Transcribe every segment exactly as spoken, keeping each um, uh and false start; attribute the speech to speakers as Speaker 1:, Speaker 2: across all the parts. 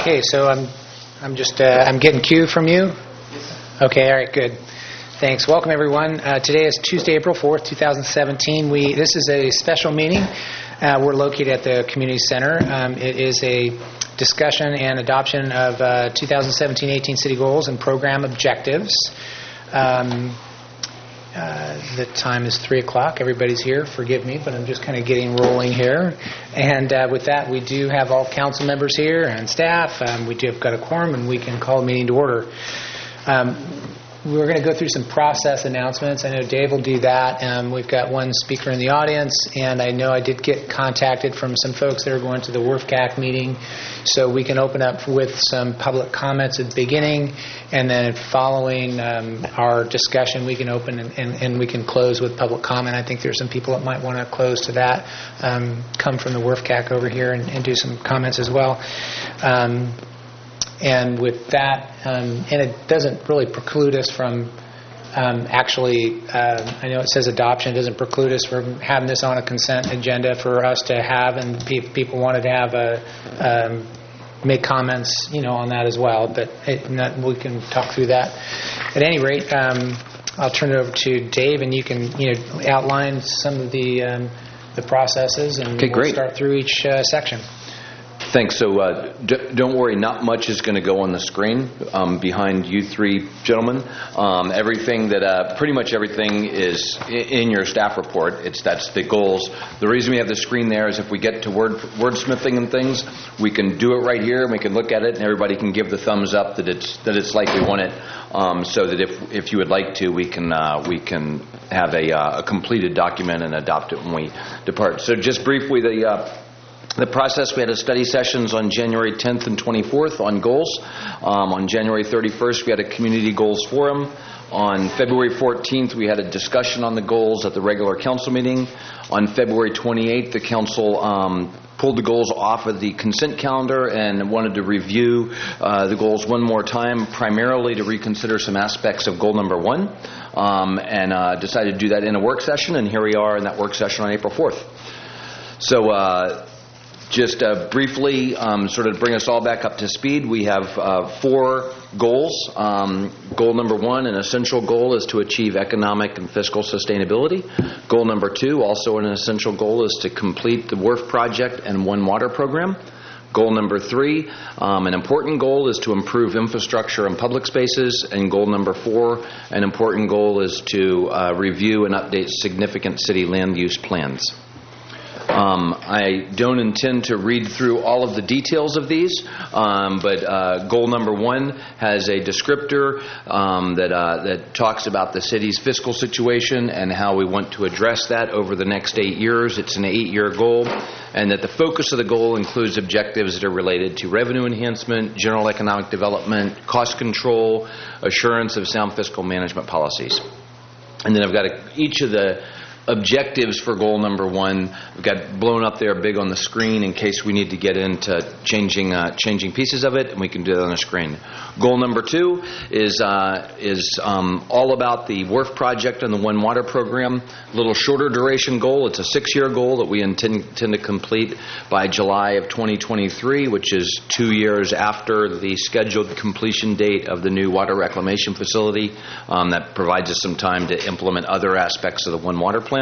Speaker 1: Okay, so I'm I'm just uh, I'm getting cue from you. Okay, all right, good. Thanks. Welcome everyone. Uh, today is Tuesday, April fourth, two thousand seventeen. We this is a special meeting. Uh, we're located at the community center. Um, it is a discussion and adoption of uh, two thousand seventeen eighteen city goals and program objectives. Um, Uh, the time is three o'clock. Everybody's here. Forgive me, but I'm just kind of getting rolling here. And uh, with that, we do have all council members here and staff. Um, we do have got a quorum, and we can call a meeting to order. Um, we're going to go through some process announcements. I know Dave will do that. Um, we've got one speaker in the audience, and I know I did get contacted from some folks that are going to the W R F C A C meeting, so we can open up with some public comments at the beginning, and then following um, our discussion, we can open and, and, and we can close with public comment. I think there's some people that might want to close to that, um, come from the W R F C A C over here and, and do some comments as well. Um, And with that, um, and it doesn't really preclude us from um, actually, uh, I know it says adoption, it doesn't preclude us from having this on a consent agenda for us to have, and pe- people wanted to have a, um, make comments, you know, on that as well, but it, not, we can talk through that. At any rate, um, I'll turn it over to Dave, and you can, you know, outline some of the um, the processes, and
Speaker 2: okay,
Speaker 1: we'll
Speaker 2: great.
Speaker 1: start through each uh, section.
Speaker 2: Thanks. So uh, d- don't worry, not much is going to go on the screen um, behind you three gentlemen. Um, everything that, uh, pretty much everything is I- in your staff report. It's that's the goals. The reason we have the screen there is if we get to word wordsmithing and things, we can do it right here, and we can look at it, and everybody can give the thumbs up that it's that it's like we want it. Um, so that if if you would like to, we can uh, we can have a, uh, a completed document and adopt it when we depart. So just briefly, the. Uh, The process, we had a study sessions on January tenth and twenty-fourth on goals. Um, on January thirty-first, we had a community goals forum. On February fourteenth, we had a discussion on the goals at the regular council meeting. On February twenty-eighth, the council um, pulled the goals off of the consent calendar and wanted to review uh, the goals one more time, primarily to reconsider some aspects of goal number one, um, and uh, decided to do that in a work session, and here we are in that work session on April fourth. So, uh, Just uh, briefly, um, sort of bring us all back up to speed, we have uh, four goals. Um, goal number one, an essential goal, is to achieve economic and fiscal sustainability. Goal number two, also an essential goal, is to complete the W R F project and One Water program. Goal number three, um, an important goal, is to improve infrastructure and public spaces. And goal number four, an important goal, is to uh, review and update significant city land use plans. Um, I don't intend to read through all of the details of these, um, but uh, goal number one has a descriptor um, that uh, that talks about the city's fiscal situation and how we want to address that over the next eight years. It's an eight-year goal, and that the focus of the goal includes objectives that are related to revenue enhancement, general economic development, cost control, assurance of sound fiscal management policies. And then I've got a, each of the objectives for goal number one. We've got blown up there big on the screen in case we need to get into changing uh, changing pieces of it, and we can do that on the screen. Goal number two is uh, is um, all about the W R F project and the One Water program. A little shorter duration goal. It's a six-year goal that we intend, intend to complete by July of twenty twenty-three, which is two years after the scheduled completion date of the new water reclamation facility. Um, that provides us some time to implement other aspects of the One Water plan.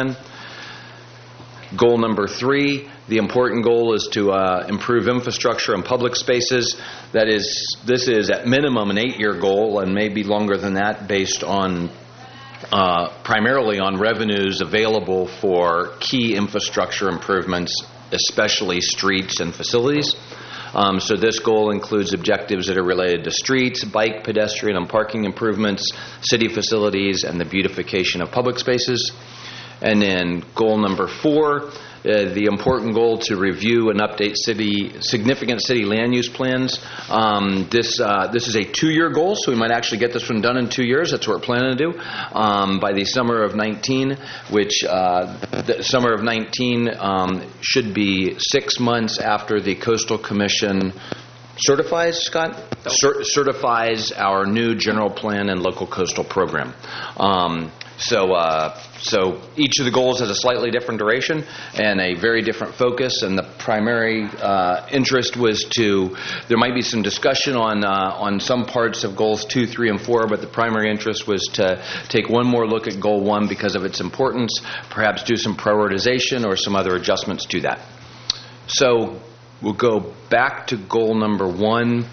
Speaker 2: Goal number three, the important goal, is to uh, improve infrastructure and public spaces. That is, this is at minimum an eight-year goal, and maybe longer than that, based on uh, primarily on revenues available for key infrastructure improvements, especially streets and facilities. Um, so this goal includes objectives that are related to streets, bike, pedestrian, and parking improvements, city facilities, and the beautification of public spaces. And then goal number four, uh, the important goal to review and update city significant city land use plans. Um, this uh, this is a two-year goal, so we might actually get this one done in two years. That's what we're planning to do um, by the summer of nineteen, which uh, the summer of nineteen um, should be six months after the Coastal Commission certifies, Scott? Cer- certifies our new general plan and local coastal program. Um, So, uh, so each of the goals has a slightly different duration and a very different focus, and the primary uh, interest was to, there might be some discussion on uh, on some parts of goals two, three, and four, but the primary interest was to take one more look at goal one because of its importance, perhaps do some prioritization or some other adjustments to that. So we'll go back to goal number one.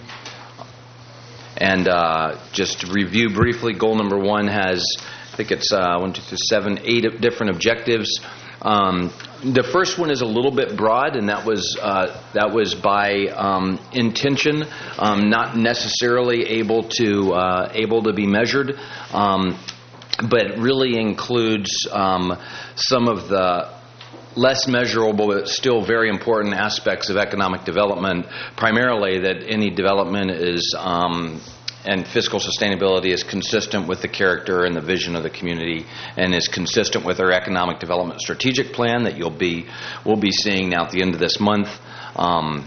Speaker 2: And uh, just to review briefly, goal number one has, I think it's uh, one, two, three, seven, eight different objectives. Um, the first one is a little bit broad, and that was uh, that was by um, intention, um, not necessarily able to uh, able to be measured, um, but really includes um, some of the less measurable but still very important aspects of economic development, primarily that any development is um, and fiscal sustainability is consistent with the character and the vision of the community and is consistent with our economic development strategic plan that you'll be we'll be seeing now at the end of this month. Um,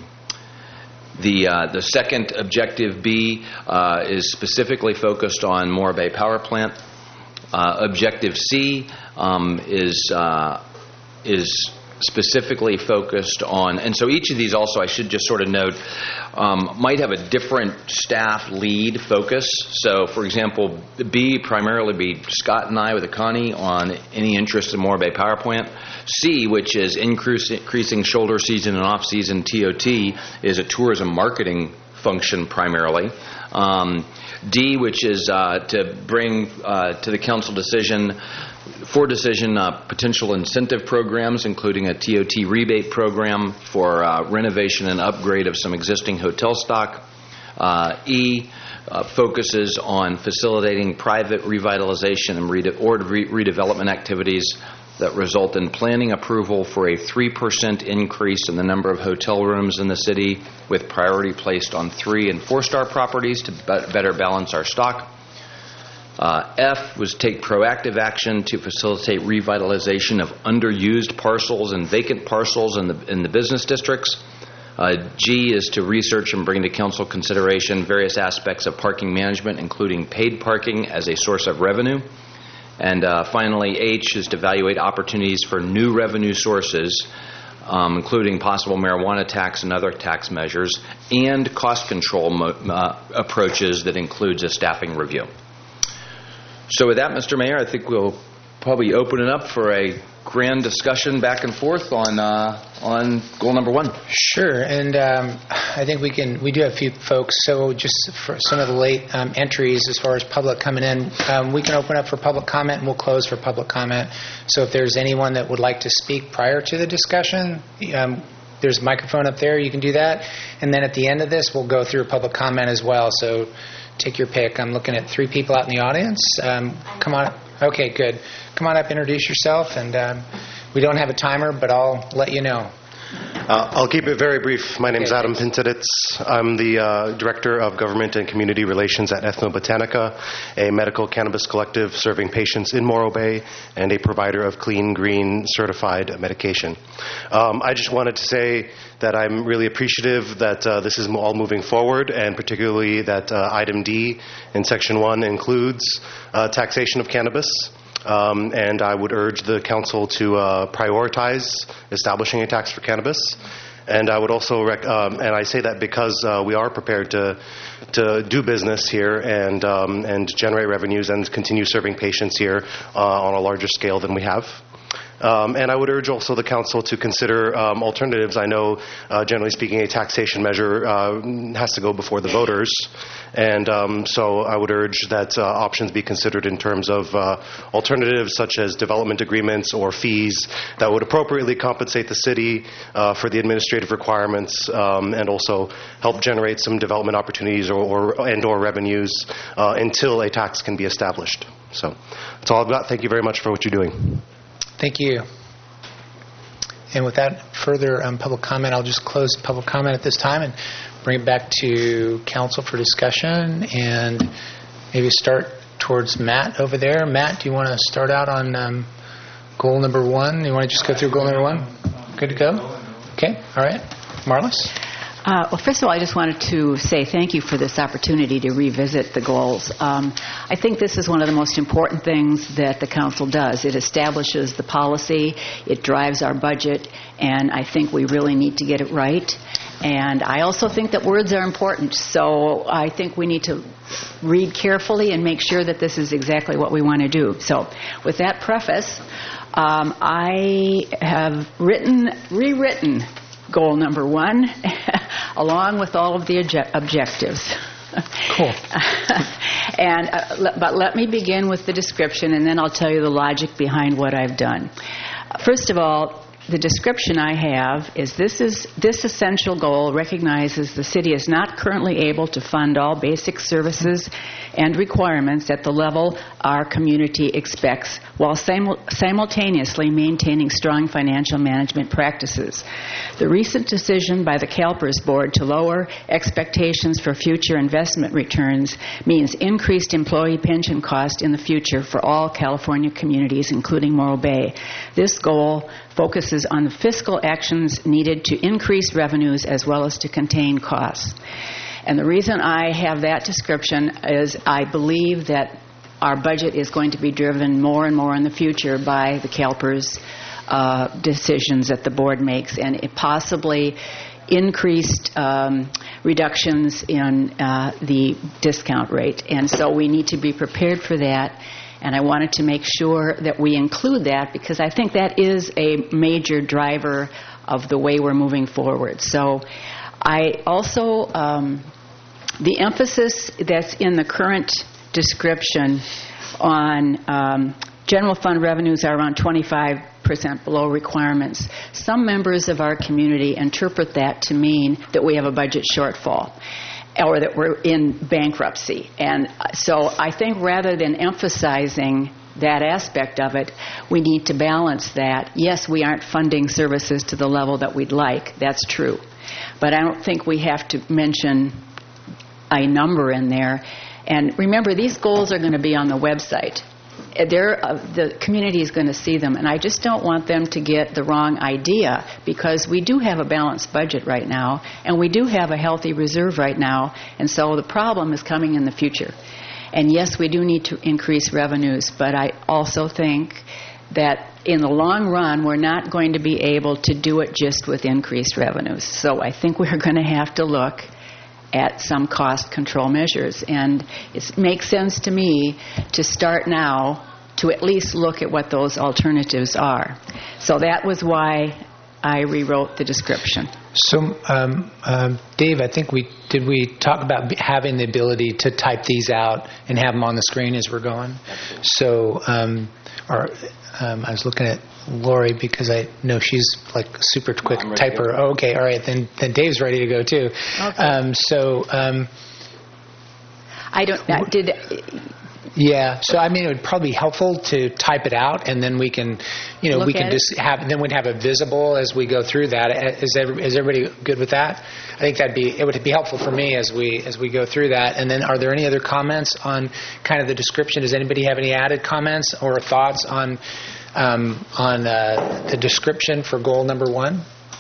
Speaker 2: The uh, the second objective B uh, is specifically focused on Morro Bay Power Plant. Uh, objective C um, is uh, is specifically focused on, and so each of these also, I should just sort of note, um, might have a different staff lead focus. So, for example, B primarily be Scott and I with Connie on any interest in Morro Bay Power Plant. C, which is increase, increasing shoulder season and off-season T O T, is a tourism marketing function primarily. Um, D, which is uh, to bring uh, to the council decision For decision, uh, potential incentive programs, including a T O T rebate program for uh, renovation and upgrade of some existing hotel stock. Uh, E uh, focuses on facilitating private revitalization and rede- or re- redevelopment activities that result in planning approval for a three percent increase in the number of hotel rooms in the city, with priority placed on three and four-star properties to be- better balance our stock. Uh, F was take proactive action to facilitate revitalization of underused parcels and vacant parcels in the in the business districts. Uh, G is to research and bring to council consideration various aspects of parking management, including paid parking as a source of revenue. And uh, finally, H is to evaluate opportunities for new revenue sources, um, including possible marijuana tax and other tax measures, and cost control mo- uh, approaches that includes a staffing review. So with that, Mister Mayor, I think we'll probably open it up for a grand discussion back and forth on uh, on goal number one.
Speaker 1: Sure, and um, I think we can. We do have a few folks, so just for some of the late um, entries as far as public coming in, um, we can open up for public comment, and we'll close for public comment. So if there's anyone that would like to speak prior to the discussion, um, there's a microphone up there. You can do that, and then at the end of this, we'll go through public comment as well. So take your pick. I'm looking at three people out in the audience. Um, come on. Okay, good. Come on up, introduce yourself, and um, we don't have a timer, but I'll let you know.
Speaker 3: Uh, I'll keep it very brief. My name is
Speaker 1: Okay,
Speaker 3: Adam Pinteditz. I'm the uh, Director of Government and Community Relations at Ethnobotanica, a medical cannabis collective serving patients in Morro Bay and a provider of clean, green, certified medication. Um, I just wanted to say that I'm really appreciative that uh, this is all moving forward, and particularly that uh, item D in section one includes uh, taxation of cannabis. Um, and I would urge the council to uh, prioritize establishing a tax for cannabis. And I would also, rec- um, and I say that because uh, we are prepared to to do business here and um, and generate revenues and continue serving patients here uh, on a larger scale than we have. Um, and I would urge also the council to consider um, alternatives. I know, uh, generally speaking, a taxation measure uh, has to go before the voters. And um, so I would urge that uh, options be considered in terms of uh, alternatives such as development agreements or fees that would appropriately compensate the city uh, for the administrative requirements um, and also help generate some development opportunities or, or and or revenues uh, until a tax can be established. So that's all I've got. Thank you very much for what you're doing.
Speaker 1: Thank you. And without further um, public comment, I'll just close public comment at this time and bring it back to council for discussion, and maybe start towards Matt over there. Matt, do you want to start out on um, goal number one? You want to just go through goal number one? Good to go? Okay. All right. Marlis?
Speaker 4: Uh, well, first of all, I just wanted to say thank you for this opportunity to revisit the goals. Um, I think this is one of the most important things that the Council does. It establishes the policy, it drives our budget, and I think we really need to get it right. And I also think that words are important, so I think we need to read carefully and make sure that this is exactly what we want to do. So with that preface, um, I have written, rewritten goal number one, along with all of the obje- objectives.
Speaker 1: Cool.
Speaker 4: and uh, le- but let me begin with the description, and then I'll tell you the logic behind what I've done. Uh, first of all, the description I have is this is this essential goal recognizes the city is not currently able to fund all basic services and requirements at the level our community expects, while simul- simultaneously maintaining strong financial management practices. The recent decision by the CalPERS Board to lower expectations for future investment returns means increased employee pension cost in the future for all California communities, including Morro Bay. This goal focuses on the fiscal actions needed to increase revenues as well as to contain costs. And the reason I have that description is I believe that our budget is going to be driven more and more in the future by the CalPERS uh, decisions that the board makes, and it possibly increased um, reductions in uh, the discount rate. And so we need to be prepared for that. And I wanted to make sure that we include that because I think that is a major driver of the way we're moving forward. So I also, um, the emphasis that's in the current description on um, general fund revenues are around twenty-five percent below requirements. Some members of our community interpret that to mean that we have a budget shortfall, or that we're in bankruptcy. And so I think rather than emphasizing that aspect of it, we need to balance that. Yes, we aren't funding services to the level that we'd like. That's true. But I don't think we have to mention a number in there. And remember, these goals are going to be on the website. They're, uh, the community is going to see them, and I just don't want them to get the wrong idea, because we do have a balanced budget right now, and we do have a healthy reserve right now, and so the problem is coming in the future. And yes, we do need to increase revenues, but I also think that in the long run, we're not going to be able to do it just with increased revenues. So I think we're going to have to look at some cost control measures. And it makes sense to me to start now to at least look at what those alternatives are. So that was why I rewrote the description.
Speaker 1: So, um, um, Dave, I think we did we talk about b- having the ability to type these out and have them on the screen as we're going. So, um, or um, I was looking at Lori because I know she's like a super quick
Speaker 2: I'm
Speaker 1: typer. Oh, okay, all right. Then then Dave's ready to go too.
Speaker 4: Okay.
Speaker 1: Um, so. Um,
Speaker 4: I don't. I did.
Speaker 1: Yeah, so I mean, it would probably be helpful to type it out, and then we can, you know,
Speaker 4: Look
Speaker 1: we can
Speaker 4: at
Speaker 1: just
Speaker 4: it.
Speaker 1: have, then we'd have it visible as we go through that. Is every, is everybody good with that? I think that'd be, it would be helpful for me as we as we go through that. And then, are there any other comments on kind of the description? Does anybody have any added comments or thoughts on um, on uh, the description for goal number one?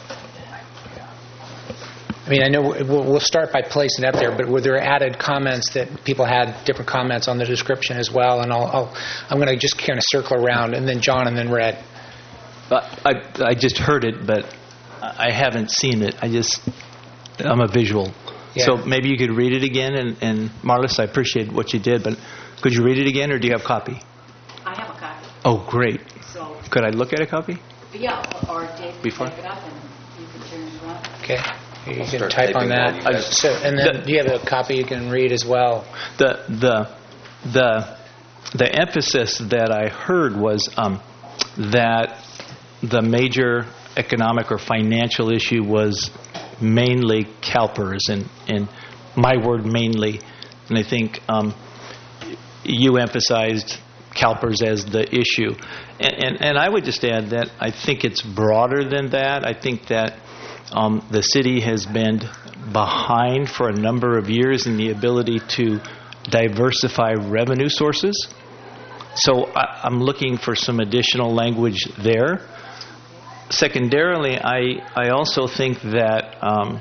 Speaker 1: I mean, I know we'll, we'll start by placing it up there, but were there added comments that people had different comments on the description as well? And I'll, I'll I'm going to just kind of circle around, and then John, and then Red.
Speaker 5: Uh, I I just heard it, but I haven't seen it. I just I'm a visual,
Speaker 1: Yeah.
Speaker 5: so maybe you could read it again. And, and Marlis, I appreciate what you did, but could you read it again, or do you have a copy?
Speaker 4: I have a copy.
Speaker 5: Oh, great.
Speaker 4: So
Speaker 5: Could I look at a copy?
Speaker 4: yeah, or Dave can
Speaker 5: Before?
Speaker 4: type it up and you can turn it around.
Speaker 1: Okay. You can
Speaker 2: start
Speaker 1: type on
Speaker 2: typing while
Speaker 1: that.
Speaker 2: you guys-
Speaker 1: So, and then,
Speaker 5: The-
Speaker 1: do you have a copy you can read as well?
Speaker 5: The the the the emphasis that I heard was um, that the major economic or financial issue was mainly CalPERS, and and my word mainly, and I think um, you emphasized CalPERS as the issue, and, and and I would just add that I think it's broader than that. I think that um, the city has been behind for a number of years in the ability to diversify revenue sources. So I, I'm looking for some additional language there. Secondarily, I I also think that um,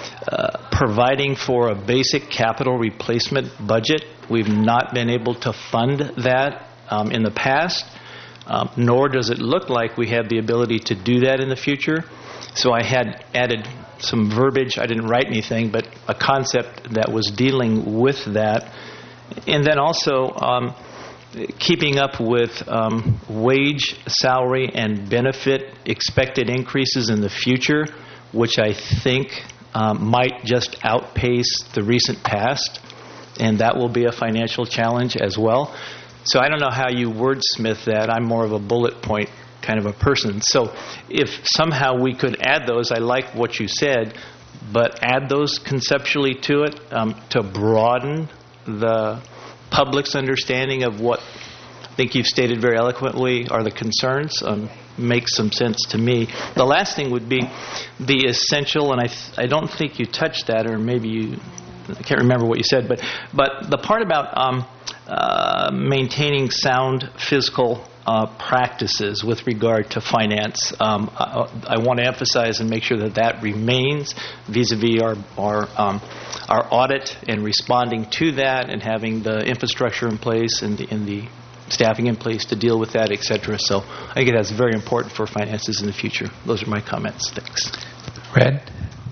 Speaker 5: uh, providing for a basic capital replacement budget. We've not been able to fund that um, in the past, um, nor does it look like we have the ability to do that in the future. So I had added some verbiage. I didn't write anything, but a concept that was dealing with that. And then also um, keeping up with um, wage, salary, and benefit expected increases in the future, which I think um, might just outpace the recent past, and that will be a financial challenge as well. So I don't know how you wordsmith that. I'm more of a bullet point kind of a person. So if somehow we could add those, I like what you said, but add those conceptually to it um, to broaden the public's understanding of what I think you've stated very eloquently are the concerns, um, makes some sense to me. The last thing would be the essential, and I th- I don't think you touched that, or maybe you, I can't remember what you said, but, but the part about um, uh, maintaining sound physical uh, practices with regard to finance, um, I, I want to emphasize and make sure that that remains vis-a-vis our, our, um, our audit and responding to that and having the infrastructure in place and the, and the staffing in place to deal with that, et cetera. So I think that's very important for finances in the future. Those are my comments. Thanks.
Speaker 1: Red?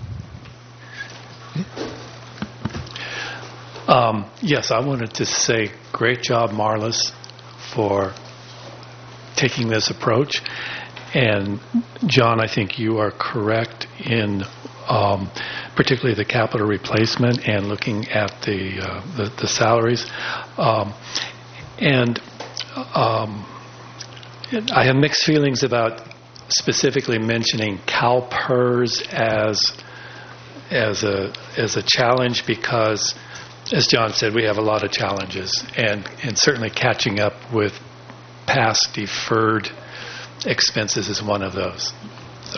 Speaker 6: Um, yes, I wanted to say great job, Marlis, for taking this approach. And John, I think you are correct in um, particularly the capital replacement and looking at the uh, the, the salaries. Um, and um, I have mixed feelings about specifically mentioning CalPERS as as a as a challenge because, as John said, we have a lot of challenges, and, and certainly catching up with past deferred expenses is one of those. So.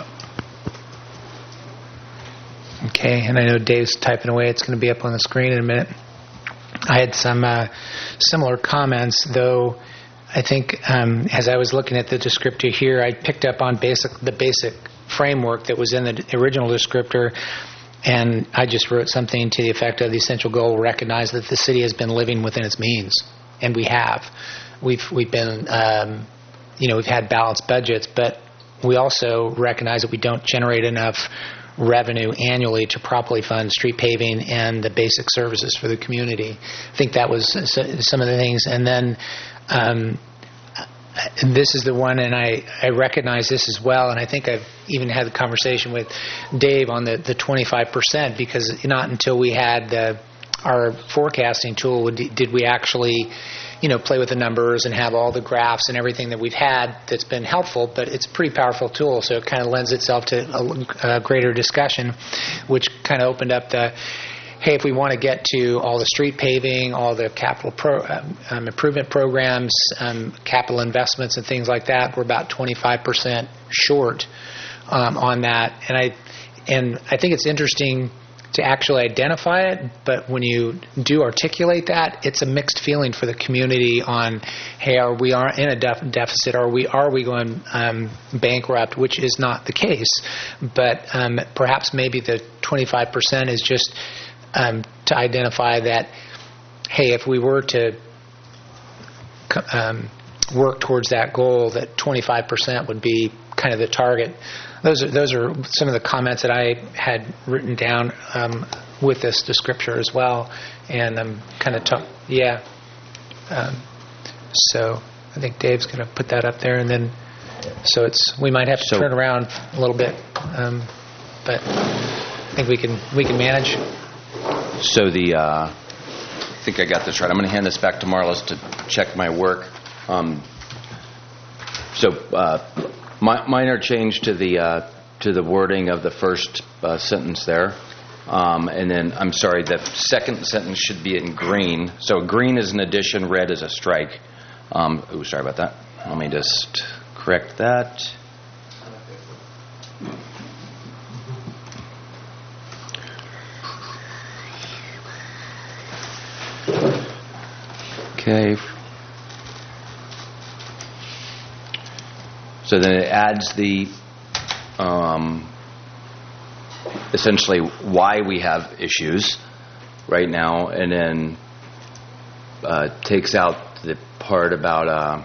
Speaker 1: Okay, and I know Dave's typing away. It's going to be up on the screen in a minute. I had some uh, similar comments, though I think um, as I was looking at the descriptor here, I picked up on basic the basic framework that was in the original descriptor. And I just wrote something to the effect of the essential goal: recognize that the city has been living within its means, and we have. We've we've been, um, you know, we've had balanced budgets, but we also recognize that we don't generate enough revenue annually to properly fund street paving and the basic services for the community. I think that was some of the things, and then. Um, And this is the one, and I, I recognize this as well, and I think I've even had the conversation with Dave on the, the twenty-five percent, because not until we had the, our forecasting tool did we actually, you know, play with the numbers and have all the graphs and everything that we've had that's been helpful, but it's a pretty powerful tool, so it kind of lends itself to a, a greater discussion, which kind of opened up the, hey, if we want to get to all the street paving, all the capital pro, um, improvement programs, um, capital investments and things like that, we're about twenty-five percent short um, on that. And I and I think it's interesting to actually identify it, but when you do articulate that, it's a mixed feeling for the community on, hey, are we are in a def- deficit? Are we are we going um, bankrupt? Which is not the case, but um, perhaps maybe the twenty-five percent is just Um, to identify that, hey, if we were to um, work towards that goal, that twenty-five percent would be kind of the target. Those are, those are some of the comments that I had written down um, with this descriptor as well, and I'm kind of talk, yeah. Um, so I think Dave's going to put that up there, and then so it's we might have to
Speaker 2: so,
Speaker 1: turn around a little bit, um, but I think we can we can manage.
Speaker 2: So the, uh, I think I got this right. I'm going to hand this back to Marlis to check my work. Um, so uh, mi- minor change to the uh, to the wording of the first uh, sentence there, um, and then I'm sorry, the second sentence should be in green. So green is an addition, red is a strike. Um, oh, sorry about that. Let me just correct that. Okay. So then it adds the um, essentially why we have issues right now, and then uh, takes out the part about uh,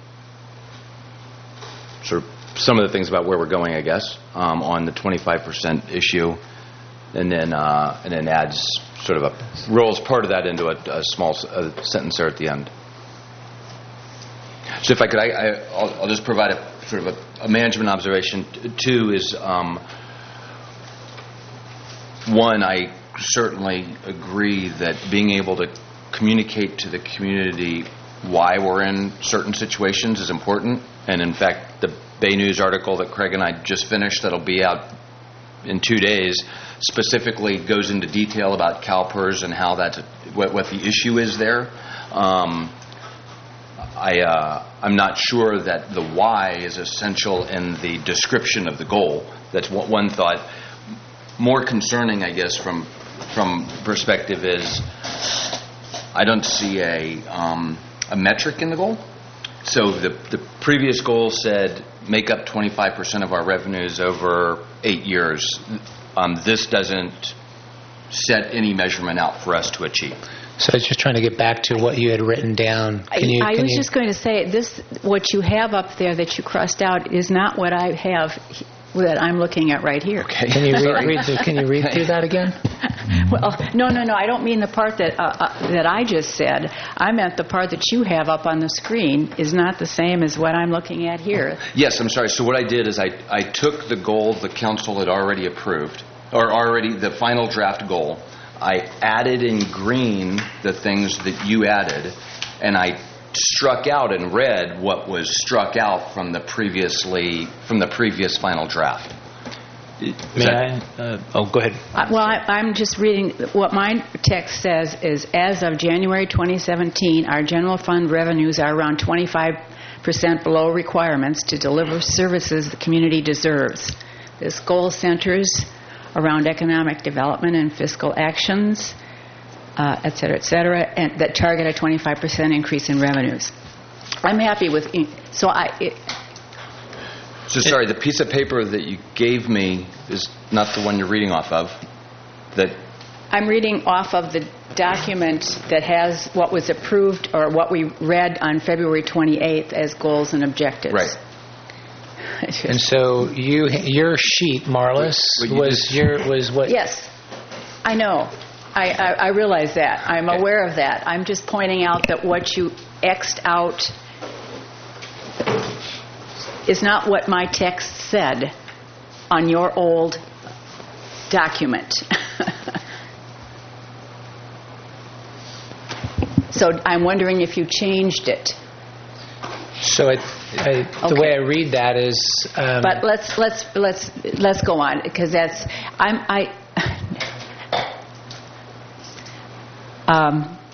Speaker 2: sort of some of the things about where we're going, I guess, um, on the twenty-five percent issue, and then uh, and then adds sort of a rolls part of that into a, a small s- a sentence there at the end. So if I could, I, I, I'll, I'll just provide a sort of a, a management observation. Two is um, one, I certainly agree that being able to communicate to the community why we're in certain situations is important. And in fact, the Bay News article that Craig and I just finished, that'll be out in two days, specifically goes into detail about CalPERS and how that's what, what the issue is there. Um, I, uh, I'm not sure that the why is essential in the description of the goal. That's one one thought. More concerning, I guess, from from perspective is I don't see a um, a metric in the goal. So the the previous goal said make up twenty-five percent of our revenues over eight years. Um, this doesn't set any measurement out for us to achieve.
Speaker 1: So I was just trying to get back to what you had written down. Can you,
Speaker 4: I, I
Speaker 1: can
Speaker 4: was
Speaker 1: you,
Speaker 4: just going to say, this, what you have up there that you crossed out is not what I have he- that I'm looking at right here.
Speaker 2: Okay.
Speaker 1: Can you
Speaker 2: Sorry.
Speaker 1: read, read through, can you read through that again?
Speaker 4: Well, no, no, no. I don't mean the part that uh, uh, that I just said. I meant the part that you have up on the screen is not the same as what I'm looking at here.
Speaker 2: Yes, I'm sorry. So what I did is I, I took the goal the council had already approved, or already the final draft goal. I added in green the things that you added, and I struck out in red what was struck out from the previously from the previous final draft. Is
Speaker 5: May
Speaker 2: that-
Speaker 5: I? Uh, oh, go ahead.
Speaker 4: Uh, Well, I, I'm just reading what my text says is, as of January twenty seventeen, our general fund revenues are around twenty-five percent below requirements to deliver services the community deserves. This goal centers around economic development and fiscal actions, uh, et cetera, et cetera, and that target a twenty-five percent increase in revenues. I'm happy with, so I, it,
Speaker 2: So sorry, the piece of paper that you gave me is not the one you're reading off of. That
Speaker 4: I'm reading off of the document that has what was approved or what we read on February twenty-eighth as goals and objectives.
Speaker 2: Right.
Speaker 1: And so you, your sheet, Marlis,
Speaker 2: What you
Speaker 1: was
Speaker 2: just-
Speaker 1: your was what?
Speaker 4: Yes, I know. I, I, I realize that. I'm
Speaker 2: Okay.
Speaker 4: aware of that. I'm just pointing out that what you X'd out is not what my text said on your old document. So I'm wondering if you changed it.
Speaker 1: So I, I, the
Speaker 4: Okay.
Speaker 1: way I read that is. Um,
Speaker 4: But let's let's let's let's go on, because that's I'm I. Um,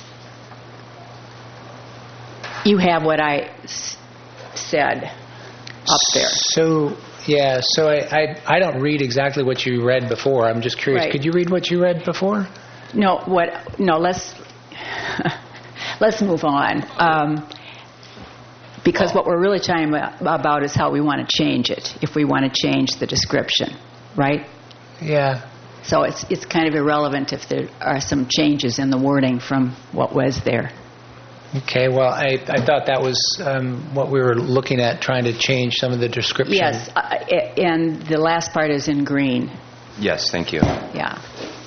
Speaker 4: you have what I s- said up there.
Speaker 1: So yeah, so I, I I don't read exactly what you read before. I'm just curious.
Speaker 4: Right.
Speaker 1: Could you read what you read before?
Speaker 4: No, what? No, let's let's move on. Um, because what we're really talking about, about is how we want to change it. If we want to change the description, right?
Speaker 1: Yeah.
Speaker 4: So it's it's kind of irrelevant if there are some changes in the wording from what was there.
Speaker 1: Okay. Well, I I thought that was um, what we were looking at, trying to change some of the description.
Speaker 4: Yes, uh, and the last part is in green.
Speaker 2: yes, thank you.
Speaker 4: Yeah.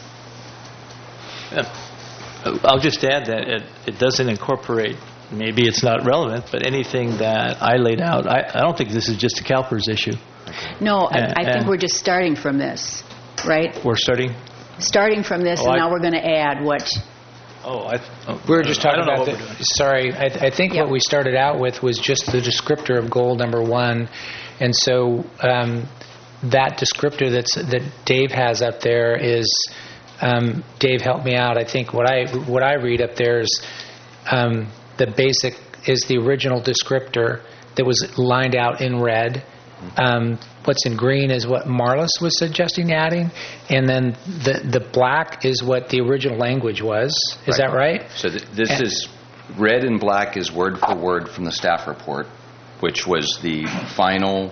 Speaker 5: Uh, I'll just add that it, it doesn't incorporate, maybe it's not relevant, but anything that I laid out. I, I don't think this is just a CalPERS issue.
Speaker 4: No, I,
Speaker 5: And-
Speaker 4: I think
Speaker 5: and-
Speaker 4: we're just starting from this, right?
Speaker 5: We're starting.
Speaker 4: Starting from this,
Speaker 5: Oh,
Speaker 4: and
Speaker 5: I-
Speaker 4: now we're going to add what.
Speaker 5: Oh, I. Oh,
Speaker 1: We were just
Speaker 5: I
Speaker 1: talking
Speaker 5: don't know
Speaker 1: about
Speaker 5: what
Speaker 1: the,
Speaker 5: we're doing.
Speaker 1: sorry, I, I think
Speaker 4: Yeah.
Speaker 1: what we started out with was just the descriptor of goal number one. And so um, that descriptor that's, that Dave has up there is, um, Dave help me out, I think what I, what I read up there is um, the basic is the original descriptor that was lined out in red. Um, what's in green is what Marlis was suggesting adding, and then the the black is what the original language was. Is that right?
Speaker 2: So th- this
Speaker 1: And-
Speaker 2: is red and black is word for word from the staff report, which was the final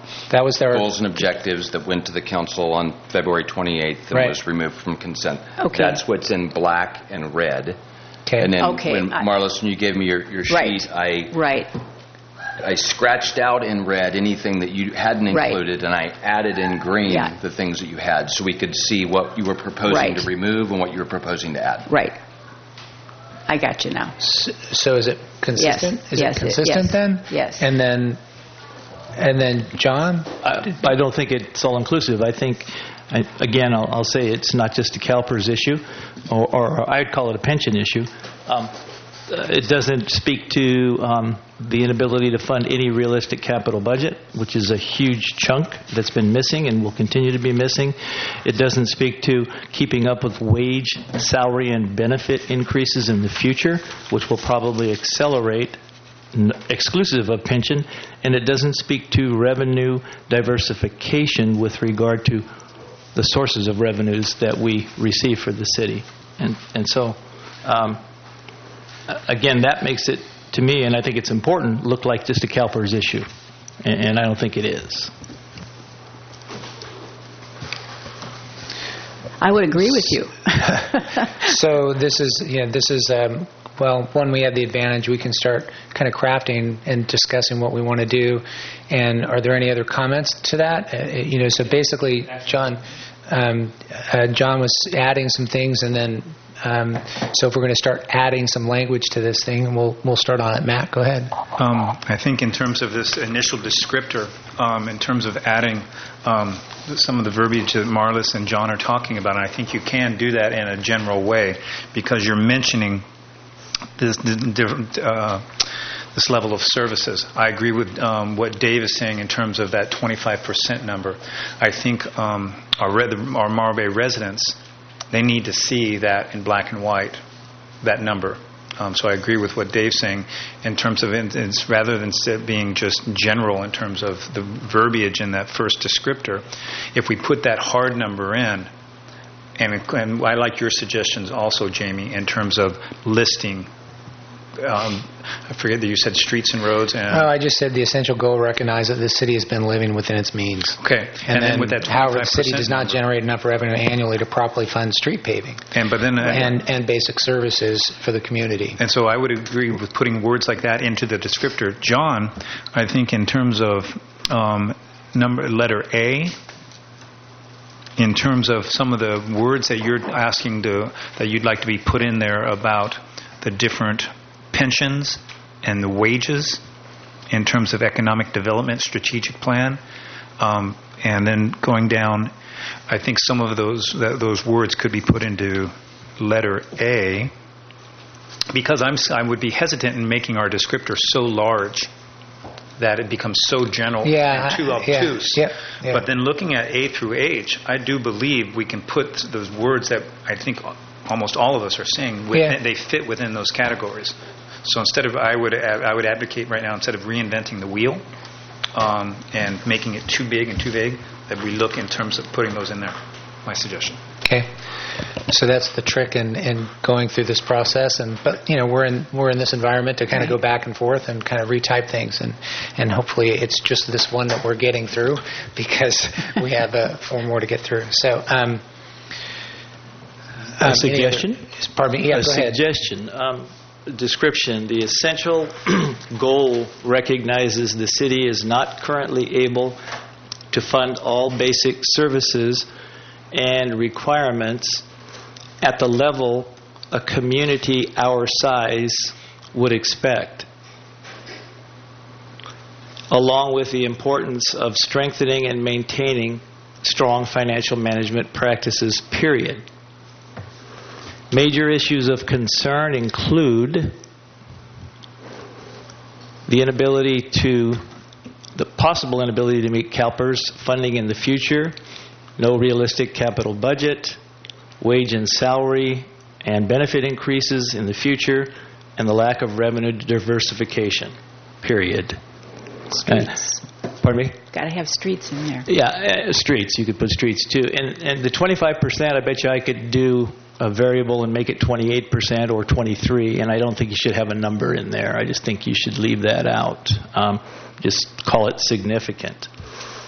Speaker 1: That was their...
Speaker 2: Goals and objectives that went to the council on February twenty-eighth and
Speaker 1: Right.
Speaker 2: was removed from consent.
Speaker 4: Okay.
Speaker 2: That's what's in black and red.
Speaker 1: Okay.
Speaker 2: And then
Speaker 4: Okay,
Speaker 2: when,
Speaker 4: I-
Speaker 2: Marlis, when you gave me your, your
Speaker 4: Right.
Speaker 2: sheet, I,
Speaker 4: Right.
Speaker 2: I scratched out in red anything that you hadn't
Speaker 4: Right.
Speaker 2: included, and I added in green
Speaker 4: Yeah.
Speaker 2: the things that you had, so we could see what you were proposing
Speaker 4: Right.
Speaker 2: to remove and what you were proposing to add.
Speaker 4: Right. I got you now.
Speaker 1: So is it consistent?
Speaker 4: Yes.
Speaker 1: Is
Speaker 4: Yes,
Speaker 1: it
Speaker 4: it-
Speaker 1: consistent
Speaker 4: yes.
Speaker 1: then?
Speaker 4: Yes.
Speaker 1: And then, and then John?
Speaker 5: I, I don't think it's all inclusive. I think, I, again, I'll, I'll say it's not just a CalPERS issue, or, or I'd call it a pension issue. Um, uh, it doesn't speak to um, the inability to fund any realistic capital budget, which is a huge chunk that's been missing and will continue to be missing. It doesn't speak to keeping up with wage, salary, and benefit increases in the future, which will probably accelerate n- exclusive of pension, and it doesn't speak to revenue diversification with regard to the sources of revenues that we receive for the city. And and so, um, a- again, that makes it, to me, and I think it's important, look like just a CalPERS issue. And, and I don't think it is.
Speaker 4: I would agree with you.
Speaker 1: So this is, yeah, this is, um, well, one, we have the advantage, we can start kind of crafting and discussing what we want to do. And are there any other comments to that? Uh, you know, so basically, John, um, uh, John was adding some things, and then, um, so if we're going to start adding some language to this thing, we'll we'll start on it. Matt, go ahead.
Speaker 7: Um, I think in terms of this initial descriptor, um, in terms of adding um, some of the verbiage that Marlis and John are talking about, and I think you can do that in a general way because you're mentioning this different, uh, this level of services. I agree with um, what Dave is saying in terms of that twenty-five percent number. I think um, our, re- our Morro Bay residents, they need to see that in black and white, that number. Um, so I agree with what Dave's saying in terms of it, it's rather than it being just general in terms of the verbiage in that first descriptor, if we put that hard number in, and, it, and I like your suggestions also, Jamie, in terms of listing, um, I forget that you said streets and roads. And
Speaker 1: Oh, I just said the essential goal, recognize that the city has been living within its means.
Speaker 7: Okay.
Speaker 1: And,
Speaker 7: And then
Speaker 1: then,
Speaker 7: with that
Speaker 1: however, the city
Speaker 7: twenty-five percent
Speaker 1: does not
Speaker 7: number.
Speaker 1: generate enough revenue annually to properly fund street paving
Speaker 7: And but then uh,
Speaker 1: and, and basic services for the community.
Speaker 7: And so I would agree with putting words like that into the descriptor. John, I think in terms of um, number letter A, in terms of some of the words that you're asking to, that you'd like to be put in there about the different pensions and the wages in terms of economic development strategic plan, um, and then going down, I think some of those that, those words could be put into letter A, because I'm I would be hesitant in making our descriptor so large that it becomes so general
Speaker 1: Yeah,
Speaker 7: and too
Speaker 1: yeah,
Speaker 7: obtuse.
Speaker 1: yeah, yeah.
Speaker 7: But then looking at A through H, I do believe we can put those words that I think almost all of us are saying, within,
Speaker 1: Yeah.
Speaker 7: they fit within those categories. So instead of, I would I would advocate right now, instead of reinventing the wheel um, and making it too big and too vague, that we look in terms of putting those in there. My suggestion.
Speaker 1: Okay, so that's the trick in, in going through this process. And but you know we're in we're in this environment to kind of go back and forth and kind of retype things, and, and hopefully it's just this one that we're getting through because we have uh, four more to get through. So. Um,
Speaker 5: A
Speaker 1: um,
Speaker 5: suggestion?
Speaker 1: any other- pardon me. Yeah,
Speaker 5: a
Speaker 1: go ahead.
Speaker 5: suggestion. Um, description. The essential goal recognizes the city is not currently able to fund all basic services and requirements at the level a community our size would expect, along with the importance of strengthening and maintaining strong financial management practices, period. Major issues of concern include the inability to, the possible inability to meet CalPERS funding in the future, no realistic capital budget, wage and salary and benefit increases in the future, and the lack of revenue diversification, period.
Speaker 4: Streets.
Speaker 5: Uh, pardon me?
Speaker 4: Got to have streets in there.
Speaker 5: Yeah, uh, streets. You could put streets too. And, and the twenty-five percent, I bet you I could do a variable and make it twenty-eight percent or twenty-three, and I don't think you should have a number in there. I just think you should leave that out. Um, just call it significant.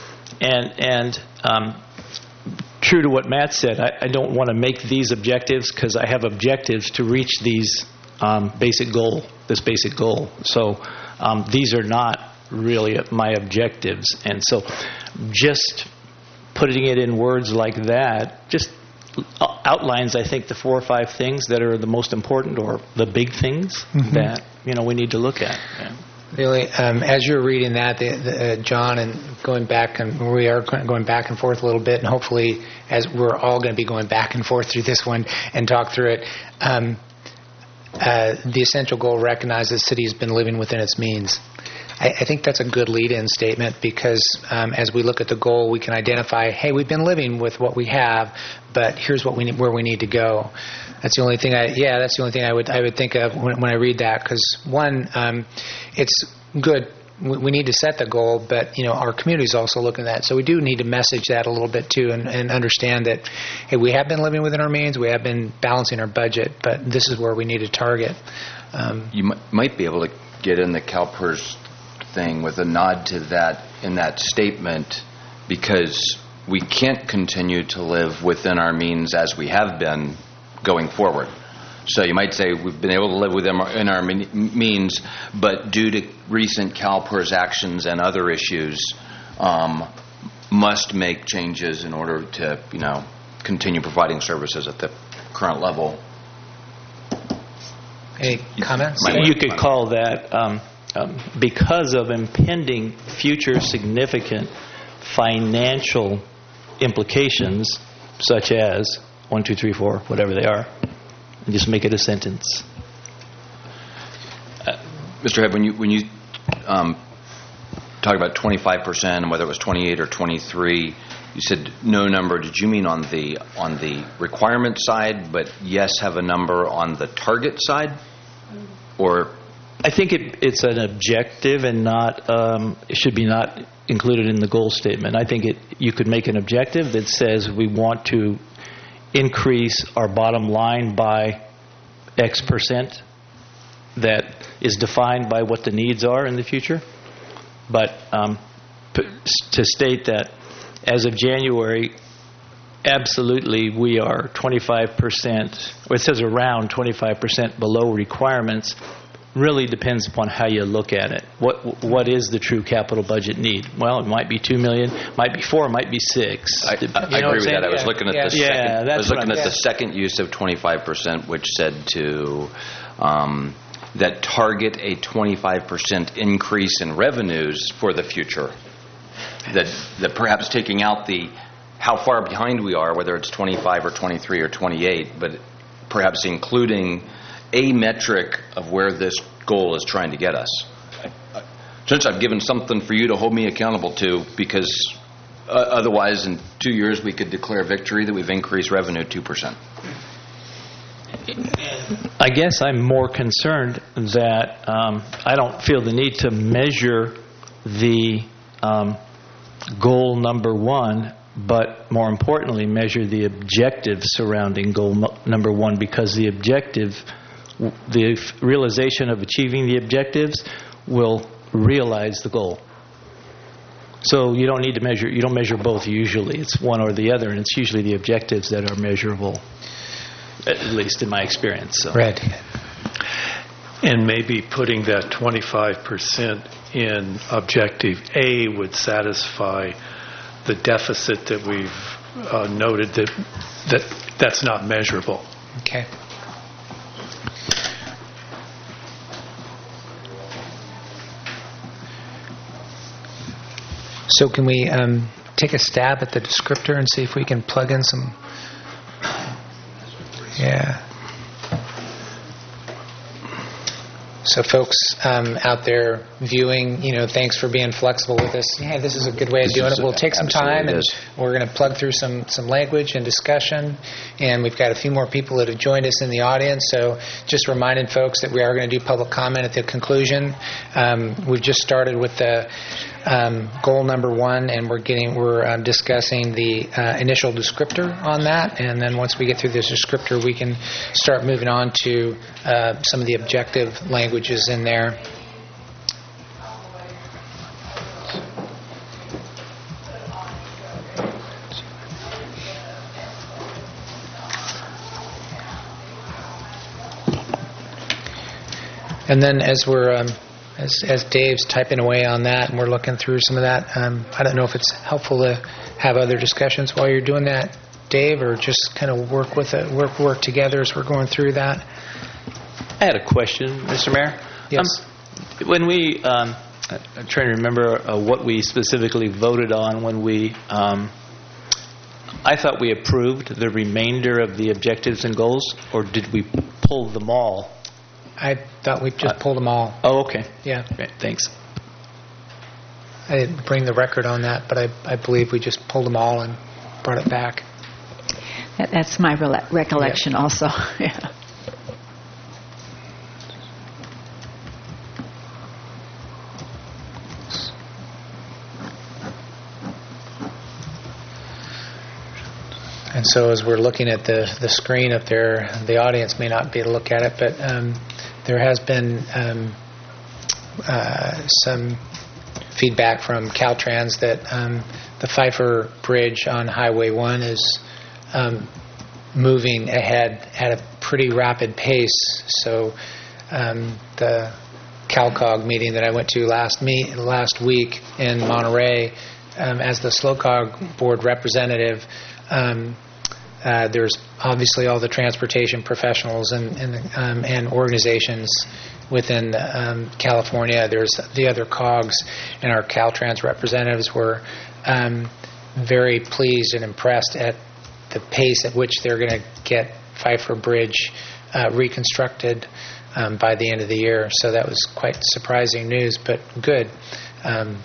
Speaker 5: and and um, true to what Matt said, I, I don't want to make these objectives because I have objectives to reach these um, basic goal, this basic goal. So um, these are not really my objectives, and so just putting it in words like that just outlines, I think, the four or five things that are the most important or the big things mm-hmm. that you know we need to look at. Yeah.
Speaker 1: Really, um, as you're reading that, the, the, uh, John, and going back, and we are going back and forth a little bit, and hopefully, as we're all going to be going back and forth through this one and talk through it, um, uh, the essential goal recognizes the city has been living within its means. I, I think that's a good lead-in statement because um, as we look at the goal, we can identify, hey, we've been living with what we have, but here's what we need, where we need to go. That's the only thing I, yeah, that's the only thing I would I would think of when, when I read that. Because one, um, it's good. We, we need to set the goal, but you know our community is also looking at that. So we do need to message that a little bit too, and, and understand that, hey, we have been living within our means. We have been balancing our budget, but this is where we need to target. Um,
Speaker 2: you m- might be able to get in the CalPERS thing with a nod to that in that statement, because we can't continue to live within our means as we have been going forward. So you might say we've been able to live within our, in our means, but due to recent CalPERS actions and other issues, um, must make changes in order to, you know, continue providing services at the current level.
Speaker 1: Any comments?
Speaker 5: You, you could call that um, um, because of impending future significant financial implications, such as one, two, three, four, whatever they are, and just make it a sentence.
Speaker 2: Uh, Mister Head, when you when you um, talk about twenty-five percent and whether it was twenty-eight or twenty-three, you said no number. Did you mean on the on the requirement side, but yes, have a number on the target side, or?
Speaker 5: I think it, it's an objective and not um, it should be not included in the goal statement. I think it you could make an objective that says we want to increase our bottom line by X percent that is defined by what the needs are in the future. But um, p- to state that as of January, absolutely we are twenty-five percent, or it says around twenty-five percent below requirements, really depends upon how you look at it. What what is the true capital budget need? Well, it might be two million, might be four, might be six.
Speaker 2: I, I, I agree with that. I was
Speaker 1: yeah.
Speaker 2: looking at
Speaker 1: yeah.
Speaker 2: the
Speaker 5: yeah,
Speaker 2: second. I was looking at
Speaker 1: yeah.
Speaker 2: the second use of twenty-five percent, which said to um, that target a twenty-five percent increase in revenues for the future. That that perhaps taking out the how far behind we are, whether it's twenty-five or twenty-three or twenty-eight, but perhaps including a metric of where this goal is trying to get us. Since I've given something for you to hold me accountable to, because uh, otherwise in two years we could declare victory that we've increased revenue two percent.
Speaker 5: I guess I'm more concerned that um, I don't feel the need to measure the um, goal number one, but more importantly measure the objectives surrounding goal mo- number one, because the objective the realization of achieving the objectives will realize the goal. So you don't need to measure, you don't measure both usually. It's one or the other, and it's usually the objectives that are measurable, at least in my experience. So.
Speaker 1: Red.
Speaker 6: And maybe putting that twenty-five percent in objective A would satisfy the deficit that we've uh, noted that, that that's not measurable.
Speaker 1: Okay. So can we um, take a stab at the descriptor and see if we can plug in some... Yeah. So folks um, out there viewing, you know, thanks for being flexible with us. Yeah, this is a good way of
Speaker 2: This
Speaker 1: doing
Speaker 2: is
Speaker 1: it. We'll
Speaker 2: a-
Speaker 1: take some
Speaker 2: absolutely
Speaker 1: time, and
Speaker 2: is.
Speaker 1: we're going to plug through some, some language and discussion. And we've got a few more people that have joined us in the audience. So just reminding folks that we are going to do public comment at the conclusion. Um, we've just started with the um, goal number one, and we're getting we're um, discussing the uh, initial descriptor on that. And then once we get through this descriptor, we can start moving on to uh, some of the objective languages in there. And then as we're um, as, as Dave's typing away on that and we're looking through some of that, um, I don't know if it's helpful to have other discussions while you're doing that, Dave, or just kind of work with it, work work together as we're going through that.
Speaker 5: I had a question, Mister Mayor.
Speaker 1: Yes.
Speaker 5: Um, when we, um, I'm trying to remember uh, what we specifically voted on when we, um, I thought we approved the remainder of the objectives and goals, or did we pull them all?
Speaker 1: I thought we just
Speaker 5: Uh,
Speaker 1: pulled them all.
Speaker 5: Oh, okay.
Speaker 1: Yeah.
Speaker 5: Great, thanks.
Speaker 1: I didn't bring the record on that, but I, I believe we just pulled them all and brought it back.
Speaker 4: That, that's my rele- recollection
Speaker 1: Yeah.
Speaker 4: also. Yeah.
Speaker 1: And so as we're looking at the, the screen up there, the audience may not be able to look at it, but um, there has been um, uh, some feedback from Caltrans that um, the Pfeiffer Bridge on Highway one is um, moving ahead at a pretty rapid pace. So um, the CalCog meeting that I went to last me- last week in Monterey, um, as the SLOCOG board representative, um, uh, there's obviously all the transportation professionals and and, um, and organizations within um, California. There's the other COGs, and our Caltrans representatives were um, very pleased and impressed at the pace at which they're going to get Pfeiffer Bridge uh, reconstructed um, by the end of the year. So that was quite surprising news, but good. Um,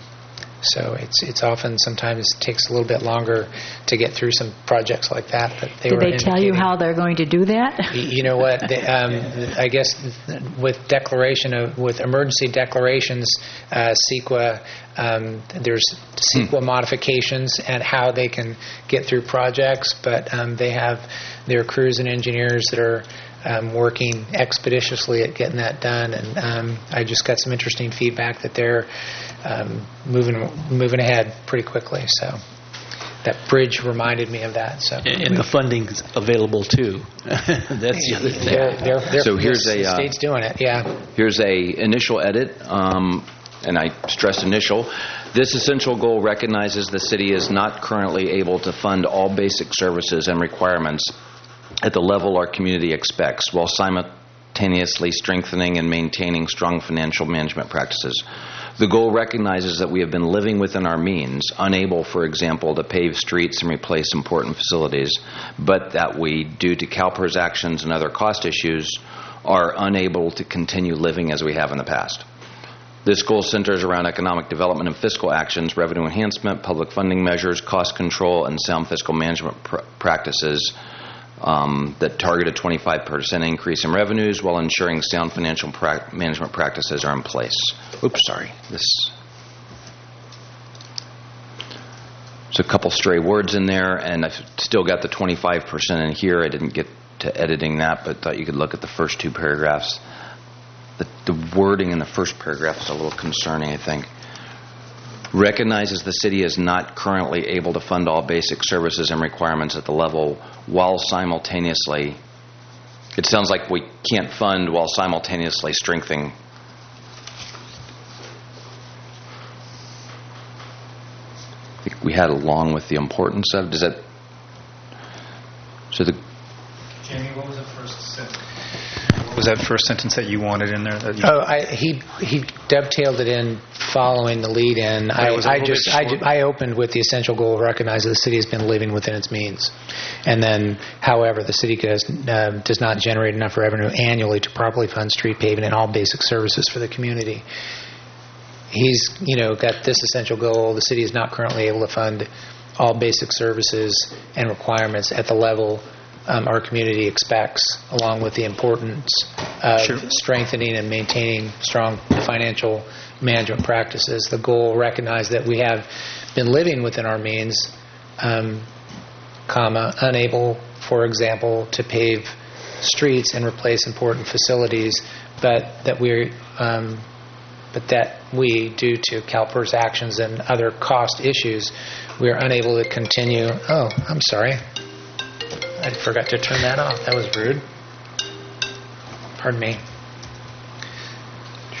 Speaker 1: so it's it's often sometimes it takes a little bit longer to get through some projects like that. But they
Speaker 4: Did
Speaker 1: were
Speaker 4: they tell you
Speaker 1: indicating-
Speaker 4: how they're going to do that?
Speaker 1: Y- You know what? They, um, I guess with declaration of with emergency declarations, uh, CEQA, um, there's CEQA modifications and how they can get through projects, but um, they have their crews and engineers that are um, working expeditiously at getting that done. And um, I just got some interesting feedback that they're um, moving moving ahead pretty quickly. So. That bridge reminded me of that. So,
Speaker 5: And the funding's available too. That's the other thing.
Speaker 1: They're, they're, they're,
Speaker 2: So here's
Speaker 1: the
Speaker 2: a, uh,
Speaker 1: state's doing it. Yeah.
Speaker 2: Here's a initial edit, um, and I stress initial. This essential goal recognizes the city is not currently able to fund all basic services and requirements at the level our community expects, while simultaneously strengthening and maintaining strong financial management practices. The goal recognizes that we have been living within our means, unable, for example, to pave streets and replace important facilities, but that we, due to CalPERS actions and other cost issues, are unable to continue living as we have in the past. This goal centers around economic development and fiscal actions, revenue enhancement, public funding measures, cost control, and sound fiscal management pr- practices um, that target a twenty-five percent increase in revenues while ensuring sound financial pra- management practices are in place. Oops, sorry. This. There's a couple stray words in there, and I've still got the twenty-five percent in here. I didn't get to editing that, but thought you could look at the first two paragraphs. The, the wording in the first paragraph is a little concerning, I think. Recognizes the city is not currently able to fund all basic services and requirements at the level while simultaneously, it sounds like we can't fund while simultaneously strengthening. I think we had along with the importance of, does that, so the,
Speaker 7: Jamie, what was the first sentence? What was that first sentence that you wanted in there? That you,
Speaker 1: Oh, I, he he dovetailed it in following the lead in. I,
Speaker 7: it was a
Speaker 1: I
Speaker 7: little
Speaker 1: just
Speaker 7: bit
Speaker 1: I,
Speaker 7: short.
Speaker 1: ju- I opened with the essential goal of recognizing the city has been living within its means, and then, however, the city does uh, does not generate enough revenue annually to properly fund street paving and all basic services for the community. He's you know got this essential goal. The city is not currently able to fund all basic services and requirements at the level um, our community expects, along with the importance of
Speaker 7: Sure.
Speaker 1: strengthening and maintaining strong financial management practices. The goal recognized that we have been living within our means, um, comma, unable, for example, to pave streets and replace important facilities, but that we're um, but that we, due to CalPERS actions and other cost issues, we are unable to continue. Oh, I'm sorry. I forgot to turn that off. That was rude. Pardon me.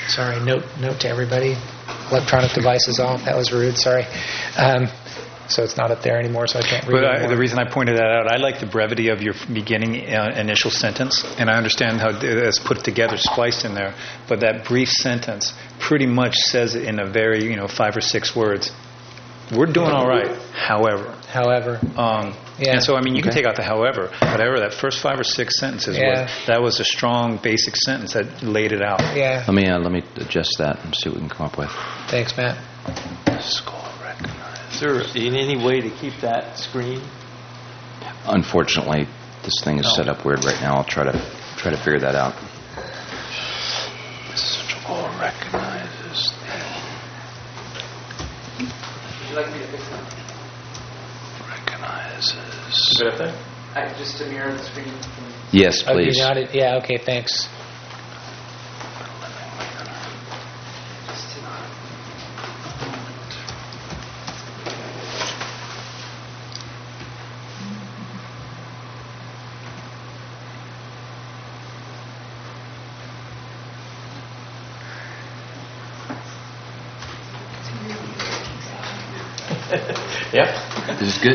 Speaker 1: Sorry, note note to everybody. Electronic devices off. That was rude. Sorry. Um, so it's not up there anymore, so I can't read
Speaker 7: But
Speaker 1: it
Speaker 7: I,
Speaker 1: anymore.
Speaker 7: the reason I pointed that out, I like the brevity of your beginning uh, initial sentence, and I understand how it's put together, spliced in there. But that brief sentence pretty much says it in a very, you know, five or six words. We're doing all right, however.
Speaker 1: However.
Speaker 7: Um,
Speaker 1: Yeah.
Speaker 7: And so, I mean, you
Speaker 2: Okay.
Speaker 7: can take out the however. Whatever, that first five or six sentences,
Speaker 1: Yeah.
Speaker 7: was, that was a strong basic sentence that laid it out.
Speaker 1: Yeah.
Speaker 2: Let me uh, let me adjust that and see what we can come up with.
Speaker 1: Thanks, Matt.
Speaker 5: School recognized. Is there in any way to keep that screen?
Speaker 2: Unfortunately, this thing is
Speaker 5: No.
Speaker 2: set up weird right now. I'll try to try to figure that out.
Speaker 5: School recognizes
Speaker 1: Would you like me to fix that?
Speaker 5: recognizes.
Speaker 7: Is that thing?
Speaker 1: Just to mirror the screen.
Speaker 2: Yes,
Speaker 1: Oh,
Speaker 2: please.
Speaker 1: you got it? Yeah, okay, thanks.
Speaker 5: Yep.
Speaker 2: This is good.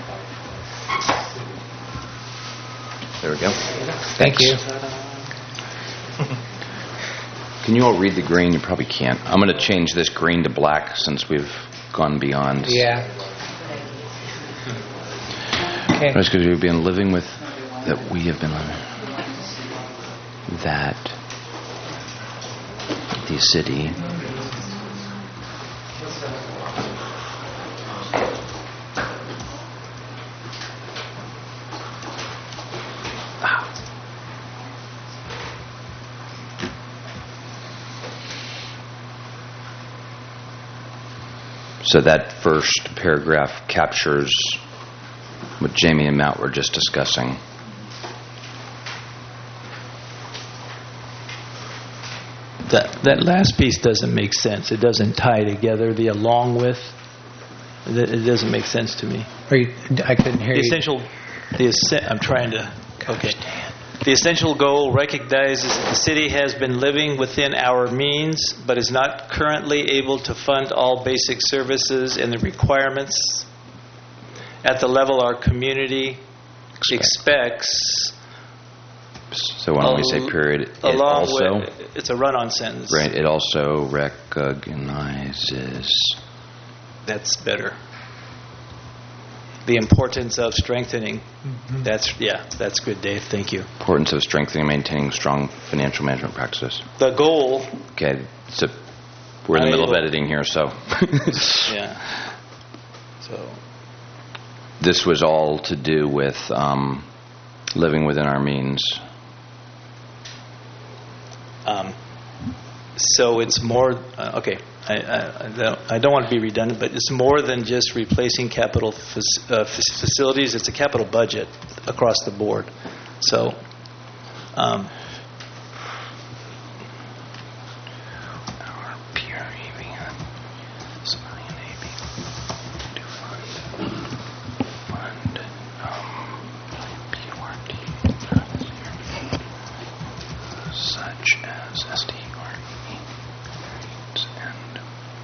Speaker 2: There we go.
Speaker 1: Thank you.
Speaker 2: Can you all read the green? You probably can't. I'm going to change this green to black since we've gone beyond.
Speaker 1: Yeah. Okay.
Speaker 2: That's because we've been living with, that we have been living, that the city So that first paragraph captures what Jamie and Matt were just discussing.
Speaker 5: That that last piece doesn't make sense. It doesn't tie together. The along with, it it doesn't make sense to me.
Speaker 1: Are you, I couldn't hear
Speaker 5: The
Speaker 1: you.
Speaker 5: essential, the essen- I'm trying to. Okay. The essential goal recognizes that the city has been living within our means, but is not currently able to fund all basic services and the requirements at the level our community expects.
Speaker 2: So why don't we say
Speaker 5: al-
Speaker 2: period? It
Speaker 5: Along
Speaker 2: also,
Speaker 5: with, it's a run-on sentence.
Speaker 2: right, it also recognizes.
Speaker 5: That's better. The importance of strengthening.
Speaker 1: Mm-hmm.
Speaker 5: That's yeah. That's good, Dave. Thank you.
Speaker 2: Importance of strengthening and maintaining strong financial management practices.
Speaker 5: The goal.
Speaker 2: Okay, so we're in the middle of
Speaker 5: Unable-
Speaker 2: editing here, so.
Speaker 5: Yeah. So.
Speaker 2: This was all to do with um, living within our means.
Speaker 5: Um, so it's more. Uh, okay. I, I, I don't, I don't want to be redundant, but it's more than just replacing capital fac- uh, fac- facilities. It's a capital budget across the board. So. Um,
Speaker 2: such as S D R E and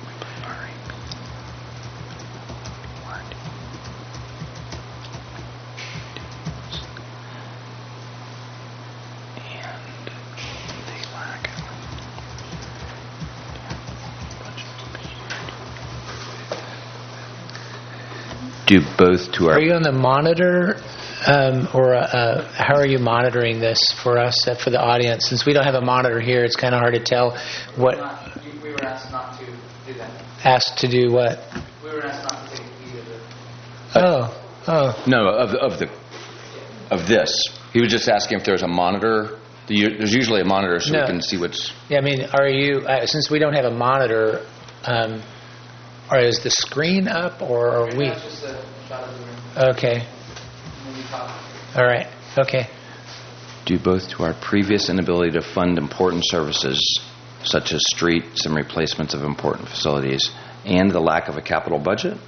Speaker 2: do both to our.
Speaker 1: Are you on the monitor, um, or uh, how are you monitoring this for us, uh, for the audience? Since we don't have a monitor here, it's kind of hard to tell what.
Speaker 8: We were asked not to do that.
Speaker 1: Asked to do what?
Speaker 8: We were asked not to take either of the...
Speaker 1: Oh, oh.
Speaker 2: No, of of the of this. He was just asking if there's a monitor. The- There's usually a monitor so
Speaker 1: No.
Speaker 2: we can see what's.
Speaker 1: Yeah, I mean, are you, uh, since we don't have a monitor, um, or is the screen up, or are we?
Speaker 8: Now it's just a shot of the room.
Speaker 1: Okay,
Speaker 8: And then you talk.
Speaker 1: all right, okay.
Speaker 2: Due both to our previous inability to fund important services such as streets and replacements of important facilities and the lack of a capital budget.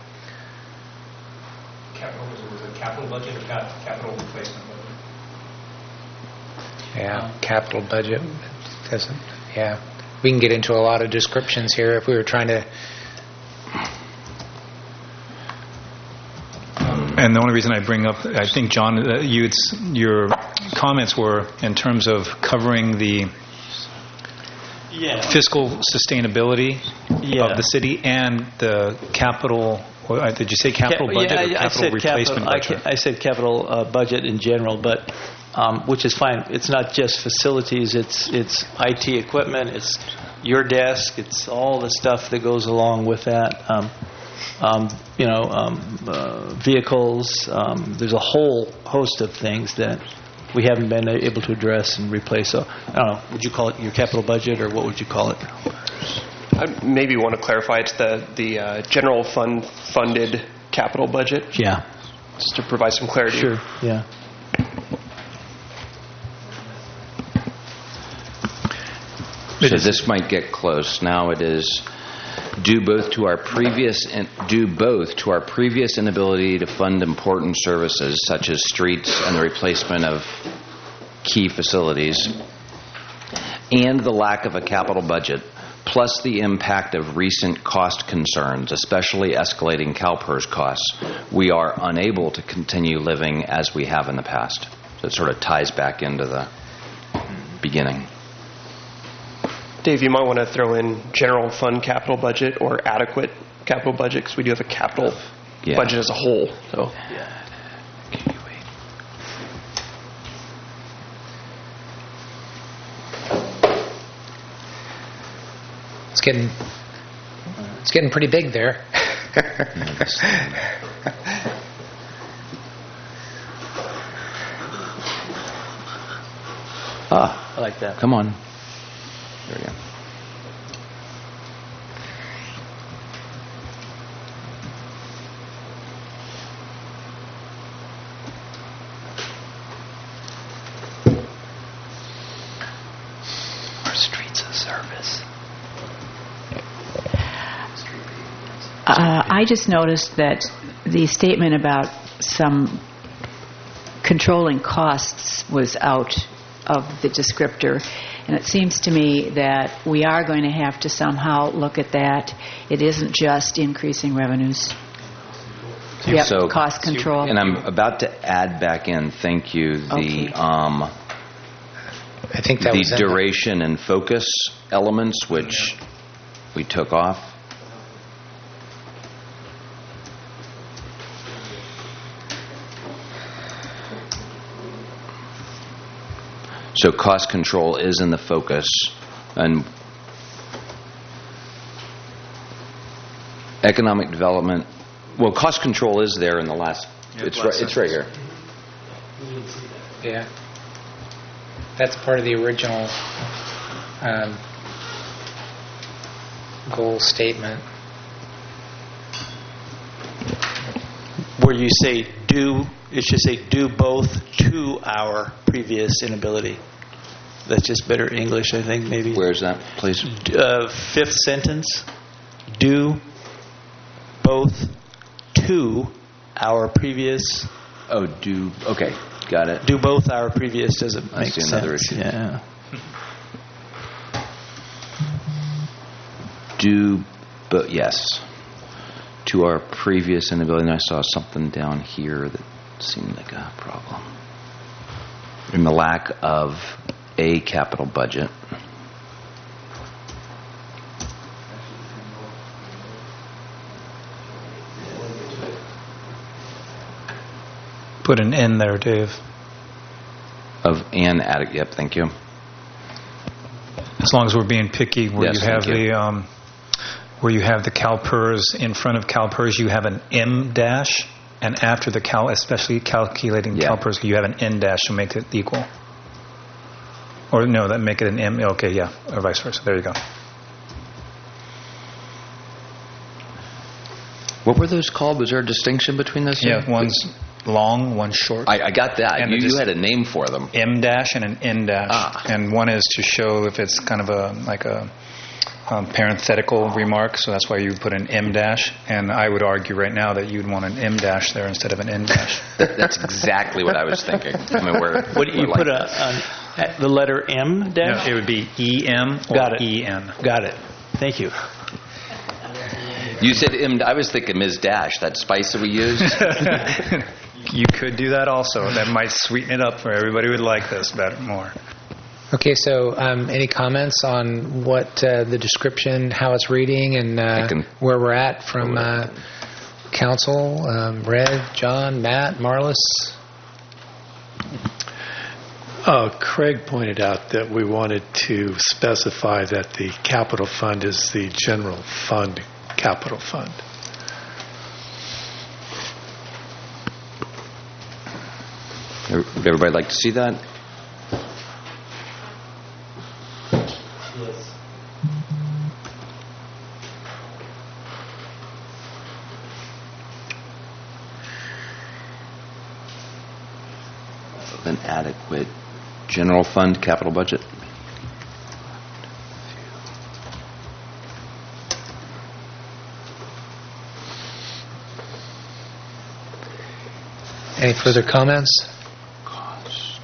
Speaker 9: Capital, was it was it capital budget or cap- capital replacement budget?
Speaker 1: Yeah, capital budget doesn't, yeah. we can get into a lot of descriptions here if we were trying to.
Speaker 7: And the only reason I bring up, I think, John, uh, you, it's, your comments were in terms of covering the
Speaker 5: Yeah.
Speaker 7: fiscal sustainability
Speaker 5: Yeah.
Speaker 7: of the city and the capital, or, uh, did you say capital
Speaker 5: Ca-
Speaker 7: budget
Speaker 5: yeah,
Speaker 7: or
Speaker 5: I- I
Speaker 7: capital
Speaker 5: said
Speaker 7: replacement
Speaker 5: capital, I
Speaker 7: budget?
Speaker 5: ca- I said capital uh, budget in general, but um, which is fine. It's not just facilities. It's it's I T equipment. It's your desk. It's all the stuff that goes along with that. Um, um, you know, um, uh, vehicles. Um, there's a whole host of things that we haven't been able to address and replace. So I don't know. Would you call it your capital budget, or what would you call it?
Speaker 10: I maybe want to clarify it's the the uh, general fund funded capital budget,
Speaker 5: Yeah.
Speaker 10: just to provide some clarity.
Speaker 5: Sure. Yeah.
Speaker 2: So this might get close. Now it is due both to our previous in, due both to our previous inability to fund important services such as streets and the replacement of key facilities, and the lack of a capital budget, plus the impact of recent cost concerns, especially escalating CalPERS costs, we are unable to continue living as we have in the past. So it sort of ties back into the beginning.
Speaker 10: Dave, you might want to throw in general fund capital budget or adequate capital budget, because we do have a capital
Speaker 2: Yeah.
Speaker 10: budget as a whole. So.
Speaker 1: It's getting it's getting pretty big there.
Speaker 2: Ah,
Speaker 5: I like that.
Speaker 2: come on. There we go.
Speaker 5: Our streets of service.
Speaker 4: Uh, I just noticed that the statement about some controlling costs was out of the descriptor, and it seems to me that we are going to have to somehow look at that. It isn't just increasing revenues. Yep,
Speaker 2: So-
Speaker 4: cost control.
Speaker 2: And I'm about to add back in, thank you, the
Speaker 4: Okay.
Speaker 2: um,
Speaker 1: I think that
Speaker 2: the
Speaker 1: was in
Speaker 2: duration and focus elements, which we took off. So cost control is in the focus, and economic development, well, cost control is there in the last,
Speaker 7: Yeah,
Speaker 2: it's
Speaker 7: last
Speaker 2: right, it's right here.
Speaker 1: Yeah. That's part of the original um, goal statement.
Speaker 5: Where you say do, it should say do both to our previous inability. That's just better English, I think, maybe.
Speaker 2: Where's that, please?
Speaker 5: Uh, fifth sentence, do both to our previous,
Speaker 2: Oh, do, okay, got it.
Speaker 5: do both our previous doesn't
Speaker 2: I
Speaker 5: make
Speaker 2: see
Speaker 5: sense.
Speaker 2: another issue.
Speaker 5: Yeah.
Speaker 2: Do, but yes, to our previous inability. And I saw something down here that seemed like a problem. In the lack of a capital budget.
Speaker 7: Put an N there, Dave.
Speaker 2: Of an adequate, yep, thank you.
Speaker 7: As long as we're being picky, where
Speaker 2: Yes,
Speaker 7: you have
Speaker 2: thank you.
Speaker 7: the um, where you have the CalPERS, in front of CalPERS you have an M dash, and after the cal, especially calculating
Speaker 2: Yeah.
Speaker 7: CalPERS, you have an N dash to make it equal. Or no, that make it an M. Okay, yeah, or vice versa. There you go.
Speaker 2: What were those called? Was there a distinction between those two?
Speaker 7: Yeah, one's long, one's short.
Speaker 2: I, I got that.
Speaker 7: And
Speaker 2: You,
Speaker 7: it
Speaker 2: you
Speaker 7: just-
Speaker 2: had a name for them.
Speaker 7: M dash and an N dash,
Speaker 2: Ah.
Speaker 7: and one is to show if it's kind of a like a um, parenthetical remark, so that's why you would put an M dash. And I would argue right now that you'd want an M dash there instead of an N dash.
Speaker 2: That, that's exactly what I was thinking. I mean, we're,
Speaker 5: What do you
Speaker 2: we're
Speaker 5: put
Speaker 2: like
Speaker 5: a, a the letter M
Speaker 7: No,
Speaker 5: dash?
Speaker 7: it would be E M or
Speaker 5: Got it.
Speaker 7: E N.
Speaker 5: Got it. Thank you.
Speaker 2: You said M. I was thinking Miz Dash, that spice that we used.
Speaker 7: You could do that also. That might sweeten it up for everybody who would like this better more.
Speaker 1: Okay, so um, any comments on what uh, the description, how it's reading, and uh,
Speaker 2: can-
Speaker 1: where we're at from uh, council? Um, Red, John, Matt, Marlis?
Speaker 6: Uh, Craig pointed out that we wanted to specify that the capital fund is the general fund capital fund.
Speaker 2: Would everybody like to see that? An adequate general fund capital budget.
Speaker 1: Any further comments?
Speaker 2: Cost.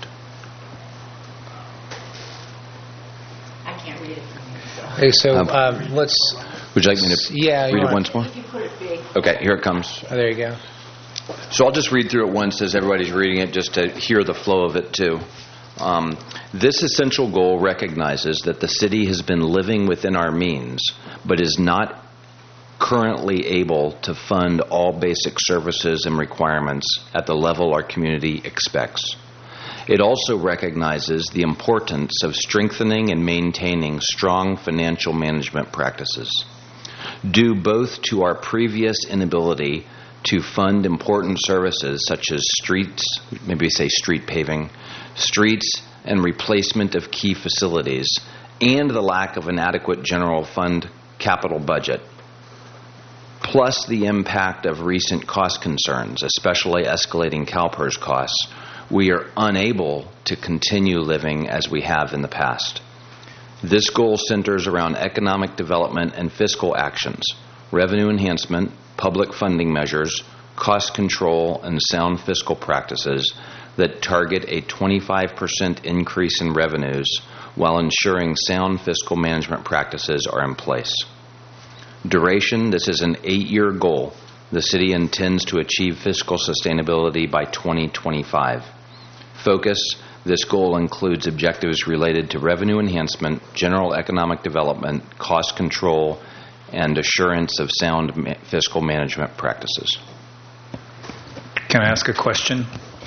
Speaker 4: I can't read it from here, so.
Speaker 1: Okay, so
Speaker 2: Um,
Speaker 1: um, let's...
Speaker 2: Would you like me to
Speaker 1: Yeah, you
Speaker 2: read it
Speaker 1: want-
Speaker 2: once more?
Speaker 4: If you put it big.
Speaker 2: Okay, here it comes.
Speaker 1: Oh, there you go.
Speaker 2: So I'll just read through it once as everybody's reading it, just to hear the flow of it too. Um, this essential goal recognizes that the city has been living within our means, but is not currently able to fund all basic services and requirements at the level our community expects. It also recognizes the importance of strengthening and maintaining strong financial management practices, due both to our previous inability to fund important services such as streets, maybe say street paving, streets and replacement of key facilities, and the lack of an adequate general fund capital budget, plus the impact of recent cost concerns, especially escalating CalPERS costs. We are unable to continue living as we have in the past. This goal centers around economic development and fiscal actions, revenue enhancement, public funding measures, cost control, and sound fiscal practices that target a twenty-five percent increase in revenues while ensuring sound fiscal management practices are in place. Duration, this is an eight-year goal. The city intends to achieve fiscal sustainability by twenty twenty-five. Focus, this goal includes objectives related to revenue enhancement, general economic development, cost control, and assurance of sound ma- fiscal management practices.
Speaker 7: Can I ask a question?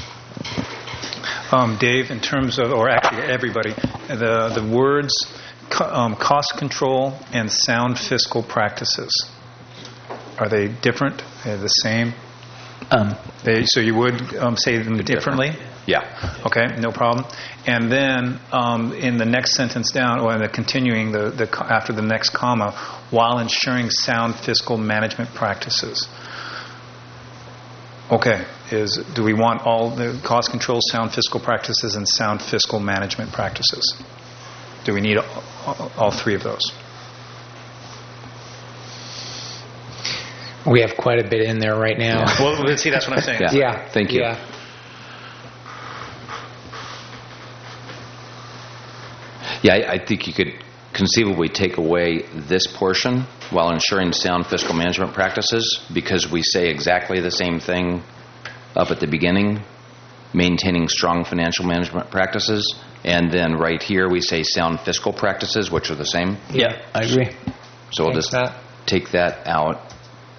Speaker 7: Um, Dave, in terms of, or actually everybody, the, the words co- um, cost control and sound fiscal practices, are they different? Are they the same?
Speaker 5: Um,
Speaker 7: They, so you would um, say them differently?
Speaker 2: Yeah.
Speaker 7: Okay, no problem. And then um, in the next sentence down, or in the continuing the, the co- after the next comma, while ensuring sound fiscal management practices. Okay, is do we want all the cost control, sound fiscal practices, and sound fiscal management practices? Do we need all, all three of those?
Speaker 1: We have quite a bit in there right now.
Speaker 7: Well, see, that's what I'm saying.
Speaker 2: Yeah.
Speaker 1: Yeah.
Speaker 2: Thank you.
Speaker 1: Yeah.
Speaker 2: Yeah, I, I think you could conceivably take away this portion while ensuring sound fiscal management practices, because we say exactly the same thing up at the beginning, maintaining strong financial management practices, and then right here we say sound fiscal practices, which are the same.
Speaker 5: yeah, I agree.
Speaker 2: So we'll
Speaker 1: Thanks,
Speaker 2: just
Speaker 1: Matt.
Speaker 2: take that out.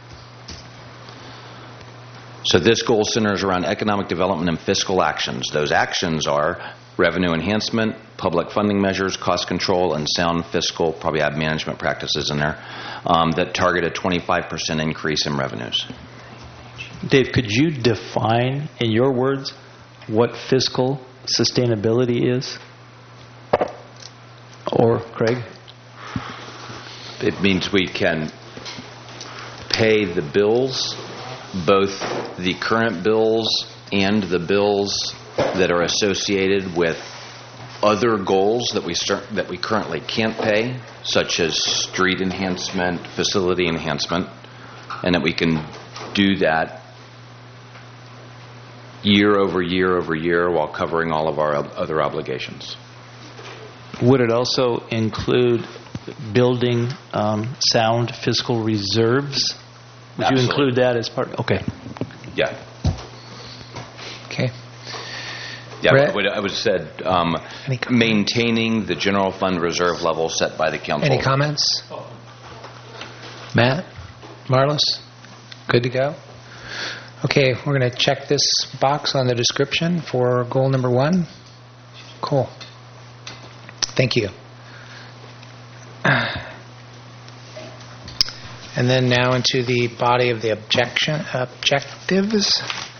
Speaker 2: So this goal centers around economic development and fiscal actions. Those actions are revenue enhancement, public funding measures, cost control, and sound fiscal, probably add management practices in there, um, that target a twenty-five percent increase in revenues.
Speaker 5: Dave, could you define, in your words, what fiscal sustainability is? Or, Craig?
Speaker 2: It means we can pay the bills, both the current bills and the bills that are associated with other goals that we start, that we currently can't pay, such as street enhancement, facility enhancement, and that we can do that year over year over year while covering all of our other obligations.
Speaker 5: Would it also include building um, sound fiscal reserves? Would
Speaker 2: Absolutely.
Speaker 5: you include that as part? Okay.
Speaker 2: Yeah.
Speaker 1: Okay.
Speaker 2: Yeah,
Speaker 1: Brett?
Speaker 2: I would, I would have said um,
Speaker 1: Any com-
Speaker 2: maintaining the general fund reserve level set by the council.
Speaker 1: Any comments? Matt? Marlis? Good to go? Okay, we're going to check this box on the description for goal number one. Cool. Thank you. And then now into the body of the objection objectives.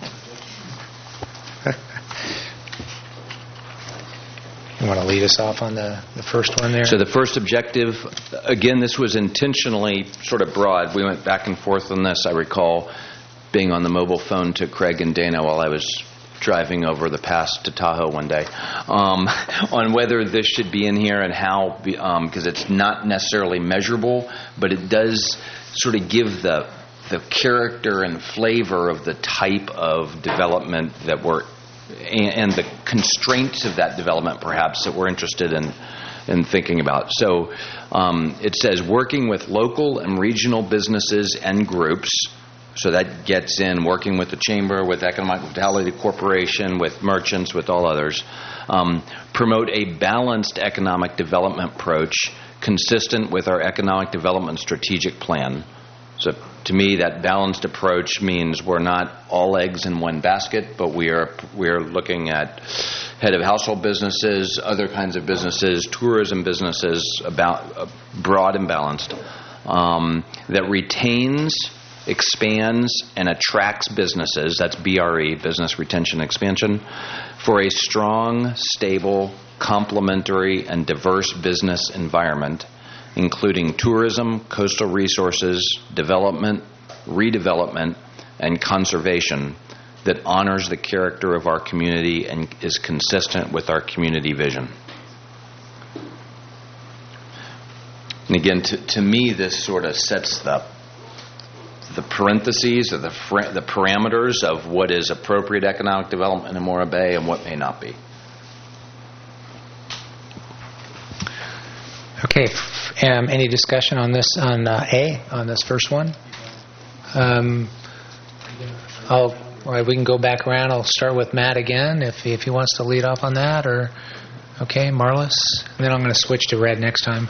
Speaker 1: You want to lead us off on the, the first one there?
Speaker 2: So the first objective, again, this was intentionally sort of broad. We went back and forth on this. I recall being on the mobile phone to Craig and Dana while I was driving over the pass to Tahoe one day um, on whether this should be in here and how, because um, it's not necessarily measurable, but it does sort of give the the character and flavor of the type of development that we're and, and the constraints of that development, perhaps, that we're interested in in thinking about. So um, it says working with local and regional businesses and groups. So that gets in working with the Chamber, with Economic Vitality Corporation, with merchants, with all others. Um, promote a balanced economic development approach consistent with our economic development strategic plan. So to me, that balanced approach means we're not all eggs in one basket, but we are we are looking at head of household businesses, other kinds of businesses, tourism businesses, about uh, broad and balanced, um, that retains, expands, and attracts businesses, that's B R E, business retention expansion, for a strong, stable, complementary, and diverse business environment, including tourism, coastal resources, development, redevelopment, and conservation that honors the character of our community and is consistent with our community vision. And again, to, to me, this sort of sets the the parentheses or the fr- the parameters of what is appropriate economic development in Morro Bay and what may not be.
Speaker 1: Okay. Um, any discussion on this, on uh, A, on this first one? Um, I'll, all right, we can go back around. I'll start with Matt again, if if he wants to lead off on that, or okay, Marlis. And then I'm going to switch to Red next time.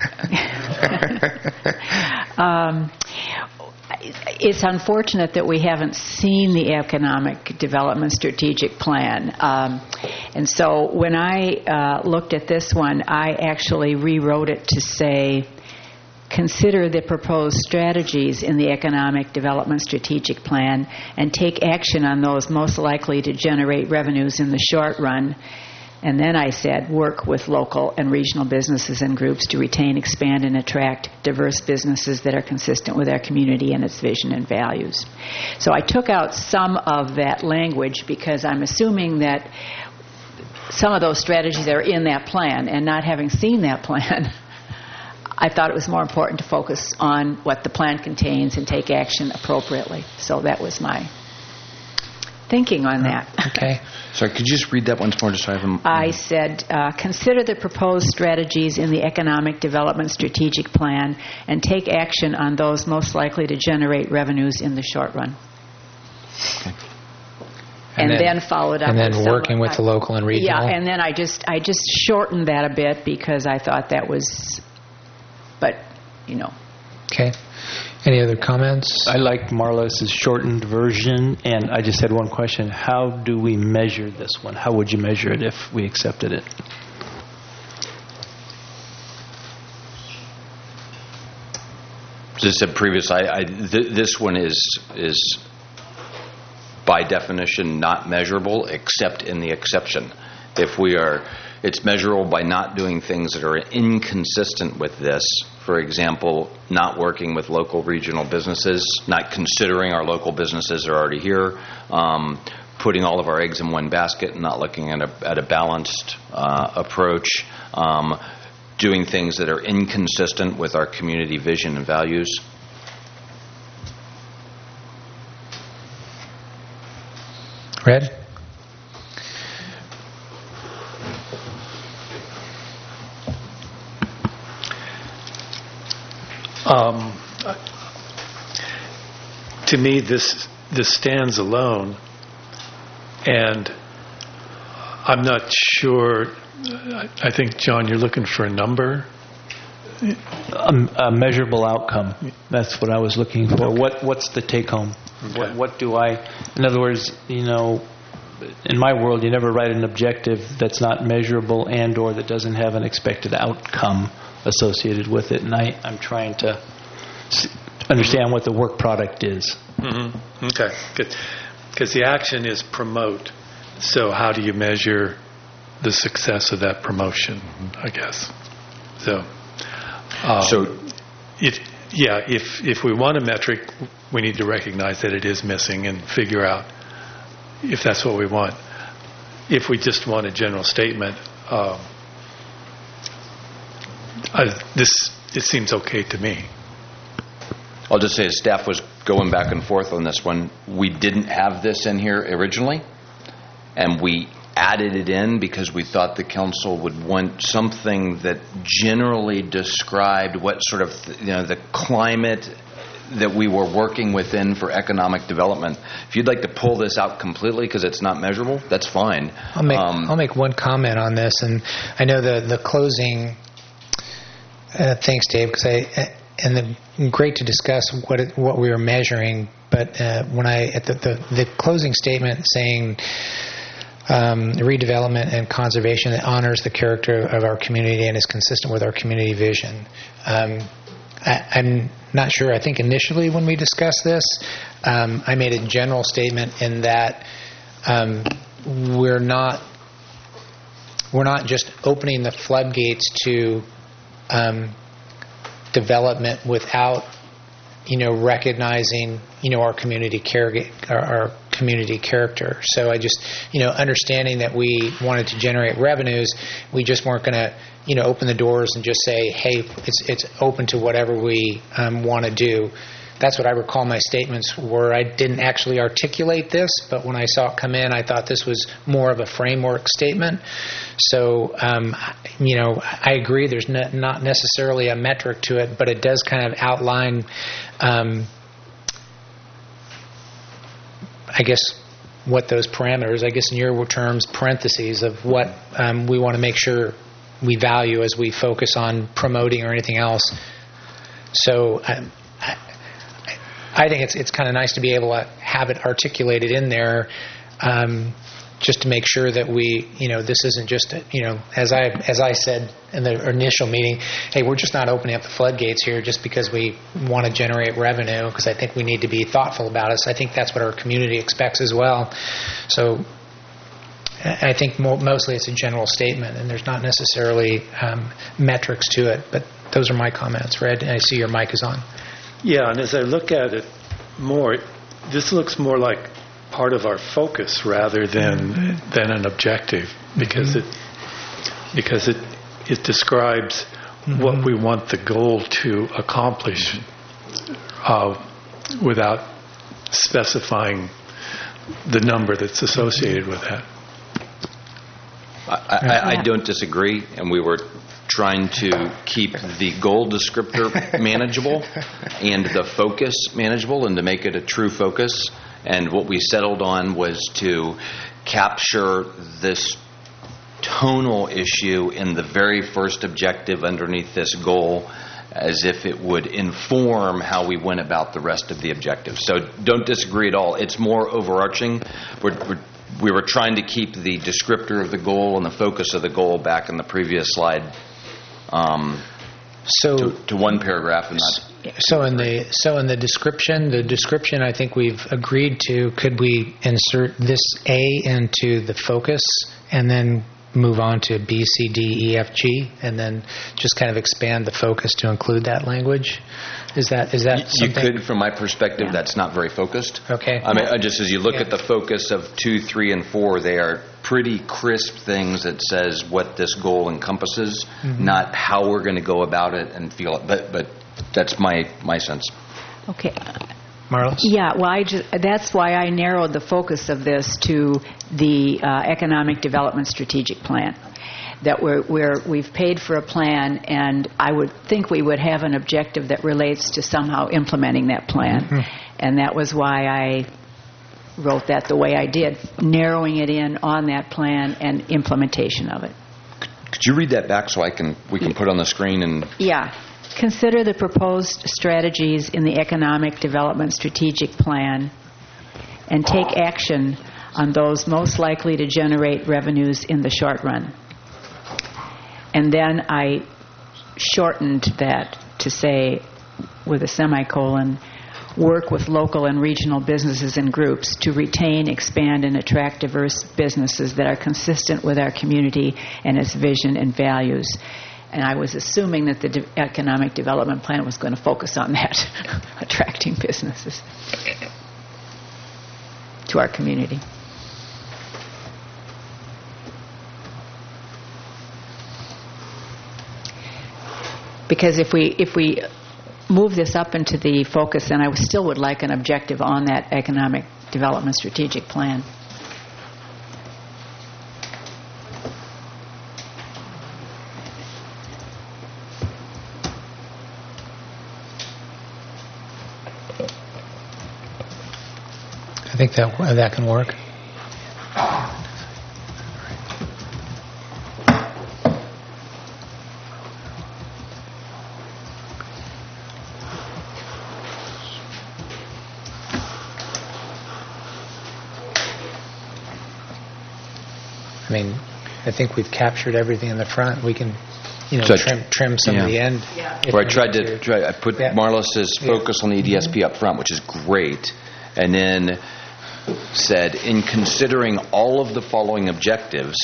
Speaker 4: um, It's unfortunate that we haven't seen the Economic Development Strategic Plan. Um, and so when I uh, looked at this one, I actually rewrote it to say, consider the proposed strategies in the Economic Development Strategic Plan and take action on those most likely to generate revenues in the short run. And then I said, work with local and regional businesses and groups to retain, expand, and attract diverse businesses that are consistent with our community and its vision and values. So I took out some of that language because I'm assuming that some of those strategies are in that plan, and not having seen that plan, I thought it was more important to focus on what the plan contains and take action appropriately. So that was my thinking on that.
Speaker 1: Okay.
Speaker 2: Sorry, could you just read that once more just so I have them?
Speaker 4: I said, uh, consider the proposed strategies in the Economic Development Strategic Plan and take action on those most likely to generate revenues in the short run.
Speaker 2: Okay.
Speaker 4: And,
Speaker 1: And then-
Speaker 4: then, followed up
Speaker 1: and then
Speaker 4: with some-
Speaker 1: working with the local and regional.
Speaker 4: Yeah, and then I just I just shortened that a bit because I thought that was, but, you know.
Speaker 1: Okay. Any other comments?
Speaker 5: I like Marlis's shortened version, and I just had one question. How do we measure this one? How would you measure it if we accepted it?
Speaker 2: As I said previously, I, I, th- this one is is by definition not measurable except in the exception. If we are, it's measurable by not doing things that are inconsistent with this. For example, not working with local regional businesses, not considering our local businesses are already here, um, putting all of our eggs in one basket and not looking at a, at a balanced uh, approach, um, doing things that are inconsistent with our community vision and values.
Speaker 1: Red?
Speaker 6: Um, to me, this this stands alone, and I'm not sure. I, I think, John, you're looking for a number.
Speaker 5: A, a measurable outcome. That's what I was looking for.
Speaker 6: Okay.
Speaker 5: What What's the take home?
Speaker 6: Okay.
Speaker 5: What, what do I? In other words, you know, in my world, you never write an objective that's not measurable and or that doesn't have an expected outcome associated with it. And I, I'm trying to s- understand what the work product is.
Speaker 6: Mm-hmm. Okay, good. Because the action is promote. So how do you measure the success of that promotion, I guess? So, um,
Speaker 2: So-
Speaker 6: if yeah, if if we want a metric, we need to recognize that it is missing and figure out if that's what we want. If we just want a general statement, um, I, this it seems okay to me.
Speaker 2: I'll just say, as staff was going back and forth on this one, we didn't have this in here originally, and we added it in because we thought the council would want something that generally described what sort of, you know, the climate that we were working within for economic development. If you'd like to pull this out completely because it's not measurable, that's fine.
Speaker 1: I'll make
Speaker 2: Um,
Speaker 1: I'll make one comment on this, and I know the the closing. Uh, thanks, Dave, because I and the, great to discuss what it, what we were measuring. But uh, when I at the, the the closing statement saying um, redevelopment and conservation that honors the character of our community and is consistent with our community vision. Um, I, I'm not sure. I think initially when we discussed this, um, I made a general statement in that um, we're not we're not just opening the floodgates to um, development without, you know, recognizing, you know, our community care, our, our community character. So I just, you know, understanding that we wanted to generate revenues, we just weren't going to, you know, open the doors and just say, hey, it's it's open to whatever we um, want to do. That's what I recall my statements were. I didn't actually articulate this, but when I saw it come in, I thought this was more of a framework statement. So, um, you know, I agree there's not, not necessarily a metric to it, but it does kind of outline, um, I guess, what those parameters, I guess in your terms, parentheses of what um, we want to make sure we value as we focus on promoting or anything else. So um, I, I think it's it's kind of nice to be able to have it articulated in there, um, just to make sure that we, you know, this isn't just, a, you know, as I as I said in the initial meeting, hey, we're just not opening up the floodgates here just because we want to generate revenue, because I think we need to be thoughtful about it. So I think that's what our community expects as well. So I think mo- mostly it's a general statement, and there's not necessarily um, metrics to it. But those are my comments. Red, I see your mic is on.
Speaker 6: Yeah, and as I look at it more, this looks more like part of our focus rather than than an objective, because it because it it describes mm-hmm. what we want the goal to accomplish uh, without specifying the number that's associated with that.
Speaker 2: I, I, I don't disagree, and we were trying to keep the goal descriptor manageable and the focus manageable, and to make it a true focus. And what we settled on was to capture this tonal issue in the very first objective underneath this goal, as if it would inform how we went about the rest of the objectives. So don't disagree at all. It's more overarching. We're, we're We were trying to keep the descriptor of the goal and the focus of the goal back in the previous slide um,
Speaker 1: so
Speaker 2: to, to one paragraph and not.
Speaker 1: So in the so in the description, the description I think we've agreed to. Could we insert this A into the focus and then move on to B, C, D, E, F, G, and then just kind of expand the focus to include that language? Is that is that
Speaker 2: You, you
Speaker 1: something?
Speaker 2: could, from my perspective, that's not very focused.
Speaker 1: Okay.
Speaker 2: I mean, uh, just as you look
Speaker 1: Yeah.
Speaker 2: at the focus of two, three, and four, they are pretty crisp things that says what this goal encompasses,
Speaker 1: Mm-hmm.
Speaker 2: not how we're going to go about it and feel it. But but that's my my sense.
Speaker 4: Okay.
Speaker 1: Marlos?
Speaker 4: Yeah, well, I just, that's why I narrowed the focus of this to the uh, Economic Development Strategic Plan. That we're, we're, we've paid for a plan, and I would think we would have an objective that relates to somehow implementing that plan.
Speaker 1: Mm-hmm.
Speaker 4: And that was why I wrote that the way I did, narrowing it in on that plan and implementation of it.
Speaker 2: Could you read that back so I can we can put it on the screen and
Speaker 4: Yeah. Consider the proposed strategies in the Economic Development Strategic Plan and take action on those most likely to generate revenues in the short run. And then I shortened that to say, with a semicolon, work with local and regional businesses and groups to retain, expand, and attract diverse businesses that are consistent with our community and its vision and values. And I was assuming that the de- economic development plan was going to focus on that, attracting businesses to our community. Because if we if we move this up into the focus, then I still would like an objective on that economic development strategic plan.
Speaker 1: I think that that can work. I mean, I think we've captured everything in the front. We can, you know,
Speaker 2: So I-
Speaker 1: trim, trim some
Speaker 2: yeah.
Speaker 1: of the end. if
Speaker 2: Where I
Speaker 1: we
Speaker 2: tried
Speaker 1: need
Speaker 2: to, try, I put
Speaker 1: Yeah.
Speaker 2: Marlos's
Speaker 1: Yeah.
Speaker 2: focus on the E D S P up front, which is great, and then said, in considering all of the following objectives,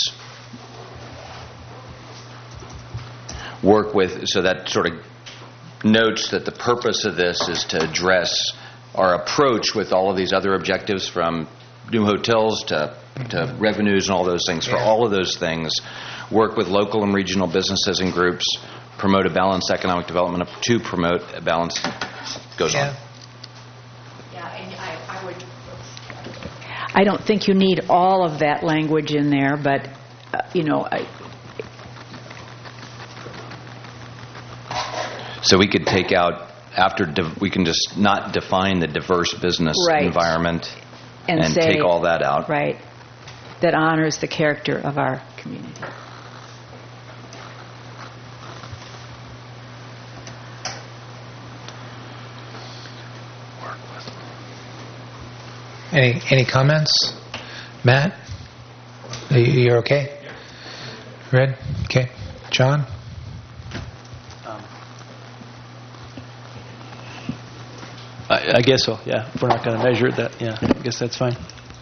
Speaker 2: work with, so that sort of notes that the purpose of this is to address our approach with all of these other objectives, from new hotels to, to revenues and all those things. For
Speaker 1: Yeah.
Speaker 2: all of those things, work with local and regional businesses and groups, promote a balanced economic development to promote a balanced, goes
Speaker 1: Yeah.
Speaker 2: on.
Speaker 4: Yeah, and I, I would. I don't think you need all of that language in there, but uh, you know, I,
Speaker 2: So we could take out, after, div- we can just not define the diverse business
Speaker 4: Right.
Speaker 2: environment
Speaker 4: and,
Speaker 2: and
Speaker 4: say
Speaker 2: take all that out.
Speaker 4: right, that honors the character of our community.
Speaker 1: Any any comments? Matt? Are you, you're okay? Red? Okay. John?
Speaker 5: I, I guess so, yeah. If we're not going to measure it, that, yeah, I guess that's fine.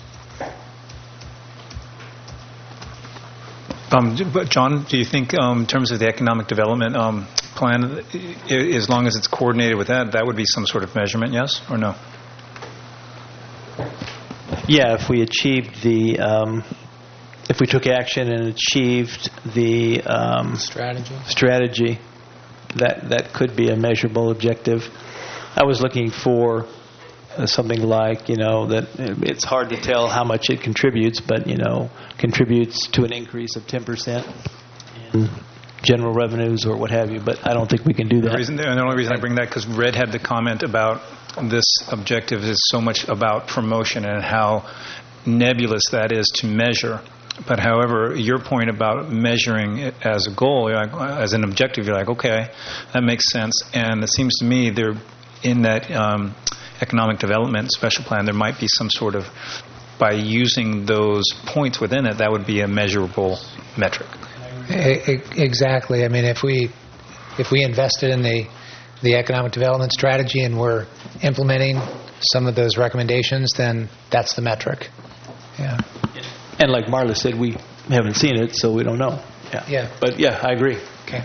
Speaker 7: Um, but John, do you think, um, in terms of the economic development um, plan, i- as long as it's coordinated with that, that would be some sort of measurement, yes or no?
Speaker 5: Yeah, if we achieved the, um, if we took action and achieved the um,
Speaker 1: Strategy?
Speaker 5: strategy, that that could be a measurable objective. I was looking for uh, something like, you know, that it's hard to tell how much it contributes, but, you know, contributes to an increase of ten percent in general revenues or what have you, but I don't think we can do
Speaker 7: The,
Speaker 5: that.
Speaker 7: reason, the only reason I bring that, because Red had the comment about this objective is so much about promotion and how nebulous that is to measure. But however, your point about measuring it as a goal, you're like, as an objective, you're like, okay, that makes sense. And it seems to me there, in that um, economic development special plan, there might be some sort of, by using those points within it, that would be a measurable metric.
Speaker 1: E- e- Exactly. I mean, if we if we invested in the the economic development strategy and we're implementing some of those recommendations, then that's the metric. Yeah.
Speaker 5: And like Marla said, we haven't seen it, so we don't know. Yeah.
Speaker 1: Yeah.
Speaker 5: But yeah, I agree.
Speaker 1: Okay.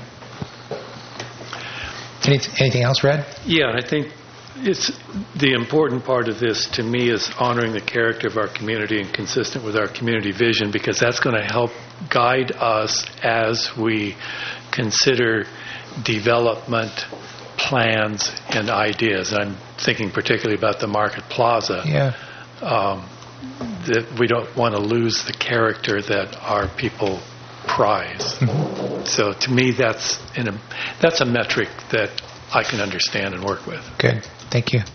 Speaker 1: Anyth- Anything else, Red?
Speaker 6: Yeah, I think it's the important part of this to me is honoring the character of our community and consistent with our community vision, because that's going to help guide us as we consider development plans and ideas. I'm thinking particularly about the Market Plaza.
Speaker 1: Yeah.
Speaker 6: Um, that we don't want to lose the character that our people prize. Mm-hmm. So to me, that's in a, that's a metric that I can understand and work with.
Speaker 1: Good. Thank you.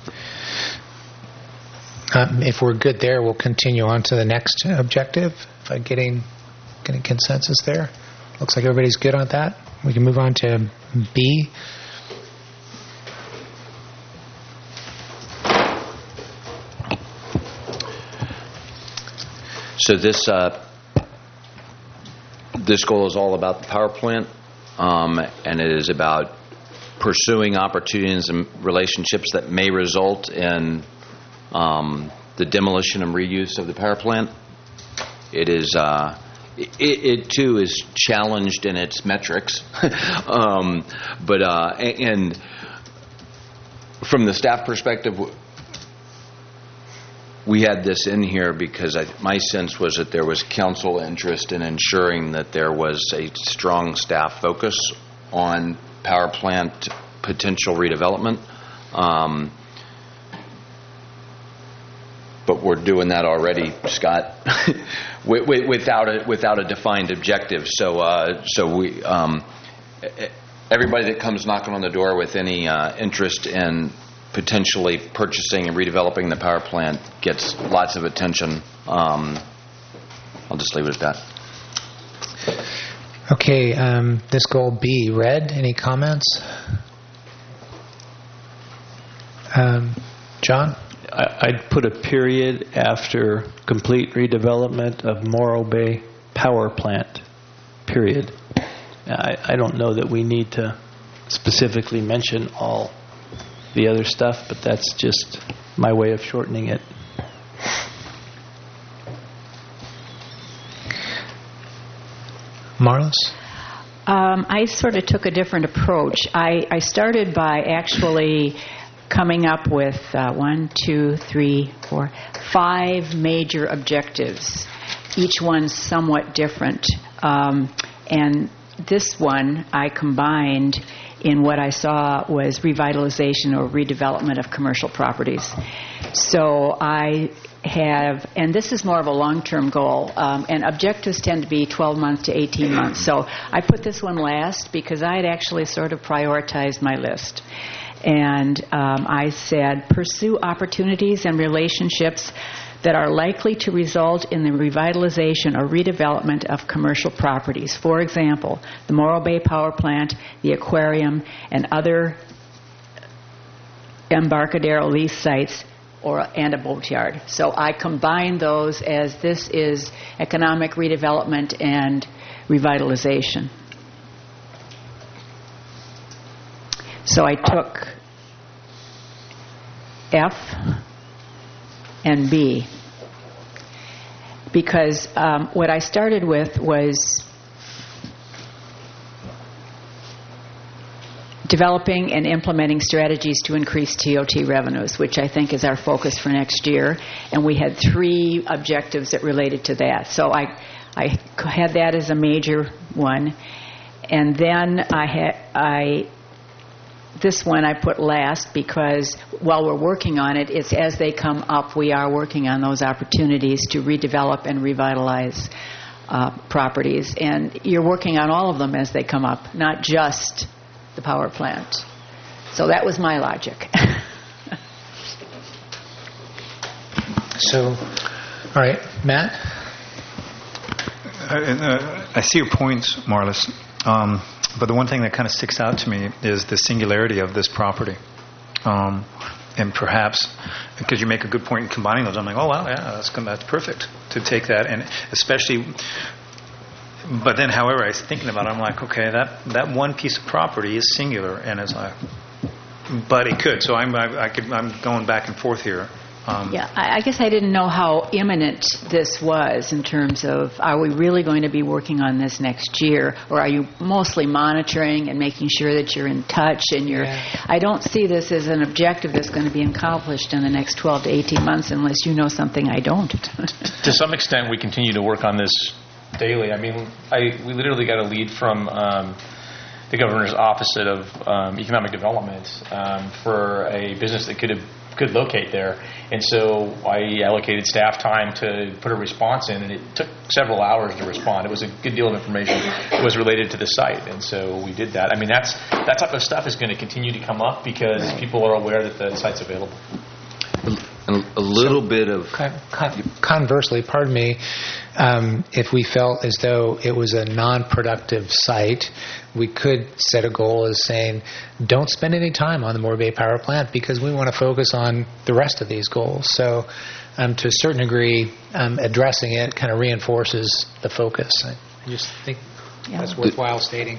Speaker 1: Um, if we're good there, we'll continue on to the next objective. If I'm getting, getting consensus there. Looks like everybody's good on that. We can move on to B.
Speaker 2: So this uh, this goal is all about the power plant, um, and it is about pursuing opportunities and relationships that may result in um, the demolition and reuse of the power plant. It is uh, it, it too is challenged in its metrics, um, but uh, and from the staff perspective, we had this in here because I, my sense was that there was council interest in ensuring that there was a strong staff focus on power plant potential redevelopment. Um, but we're doing that already, Scott, without a without a defined objective. So, uh, so we um, everybody that comes knocking on the door with any uh, interest in potentially purchasing and redeveloping the power plant gets lots of attention. Um, I'll just leave it at that.
Speaker 1: Okay, um, this goal B, Red, any comments? Um, John?
Speaker 5: I, I'd put a period after complete redevelopment of Morro Bay Power Plant, period. I, I don't know that we need to specifically mention all the other stuff, but that's just my way of shortening it.
Speaker 1: Marlis?
Speaker 4: Um, I sort of took a different approach. I, I started by actually coming up with uh, one, two, three, four, five major objectives, each one somewhat different. Um, and this one I combined in what I saw was revitalization or redevelopment of commercial properties. So I have, and this is more of a long-term goal, um, and objectives tend to be twelve months to eighteen months. So I put this one last because I had actually sort of prioritized my list. And um, I said, pursue opportunities and relationships that are likely to result in the revitalization or redevelopment of commercial properties. For example, the Morro Bay Power Plant, the aquarium, and other Embarcadero lease sites, or and a boatyard. So I combine those as this is economic redevelopment and revitalization. So I took F and B, because um, what I started with was developing and implementing strategies to increase T O T revenues, which I think is our focus for next year, and we had three objectives that related to that. So I, I had that as a major one, and then I had I. This one I put last because while we're working on it, it's as they come up, we are working on those opportunities to redevelop and revitalize uh, properties. And you're working on all of them as they come up, not just the power plant. So that was my logic.
Speaker 1: So, all right, Matt?
Speaker 7: I, uh, I see your points, Marlis. Um, But the one thing that kind of sticks out to me is the singularity of this property. Um, and perhaps, because you make a good point in combining those, I'm like, oh, wow, yeah, that's, that's perfect to take that. And especially, but then, however, I was thinking about it, I'm like, okay, that, that one piece of property is singular. And it's like, but it could. So I'm, I, I could, I'm going back and forth here. Um,
Speaker 4: Yeah, I I guess I didn't know how imminent this was in terms of, are we really going to be working on this next year, or are you mostly monitoring and making sure that you're in touch and you're,
Speaker 1: Yeah.
Speaker 4: I don't see this as an objective that's going to be accomplished in the next twelve to eighteen months unless you know something I don't.
Speaker 9: To some extent, we continue to work on this daily. I mean, I we literally got a lead from um, the governor's office of um, economic development um, for a business that could have, could locate there, and so I allocated staff time to put a response in, and it took several hours to respond. It was a good deal of information that was related to the site, and so we did that. I mean, that's that type of stuff is going to continue to come up because people are aware that the site's available.
Speaker 2: And a little bit of
Speaker 1: Con- con- Conversely, pardon me, um, if we felt as though it was a non-productive site, we could set a goal as saying, don't spend any time on the Morro Bay Power Plant because we want to focus on the rest of these goals. So um, to a certain degree, um, addressing it kind of reinforces the focus. I just think
Speaker 4: Yeah.
Speaker 1: that's worthwhile stating.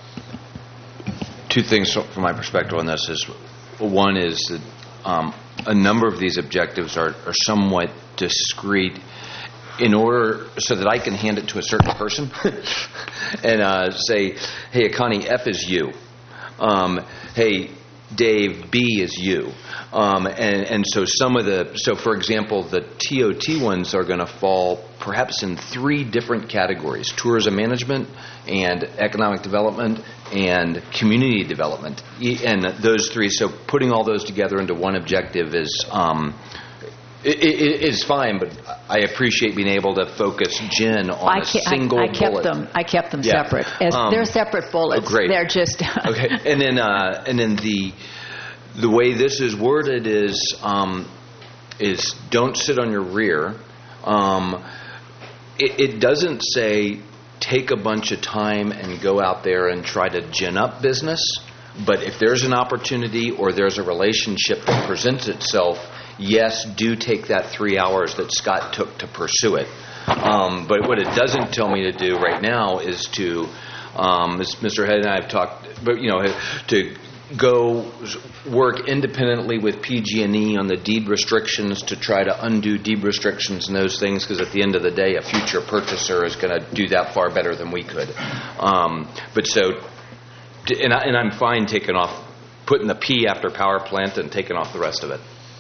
Speaker 2: two things from my perspective on this is, one is that um, a number of these objectives are, are somewhat discrete in order so that I can hand it to a certain person and uh, say, hey, Connie, F is you. Um, hey, Dave, B is you. Um, and, and so some of the, so for example, the T O T ones are going to fall perhaps in three different categories: tourism management and economic development and community development. E- And those three, so putting all those together into one objective is, um, it, it, it's fine, but I appreciate being able to focus Jen on
Speaker 4: I
Speaker 2: a
Speaker 4: ke-
Speaker 2: single
Speaker 4: I, I kept
Speaker 2: bullet.
Speaker 4: them. I kept them
Speaker 2: Yeah.
Speaker 4: separate. As,
Speaker 2: Um,
Speaker 4: they're separate bullets.
Speaker 2: oh, great.
Speaker 4: They're just
Speaker 2: Okay, and then uh, and then the the way this is worded is um, is don't sit on your rear. Um, it, it doesn't say take a bunch of time and go out there and try to gin up business. But if there's an opportunity or there's a relationship that presents itself, yes, do take that three hours that Scott took to pursue it. Um, but what it doesn't tell me to do right now is to, um, as Mister Head and I have talked, but you know, to go work independently with P G and E on the deed restrictions to try to undo deed restrictions and those things, because at the end of the day, a future purchaser is going to do that far better than we could. Um, but so, and, I, and I'm fine taking off, putting the P after power plant and taking off the rest of it.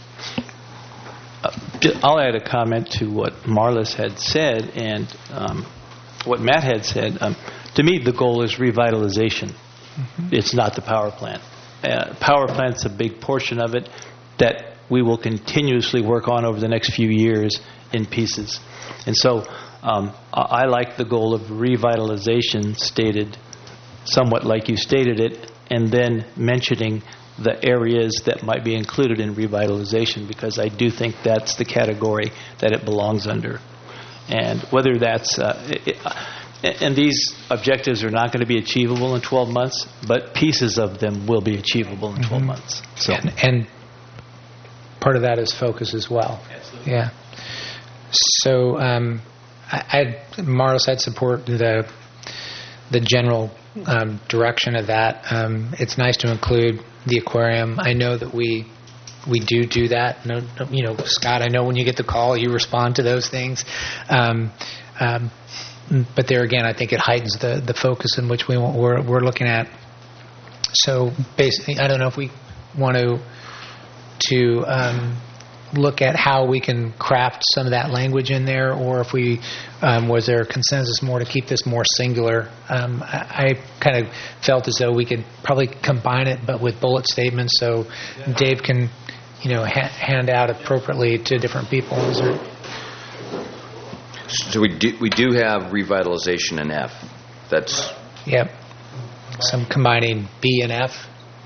Speaker 5: I'll add a comment to what Marlis had said and um, what Matt had said. Um, to me, the goal is revitalization. Mm-hmm. It's not the power plant. Uh, power plant's a big portion of it that we will continuously work on over the next few years in pieces. And so um, I, I like the goal of revitalization stated somewhat like you stated it, and then mentioning the areas that might be included in revitalization, because I do think that's the category that it belongs under. And whether that's, uh, it, and these objectives are not going to be achievable in twelve months, but pieces of them will be achievable in twelve
Speaker 1: Mhm.
Speaker 5: months. So,
Speaker 1: And, and part of that is focus as well.
Speaker 5: Absolutely.
Speaker 1: Yeah. So, um, I, I'd, Marlis, I'd support the the general um, direction of that. Um, it's nice to include the aquarium. I know that we we do do that. No, no, you know, Scott, I know when you get the call, you respond to those things. Um, um, but there again, I think it heightens the, the focus in which we want, we're we're looking at. So basically, I don't know if we want to to um, look at how we can craft some of that language in there, or if we um, was there a consensus more to keep this more singular. Um, I, I kind of felt as though we could probably combine it, but with bullet statements, so Dave can, you know, ha- hand out appropriately to different people. Is there,
Speaker 2: So we do, we do have revitalization in F. That's
Speaker 1: yep. Some combining B and F.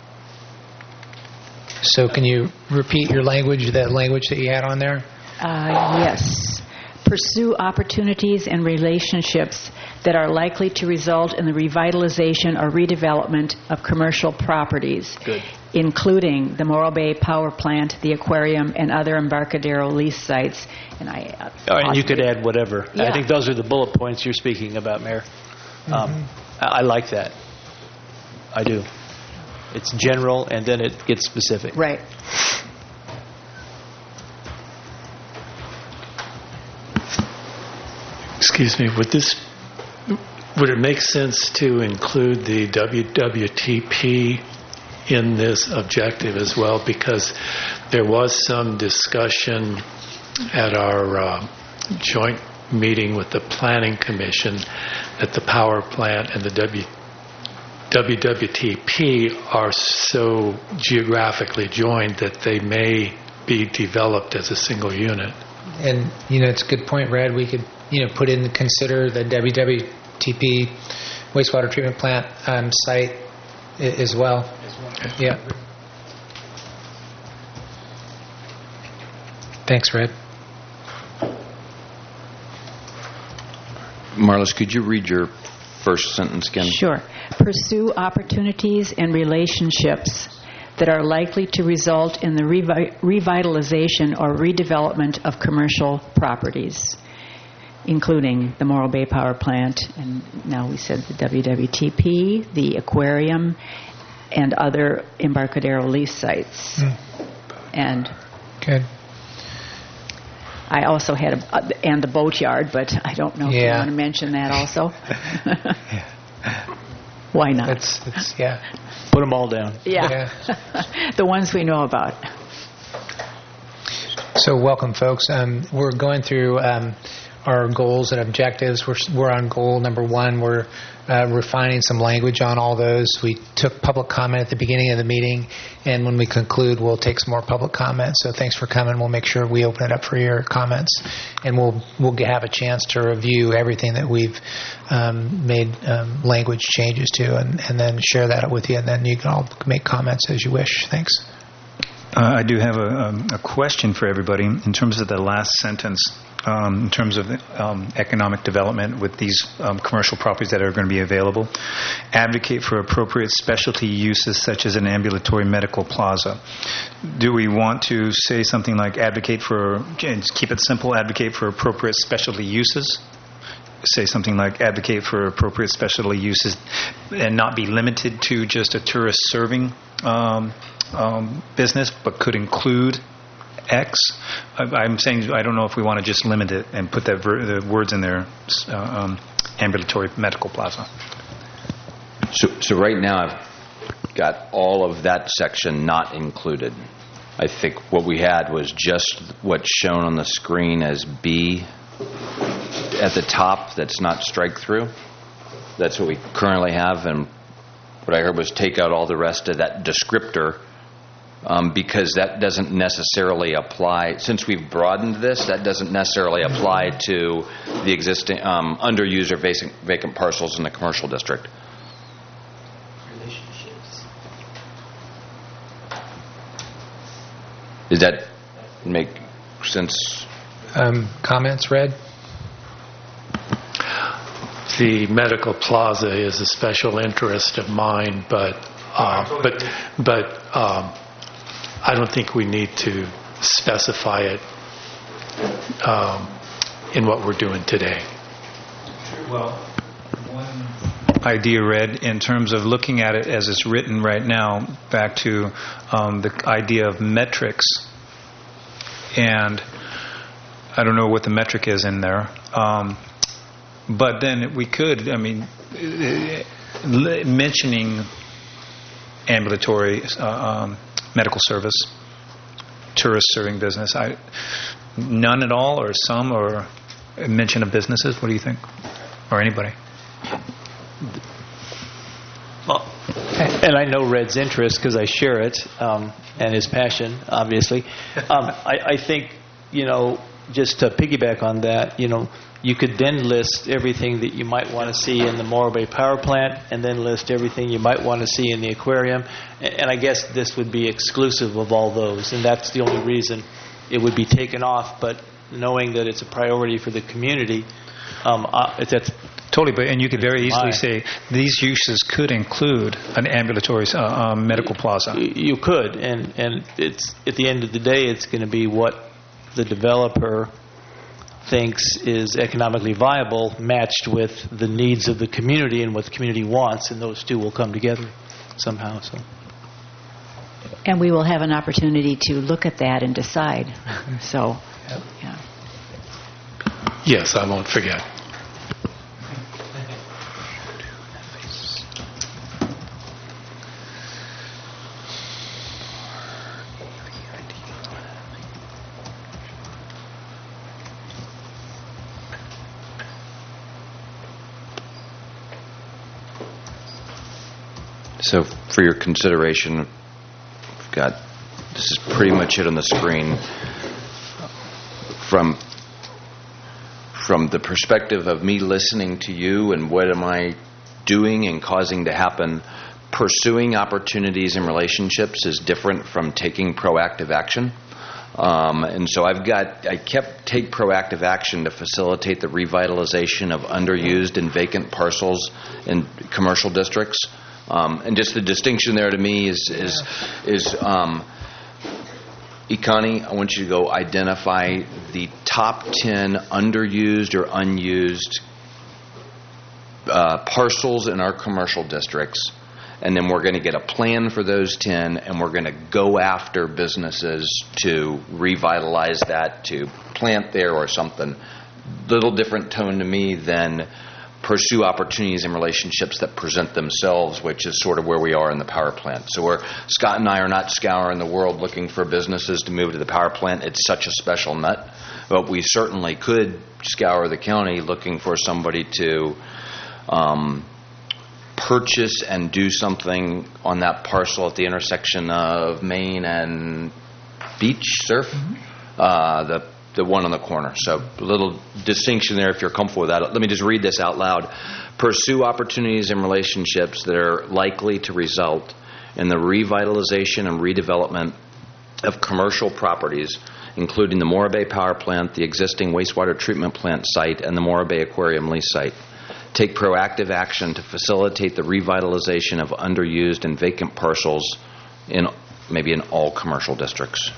Speaker 1: So can you repeat your language, that language that you had on there?
Speaker 4: Uh, yes. Pursue opportunities and relationships that are likely to result in the revitalization or redevelopment of commercial properties,
Speaker 5: Good.
Speaker 4: including the Morro Bay Power Plant, the aquarium, and other Embarcadero lease sites. And I. Uh,
Speaker 5: Oh, and you
Speaker 4: possibly-
Speaker 5: could add whatever. I
Speaker 4: Yeah.
Speaker 5: think those are the bullet points you're speaking about, Mayor. Um, I, I like that. I do. It's general, and then it gets specific.
Speaker 4: Right.
Speaker 6: excuse me, would this, would it make sense to include the W W T P in this objective as well? Because there was some discussion at our uh, joint meeting with the Planning Commission that the power plant and the W W T P are so geographically joined that they may be developed as a single unit.
Speaker 1: And, you know, it's a good point, Red. We could, you know, put in, consider the W W T P wastewater treatment plant um, site I- as well.
Speaker 6: Okay.
Speaker 1: Yeah. Thanks, Red.
Speaker 2: Marlis, could you read your first sentence again?
Speaker 4: Sure. Pursue opportunities and relationships that are likely to result in the revi- revitalization or redevelopment of commercial properties, including the Morro Bay Power Plant, and now we said the W W T P, the aquarium, and other Embarcadero lease sites.
Speaker 1: Mm.
Speaker 4: And
Speaker 1: Good.
Speaker 4: I also had a, uh, and the boatyard, but I don't know if you
Speaker 1: Yeah.
Speaker 4: want to mention that also. Why not?
Speaker 1: That's, that's yeah.
Speaker 5: Put them all down.
Speaker 4: Yeah. The ones we know about.
Speaker 1: So welcome, folks. Um, we're going through um, our goals and objectives. We're, we're on goal number one. We're uh, refining some language on all those. We took public comment at the beginning of the meeting, and when we conclude, we'll take some more public comment. So thanks for coming. We'll make sure we open it up for your comments, and we'll we'll have a chance to review everything that we've um, made um, language changes to, and, and then share that with you, and then you can all make comments as you wish. Thanks.
Speaker 7: Uh, I do have a, um, a question for everybody in terms of the last sentence, um, in terms of um, economic development with these um, commercial properties that are going to be available. Advocate for appropriate specialty uses such as an ambulatory medical plaza. Do we want to say something like advocate for, just keep it simple, advocate for appropriate specialty uses? Say something like advocate for appropriate specialty uses and not be limited to just a tourist serving um, um, business, but could include X. I, I'm saying I don't know if we want to just limit it and put that ver- the words in there, uh, um, ambulatory medical plaza.
Speaker 2: So, so right now I've got all of that section not included. I think what we had was just what's shown on the screen as B at the top that's not strike through. That's what we currently have, and what I heard was take out all the rest of that descriptor um, because that doesn't necessarily apply. Since we've broadened this, that doesn't necessarily apply to the existing um, underused or vacant, vacant parcels in the commercial district.
Speaker 8: Relationships.
Speaker 2: Does that make sense?
Speaker 1: Um, comments, Red?
Speaker 6: The medical plaza is a special interest of mine, but uh, but but um, I don't think we need to specify it um, in what we're doing today.
Speaker 7: Well, one idea, Red, in terms of looking at it as it's written right now, back to um, the idea of metrics, and I don't know what the metric is in there. Um, But then we could, I mean, mentioning ambulatory uh, um, medical service, tourist serving business, I, none at all, or some, or mention of businesses. What do you think, or anybody?
Speaker 5: Well, and I know Red's interest because I share it, um, and his passion, obviously. Um, I, I think, you know, just to piggyback on that, you know, you could then list everything that you might want to see in the Morro Bay Power Plant, and then list everything you might want to see in the aquarium. And I guess this would be exclusive of all those, and that's the only reason it would be taken off. But knowing that it's a priority for the community, um, uh, that's
Speaker 7: Totally, but and you could very easily
Speaker 5: Why?
Speaker 7: say these uses could include an ambulatory uh, um, medical plaza.
Speaker 5: You could, and and it's at the end of the day, it's going to be what the developer thinks is economically viable, matched with the needs of the community and what the community wants, and those two will come together somehow. So,
Speaker 4: And we will have an opportunity to look at that and decide. So, yeah.
Speaker 6: Yes, I won't forget.
Speaker 2: So for your consideration, we've got, this is pretty much it on the screen. From from the perspective of me listening to you and what am I doing and causing to happen, pursuing opportunities and relationships is different from taking proactive action. Um, and so I've got, I kept take proactive action to facilitate the revitalization of underused and vacant parcels in commercial districts. Um, and just the distinction there to me is, is, is um, Ikani, I want you to go identify the top ten underused or unused uh, parcels in our commercial districts. And then we're going to get a plan for those ten, and we're going to go after businesses to revitalize that, to plant there or something. Little different tone to me than pursue opportunities and relationships that present themselves, which is sort of where we are in the power plant. So we're, Scott and I are not scouring the world looking for businesses to move to the power plant. It's such a special nut. But we certainly could scour the county looking for somebody to um, purchase and do something on that parcel at the intersection of Main and Beach Surf, mm-hmm. uh, the the one on the corner. So a little distinction there if you're comfortable with that. Let me just read this out loud. Pursue opportunities and relationships that are likely to result in the revitalization and redevelopment of commercial properties, including the Morro Bay Power Plant, the existing wastewater treatment plant site, and the Morro Bay Aquarium lease site. Take proactive action to facilitate the revitalization of underused and vacant parcels in maybe in all commercial districts.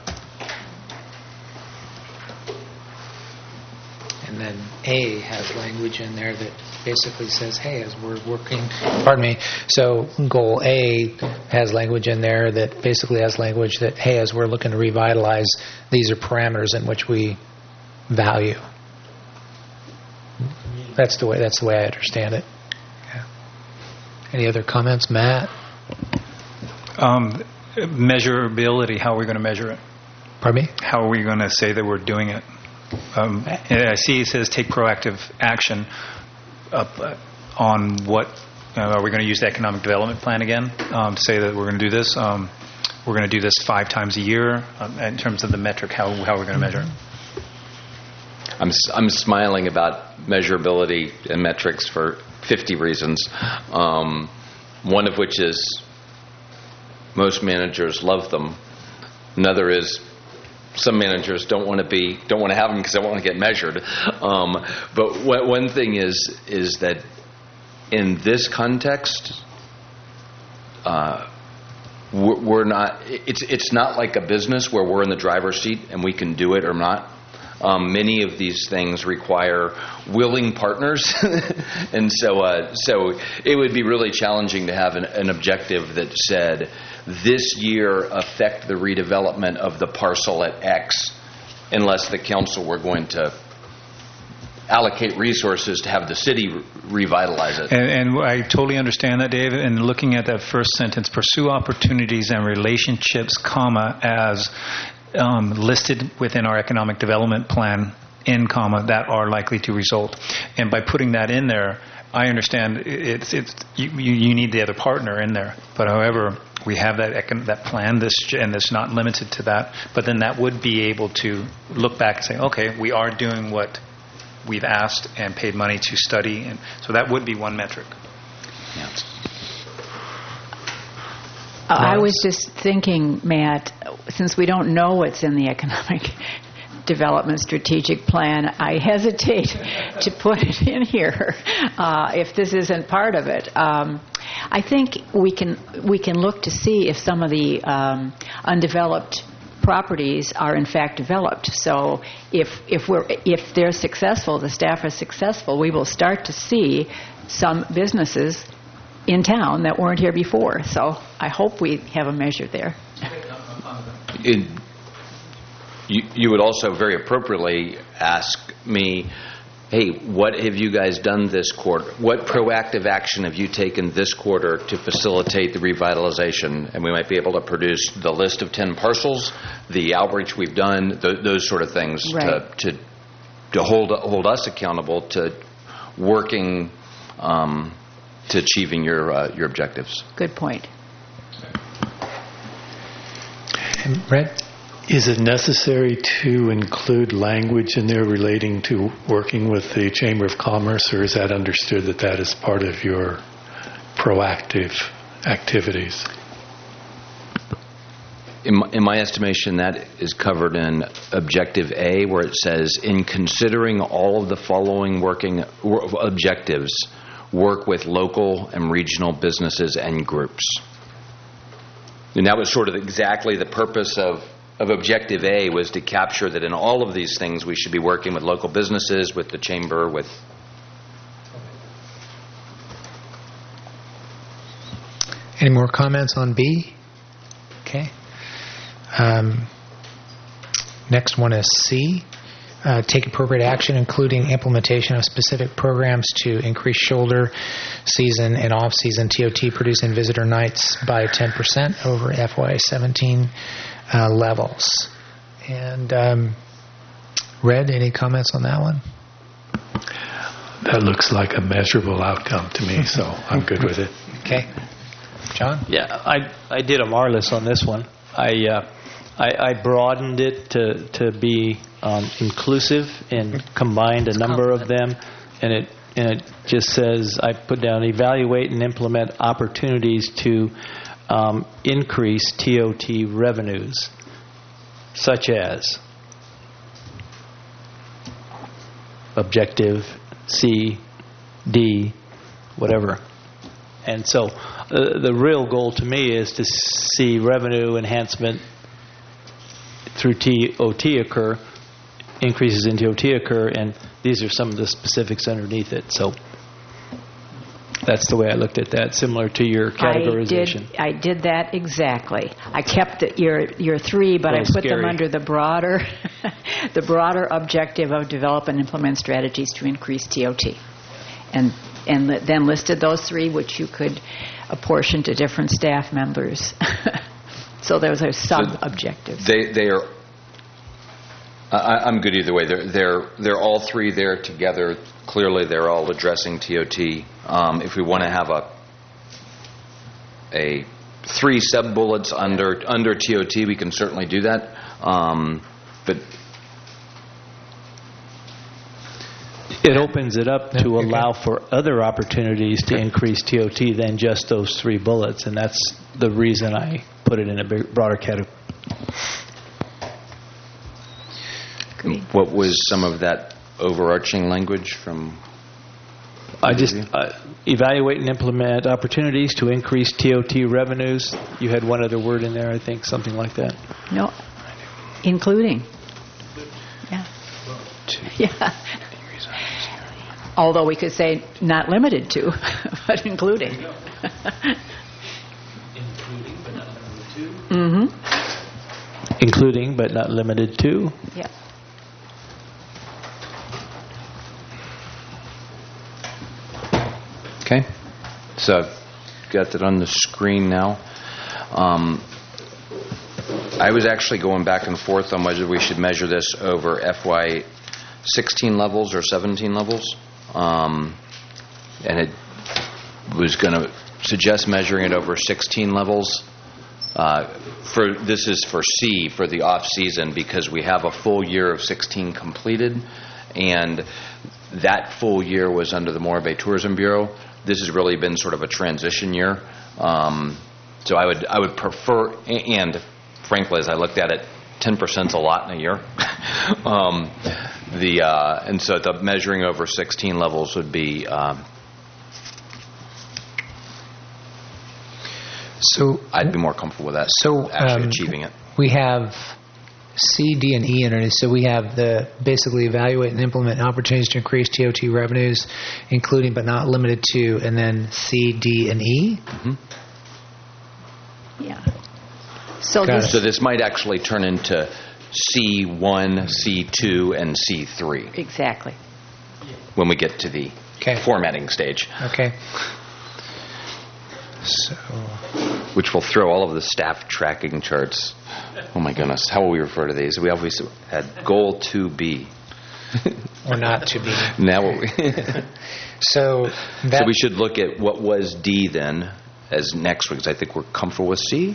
Speaker 1: And then A has language in there that basically says, hey, as we're working, pardon me, so goal A has language in there that basically has language that, hey, as we're looking to revitalize, these are parameters in which we value. That's the way. That's the way I understand it. Yeah. Any other comments, Matt?
Speaker 7: Um, measurability. How are we going to measure it?
Speaker 1: Pardon me?
Speaker 7: How are we going to say that we're doing it? Um, I see it says take proactive action uh, on what. Uh, are we going to use the economic development plan again um, to say that we're going to do this? Um, we're going to do this five times a year um, in terms of the metric. How how are we going to measure it?
Speaker 2: I'm I'm smiling about measurability and metrics for fifty reasons. Um, one of which is most managers love them. Another is some managers don't want to be don't want to have them because they want to get measured. Um, but what, one thing is is that in this context, uh, we're, we're not. It's it's not like a business where we're in the driver's seat and we can do it or not. Um, many of these things require willing partners, and so uh, so it would be really challenging to have an, an objective that said, this year affect the redevelopment of the parcel at X, unless the council were going to allocate resources to have the city re- revitalize it.
Speaker 7: And, and I totally understand that, David. And looking at that first sentence, pursue opportunities and relationships, comma, as Um, listed within our economic development plan, in comma, that are likely to result. And by putting that in there, I understand it's it's you, you need the other partner in there. But however, we have that econ- that plan, this and it's not limited to that. But then that would be able to look back and say, okay, we are doing what we've asked and paid money to study, and so that would be one metric.
Speaker 2: Yeah.
Speaker 4: Uh, I was just thinking, Matt, since we don't know what's in the economic development strategic plan, I hesitate to put it in here uh, if this isn't part of it. Um, I think we can we can look to see if some of the um, undeveloped properties are in fact developed. So if if we're if they're successful, the staff are successful, we will start to see some businesses in town that weren't here before. So I hope we have a measure there.
Speaker 2: It, you, you would also very appropriately ask me, hey, what have you guys done this quarter? What proactive action have you taken this quarter to facilitate the revitalization? And we might be able to produce the list of ten parcels, the outreach we've done, th- those sort of things
Speaker 4: right.
Speaker 2: to, to to hold hold us accountable to working um, to achieving your uh, your objectives.
Speaker 4: Good point.
Speaker 1: And Red?
Speaker 6: Is it necessary to include language in there relating to working with the Chamber of Commerce, or is that understood that that is part of your proactive activities?
Speaker 2: In my, in my estimation, that is covered in Objective A, where it says, in considering all of the following working objectives, work with local and regional businesses and groups. And that was sort of exactly the purpose of, of Objective A, was to capture that in all of these things we should be working with local businesses, with the chamber, with...
Speaker 1: Any more comments on B? Okay. Um, next one is C. Uh, take appropriate action, including implementation of specific programs to increase shoulder season and off-season T O T producing visitor nights by ten percent over F Y seventeen uh, levels. And um, Red, any comments on that one?
Speaker 6: That looks like a measurable outcome to me, so I'm good with it.
Speaker 1: Okay. John?
Speaker 5: Yeah, I I did a Marlis on this one. I uh, I, I broadened it to to be um, inclusive and combined a number of them, and it and it just says, I put down, evaluate and implement opportunities to um, increase T O T revenues, such as objective C, D, whatever. And so uh, the real goal to me is to see revenue enhancement through T O T occur, increases in T O T occur, and these are some of the specifics underneath it. So that's the way I looked at that, similar to your categorization.
Speaker 4: I did, I did that exactly. I kept the, your your three, but I put
Speaker 5: scary.
Speaker 4: them under the broader the broader objective of develop and implement strategies to increase T O T. And and li- then listed those three, which you could apportion to different staff members. So those are sub-objectives.
Speaker 2: They they are. I, I'm good either way. They're they're they're all three there together. Clearly, they're all addressing T O T. Um, if we want to have a a three sub bullets under under T O T, we can certainly do that. Um, but
Speaker 5: it opens it up to allow for other opportunities to increase T O T than just those three bullets, and that's the reason I put it in a big, broader category.
Speaker 2: What was some of that overarching language from?
Speaker 5: I just uh, evaluate and implement opportunities to increase T O T revenues. You had one other word in there, I think, something like that.
Speaker 4: No, including. Yeah. Yeah. Although we could say not limited to, but including.
Speaker 5: Including but not limited to.
Speaker 4: Mm-hmm.
Speaker 5: Including but not limited to.
Speaker 4: Yeah.
Speaker 2: Okay, so I've got that on the screen now. Um, I was actually going back and forth on whether we should measure this over F Y sixteen levels or seventeen levels. Um, and it was going to suggest measuring it over sixteen levels. Uh, for this is for C, for the off season, because we have a full year of sixteen completed, and that full year was under the Morro Bay Tourism Bureau. This has really been sort of a transition year. Um, so I would I would prefer, and frankly, as I looked at it, ten percent is a lot in a year. um, the uh, and so the measuring over sixteen levels would be. Um,
Speaker 1: so
Speaker 2: I'd be more comfortable with that.
Speaker 1: So
Speaker 2: actually
Speaker 1: um,
Speaker 2: achieving it.
Speaker 1: We have C, D, and E underneath. So we have the basically evaluate and implement opportunities to increase T O T revenues, including but not limited to, and then C, D, and E.
Speaker 2: Mm-hmm.
Speaker 4: Yeah. So
Speaker 1: Got
Speaker 4: this,
Speaker 2: So this might actually turn into C one, C two, and C three
Speaker 4: exactly.
Speaker 2: when we get to the
Speaker 1: Okay.
Speaker 2: formatting stage,
Speaker 1: Okay. So
Speaker 2: which will throw all of the staff tracking charts. Oh my goodness, how will we refer to these? We obviously had goal two B.
Speaker 1: or not to be.
Speaker 2: Now what we...
Speaker 1: So that
Speaker 2: So we should look at what was D then as next week, 'cause I think we're comfortable with C.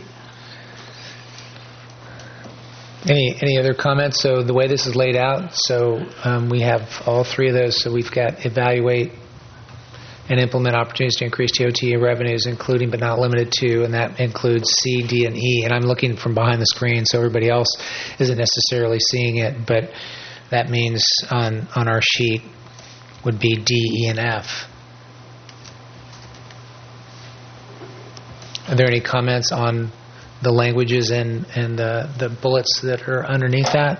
Speaker 1: Any any other comments? So the way this is laid out, so um, we have all three of those. So we've got evaluate and implement opportunities to increase T O T revenues, including but not limited to, and that includes C, D, and E. And I'm looking from behind the screen, so everybody else isn't necessarily seeing it, but that means on on our sheet would be D, E, and F. Are there any comments on the languages and, and the, the bullets that are underneath that?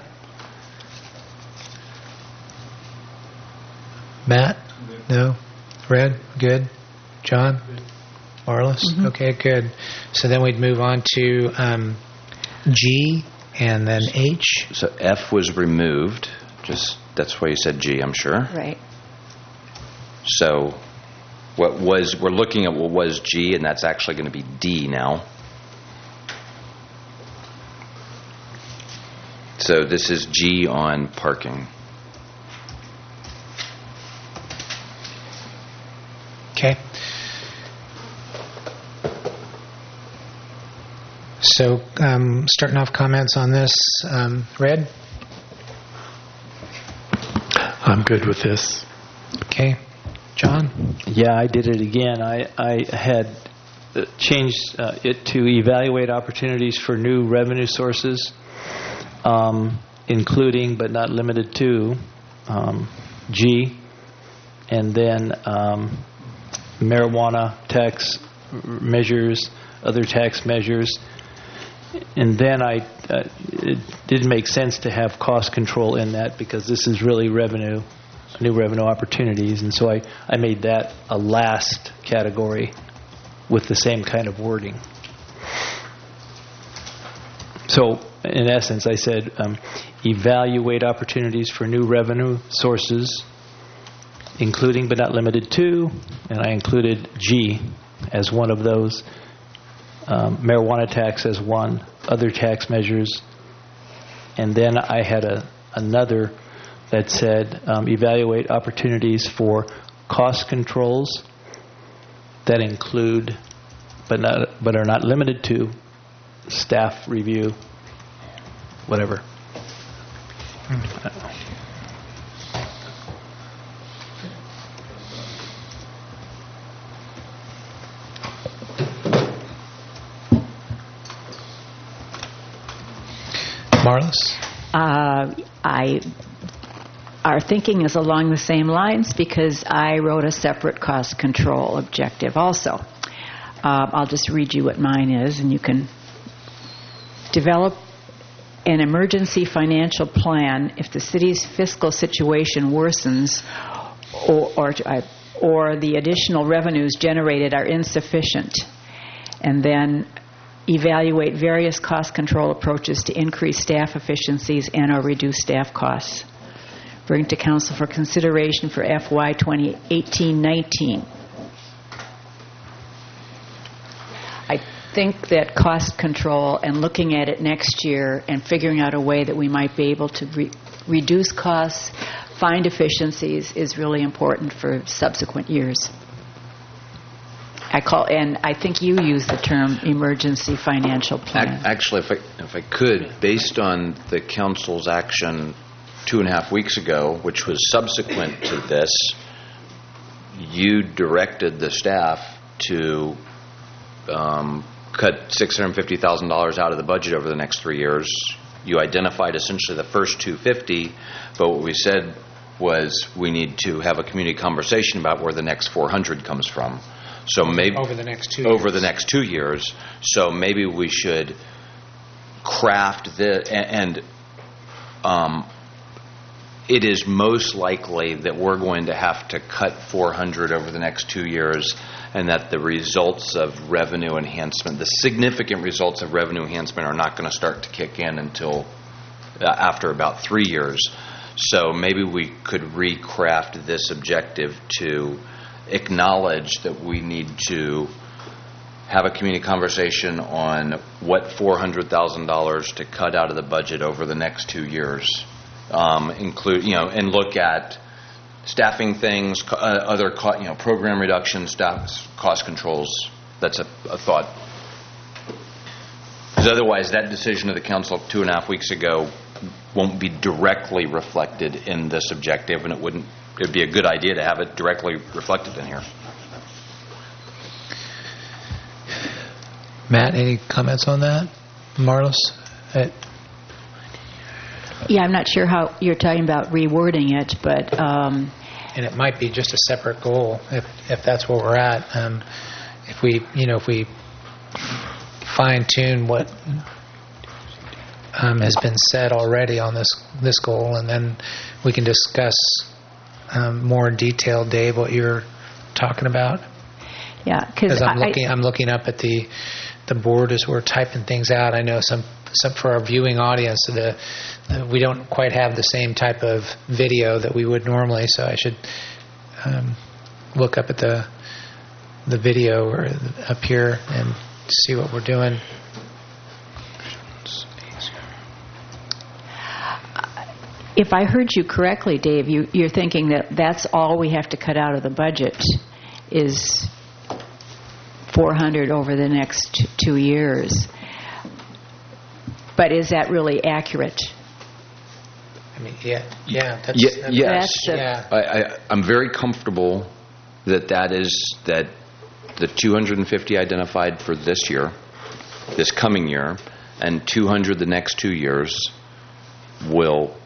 Speaker 1: Matt? No? Red? Good? John? Marlis?
Speaker 4: Mm-hmm.
Speaker 1: Okay, good. So then we'd move on to um, G and then H.
Speaker 2: So F was removed. Just that's why you said G, I'm sure.
Speaker 4: Right.
Speaker 2: So what was we're looking at what was G, and that's actually going to be D now. So this is G on parking.
Speaker 1: Okay. So um, starting off comments on this, um, Red?
Speaker 6: I'm good with this.
Speaker 1: Okay. John?
Speaker 5: Yeah, I did it again. I, I had uh, changed uh, it to evaluate opportunities for new revenue sources, um, including but not limited to um, G, and then um, marijuana tax measures, other tax measures. And then I, uh, it didn't make sense to have cost control in that because this is really revenue, new revenue opportunities. And so I, I made that a last category with the same kind of wording. So in essence, I said um, evaluate opportunities for new revenue sources, including but not limited to, and I included G as one of those. Um, marijuana tax as one, other tax measures, and then I had a another that said um, evaluate opportunities for cost controls that include but not but are not limited to staff review, whatever.
Speaker 1: Marlis?
Speaker 4: Uh, I, our thinking is along the same lines because I wrote a separate cost control objective also. Um, I'll just read you what mine is, and you can develop an emergency financial plan if the city's fiscal situation worsens or, or, uh, or the additional revenues generated are insufficient. And then evaluate various cost control approaches to increase staff efficiencies and or reduce staff costs. Bring to council for consideration for F Y twenty eighteen nineteen. I think that cost control and looking at it next year and figuring out a way that we might be able to re- reduce costs, find efficiencies is really important for subsequent years. I call, and I think you use the term emergency financial plan.
Speaker 2: Actually, if I, if I could, based on the council's action two and a half weeks ago, which was subsequent to this, you directed the staff to um, cut six hundred fifty thousand dollars out of the budget over the next three years. You identified essentially the first two hundred fifty, but what we said was we need to have a community conversation about where the next four hundred comes from. So maybe
Speaker 1: over the next two
Speaker 2: over
Speaker 1: years.
Speaker 2: the next two years. So maybe we should craft the and, and um, it is most likely that we're going to have to cut four hundred over the next two years, and that the results of revenue enhancement, the significant results of revenue enhancement, are not going to start to kick in until uh, after about three years. So maybe we could recraft this objective to acknowledge that we need to have a community conversation on what four hundred thousand dollars to cut out of the budget over the next two years um, include, you know, and look at staffing things, co- uh, other, co- you know, program reductions, staff cost controls. That's a, a thought. Because otherwise, that decision of the council two and a half weeks ago won't be directly reflected in this objective, and it wouldn't. It'd be a good idea to have it directly reflected in here.
Speaker 1: Matt, any comments on that? Marlis? Uh,
Speaker 4: Yeah, I'm not sure how you're talking about rewording it, but um,
Speaker 1: and it might be just a separate goal if if that's where we're at. Um, if we, you know, if we fine tune what um, has been said already on this this goal, and then we can discuss um, more in detail, Dave, what you're talking about.
Speaker 4: yeah, because
Speaker 1: I'm
Speaker 4: I,
Speaker 1: looking, I'm looking up at the the board as we're typing things out. I know some, some for our viewing audience, the, the we don't quite have the same type of video that we would normally. So I should um, look up at the the video or up here and see what we're doing.
Speaker 4: if I heard you correctly, Dave, you, you're thinking that that's all we have to cut out of the budget is four hundred over the next t- two years. But is that really accurate?
Speaker 1: I mean, yeah, yeah. That's,
Speaker 2: Ye-
Speaker 1: that's,
Speaker 2: yes.
Speaker 4: That's the-
Speaker 1: yeah.
Speaker 2: I, I, I'm very comfortable that that is that the two hundred fifty identified for this year, this coming year, and two hundred the next two years will.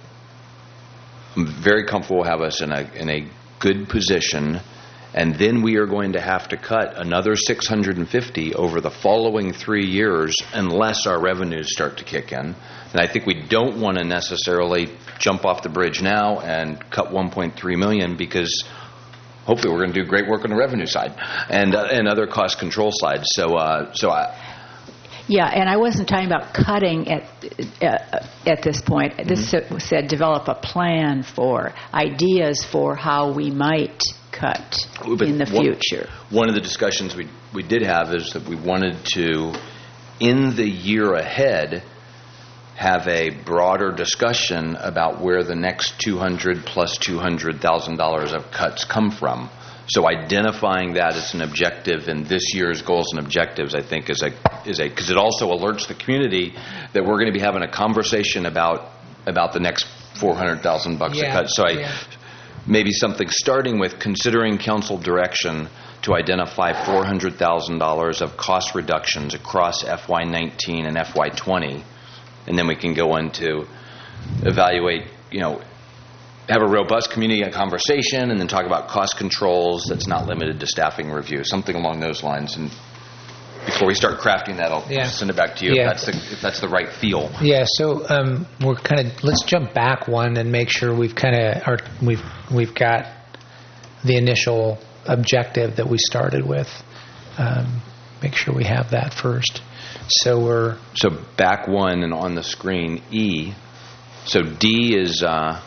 Speaker 2: I'm very comfortable have us in a in a good position, and then we are going to have to cut another six hundred fifty over the following three years unless our revenues start to kick in. And I think we don't want to necessarily jump off the bridge now and cut one point three million because hopefully we're going to do great work on the revenue side and uh, and other cost control sides. So uh, so I.
Speaker 4: Yeah, and I wasn't talking about cutting at uh, at this point. This
Speaker 2: Mm-hmm.
Speaker 4: said develop a plan for ideas for how we might cut
Speaker 2: But
Speaker 4: in the
Speaker 2: one-
Speaker 4: future.
Speaker 2: One of the discussions we we did have is that we wanted to, in the year ahead, have a broader discussion about where the next two hundred plus two hundred thousand dollars of cuts come from. So identifying that as an objective in this year's goals and objectives, I think, is a is a because it also alerts the community that we're going to be having a conversation about about the next four hundred thousand bucks
Speaker 1: Yeah,
Speaker 2: a cut. So I.
Speaker 1: yeah.
Speaker 2: Maybe something starting with considering council direction to identify four hundred thousand dollars of cost reductions across F Y nineteen and F Y twenty, and then we can go into evaluate, you know, have a robust community conversation, and then talk about cost controls that's not limited to staffing review, something along those lines. And before we start crafting that, I'll
Speaker 1: Yeah.
Speaker 2: send it back to you
Speaker 1: Yeah.
Speaker 2: if that's the, if that's the right feel.
Speaker 1: Yeah, so um, we're kind of let's jump back one and make sure we've kind of are we've we've got the initial objective that we started with. Um, make sure we have that first. So we're
Speaker 2: So back one and on the screen, E. So D is, uh,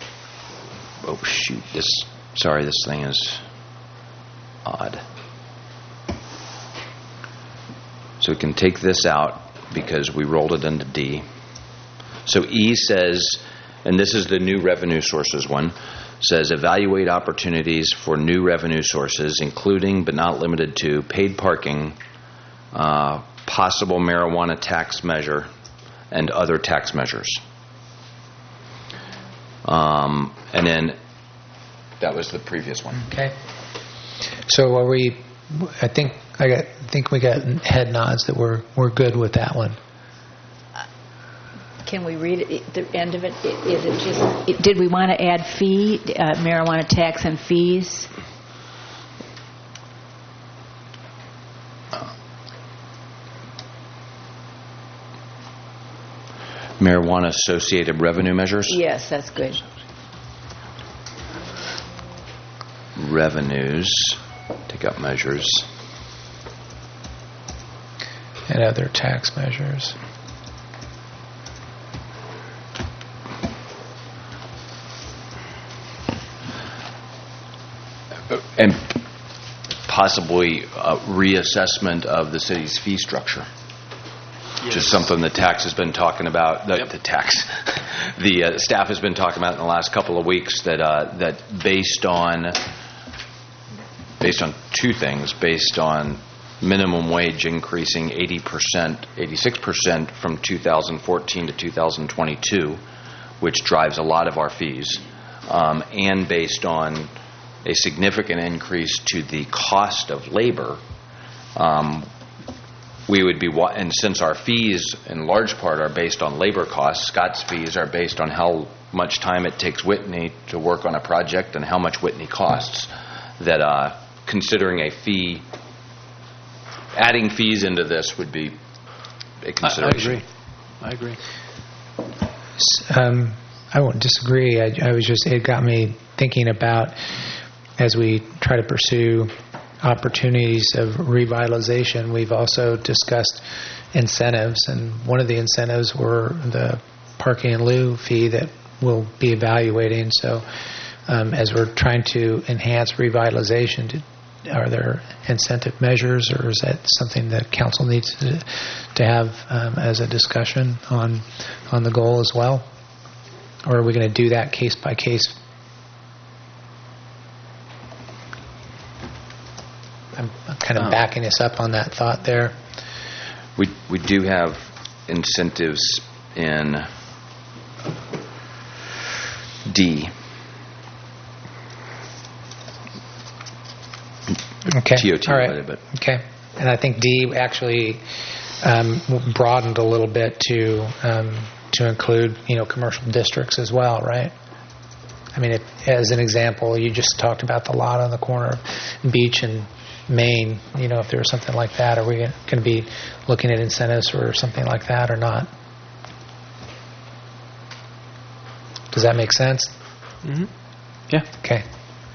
Speaker 2: oh shoot, this, sorry, this thing is odd. So we can take this out because we rolled it into D. So E says, and this is the new revenue sources one, says evaluate opportunities for new revenue sources, including but not limited to paid parking, uh, possible marijuana tax measure, and other tax measures. Um, and then that was the previous one.
Speaker 1: okay. So are we? I think I got. I think we got head nods that we're we're good with that one.
Speaker 4: Can we read it, the end of it? I- Is it just? It, did we want to add fee, uh, marijuana tax and fees?
Speaker 2: Marijuana associated revenue measures.
Speaker 4: Yes, that's good.
Speaker 2: Revenues. Take out measures.
Speaker 1: And other tax measures.
Speaker 2: And possibly a reassessment of the city's fee structure. just something the tax has been talking about, the, the tax, the uh, staff has been talking about in the last couple of weeks, that uh, that based on, based on two things, based on minimum wage increasing eighty percent, eighty-six percent from two thousand fourteen to two thousand twenty-two, which drives a lot of our fees, um, and based on a significant increase to the cost of labor, um, we would be, wa- and since our fees in large part are based on labor costs, Scott's fees are based on how much time it takes Whitney to work on a project and how much Whitney costs, that uh, considering a fee, adding fees into this would be a consideration.
Speaker 5: I, I agree. I agree.
Speaker 1: Um, I won't disagree. I, I was just, it got me thinking about, as we try to pursue opportunities of revitalization, we've also discussed incentives, and one of the incentives were the parking in lieu fee that we'll be evaluating. So um, as we're trying to enhance revitalization, to, are there incentive measures, or is that something that council needs to, to have um, as a discussion on on the goal as well? Or are we going to do that case by case? I'm kind of backing us up on that thought there.
Speaker 2: We we do have incentives in D.
Speaker 1: Okay.
Speaker 2: T O T
Speaker 1: All right.
Speaker 2: related, but
Speaker 1: okay. And I think D actually um, broadened a little bit to um, to include, you know, commercial districts as well, right? I mean, if, as an example, you just talked about the lot on the corner of Beach and Maine. You know, if there was something like that, are we going to be looking at incentives for something like that or not? Does that make sense?
Speaker 5: Mm-hmm. Yeah.
Speaker 1: Okay.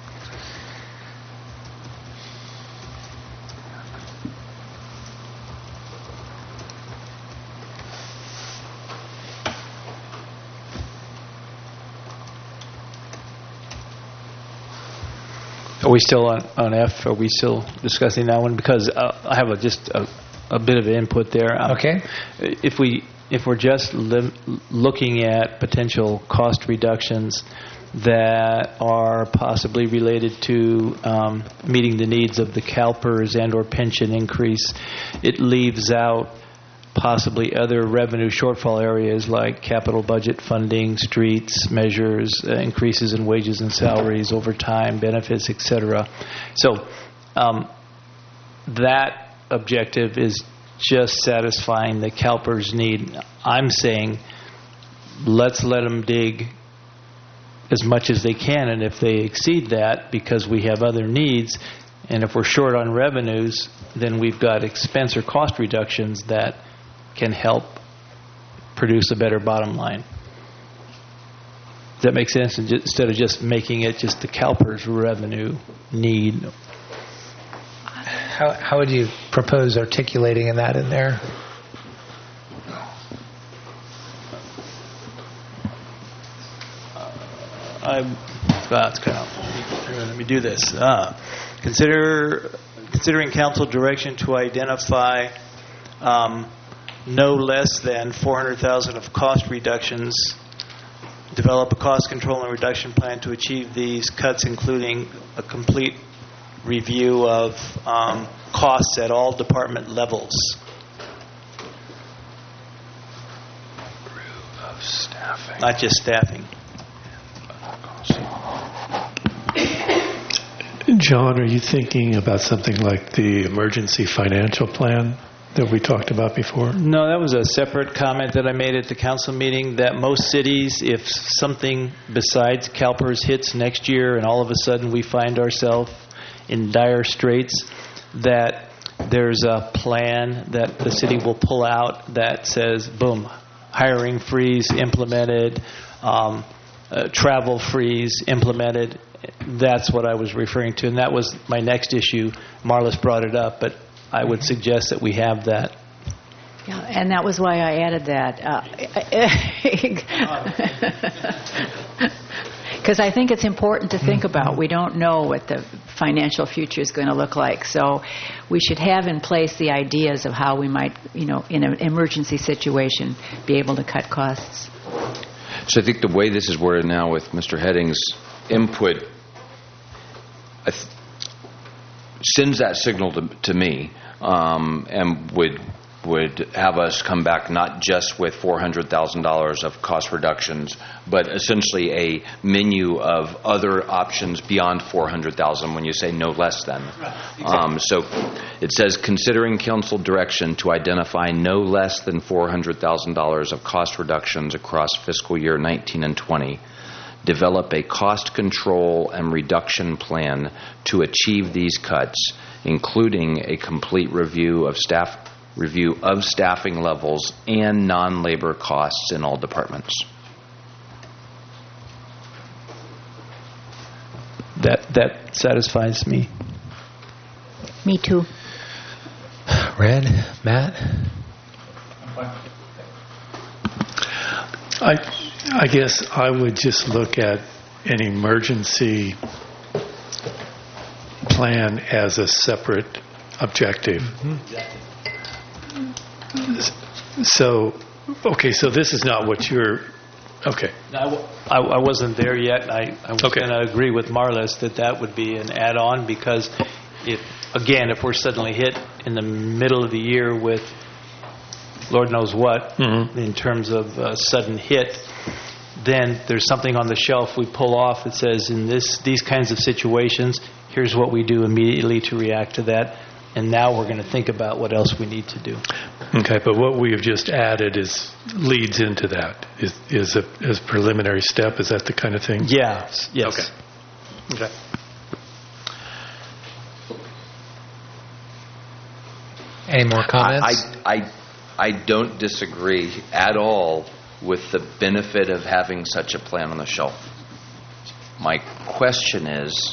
Speaker 5: Are we still on, on F? Are we still discussing that one? Because uh, I have a, just a, a bit of input there. Um,
Speaker 1: Okay.
Speaker 5: If we if we're just li- looking at potential cost reductions that are possibly related to um, meeting the needs of the CalPERS and or pension increase, it leaves out possibly other revenue shortfall areas like capital budget funding, streets, measures, uh, increases in wages and salaries, overtime, benefits, et cetera. So um, that objective is just satisfying the CalPERS need. I'm saying let's let them dig as much as they can, and if they exceed that because we have other needs, and if we're short on revenues, then we've got expense or cost reductions that can help produce a better bottom line. Does that make sense? Instead of just making it just the CalPERS revenue need.
Speaker 1: How how would you propose articulating that in there?
Speaker 5: I'm, well, it's kind of, let me do this. Uh, consider considering council direction to identify um, no less than four hundred thousand dollars of cost reductions. Develop a cost control and reduction plan to achieve these cuts, including a complete review of um, costs at all department levels.
Speaker 2: of staffing.
Speaker 5: Not just staffing.
Speaker 6: John, are you thinking about something like the emergency financial plan that we talked about before?
Speaker 5: No, that was a separate comment that I made at the council meeting, that most cities, if something besides CalPERS hits next year and all of a sudden we find ourselves in dire straits, that there's a plan that the city will pull out that says, boom, hiring freeze implemented, um, uh, travel freeze implemented. That's what I was referring to, and that was my next issue. Marlis brought it up, but I would suggest that we have that.
Speaker 4: Yeah, and that was why I added that. Because uh, I think it's important to think about. We don't know what the financial future is going to look like. So we should have in place the ideas of how we might, you know, in an emergency situation, be able to cut costs.
Speaker 2: So I think the way this is worded now with Mister Heading's input I th- sends that signal to, to me um, and would would have us come back not just with four hundred thousand dollars of cost reductions, but essentially a menu of other options beyond four hundred thousand dollars when you say no less than.
Speaker 5: Right. Exactly.
Speaker 2: Um, so it says, considering council direction to identify no less than four hundred thousand dollars of cost reductions across fiscal year nineteen and twenty, develop a cost control and reduction plan to achieve these cuts, including a complete review of staff review of staffing levels and non-labor costs in all departments.
Speaker 5: That that satisfies me.
Speaker 4: Me too.
Speaker 1: Red, Matt?
Speaker 6: I, I guess I would just look at an emergency plan as a separate objective. Mm-hmm. So, okay, so this is not what you're, okay.
Speaker 5: I, I, I wasn't there yet. I, I was
Speaker 6: Okay.
Speaker 5: going to agree with Marlis that that would be an add-on because, if again, if we're suddenly hit in the middle of the year with Lord knows what
Speaker 6: Mhm.
Speaker 5: in terms of a sudden hit, then there's something on the shelf we pull off that says, in this these kinds of situations, here's what we do immediately to react to that. And now we're going to think about what else we need to do.
Speaker 6: Okay, but what we have just added is, leads into that, is, is a, is preliminary step, is that the kind of thing?
Speaker 5: Yeah. Yes.
Speaker 6: Okay. Okay.
Speaker 1: Any more comments?
Speaker 2: I, I, I don't disagree at all with the benefit of having such a plan on the shelf. My question is,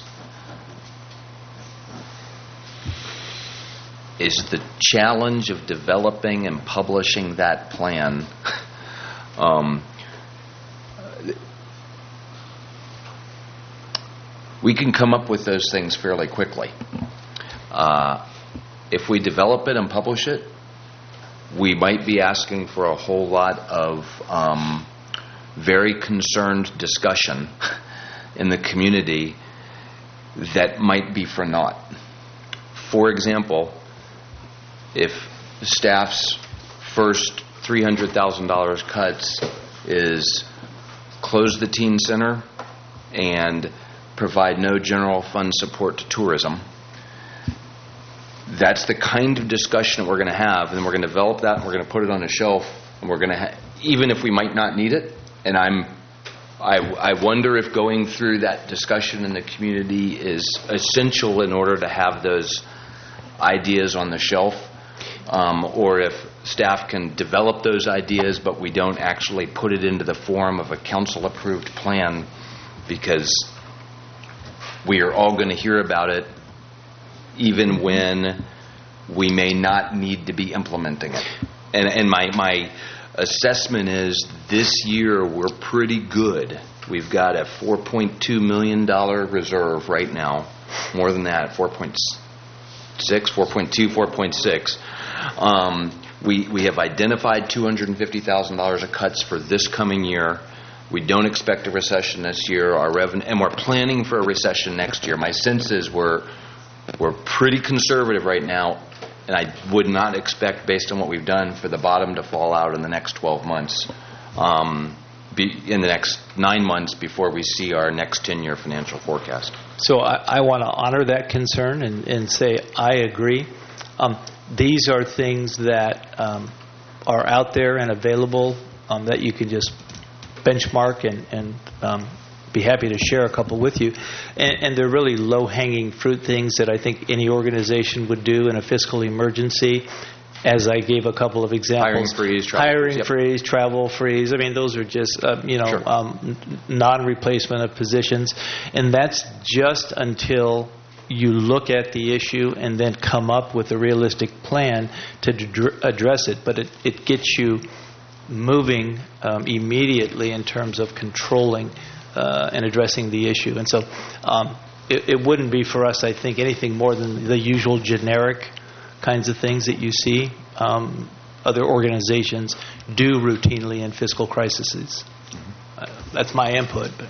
Speaker 2: is the challenge of developing and publishing that plan um, we can come up with those things fairly quickly. Uh, if we develop it and publish it, we might be asking for a whole lot of um, very concerned discussion in the community that might be for naught. For example, if staff's first three hundred thousand dollars cuts is close the teen center and provide no general fund support to tourism, that's the kind of discussion that we're going to have, and then we're going to develop that, and we're going to put it on a shelf, and we're going to, ha- even if we might not need it, and I'm, I, I wonder if going through that discussion in the community is essential in order to have those ideas on the shelf, um, or if staff can develop those ideas, but we don't actually put it into the form of a council-approved plan, because we are all going to hear about it even when we may not need to be implementing it. And, and my, my assessment is this year we're pretty good. We've got a four point two million dollars reserve right now. More than that, four point six, four point two, four point six. Um, we, we have identified two hundred fifty thousand dollars of cuts for this coming year. We don't expect a recession this year. Our revenue, and we're planning for a recession next year. My sense is we're we're pretty conservative right now, and I would not expect, based on what we've done, for the bottom to fall out in the next twelve months, um, be, in the next nine months before we see our next ten-year financial forecast.
Speaker 5: So I, I want to honor that concern and, and say I agree. Um, these are things that um, are out there and available um, that you can just benchmark and, and um, be happy to share a couple with you. And, and they're really low-hanging fruit things that I think any organization would do in a fiscal emergency, as I gave a couple of examples.
Speaker 2: Hiring freeze, travel
Speaker 5: Hiring
Speaker 2: freeze, yep.
Speaker 5: freeze, travel freeze. I mean, those are just, uh, you know,
Speaker 2: Sure.
Speaker 5: um, n- non-replacement of positions. And that's just until you look at the issue and then come up with a realistic plan to dr- address it. But it, it gets you moving um, immediately in terms of controlling uh, and addressing the issue. And so um, it, it wouldn't be for us, I think, anything more than the usual generic kinds of things that you see um, other organizations do routinely in fiscal crises. Uh, that's my input. But.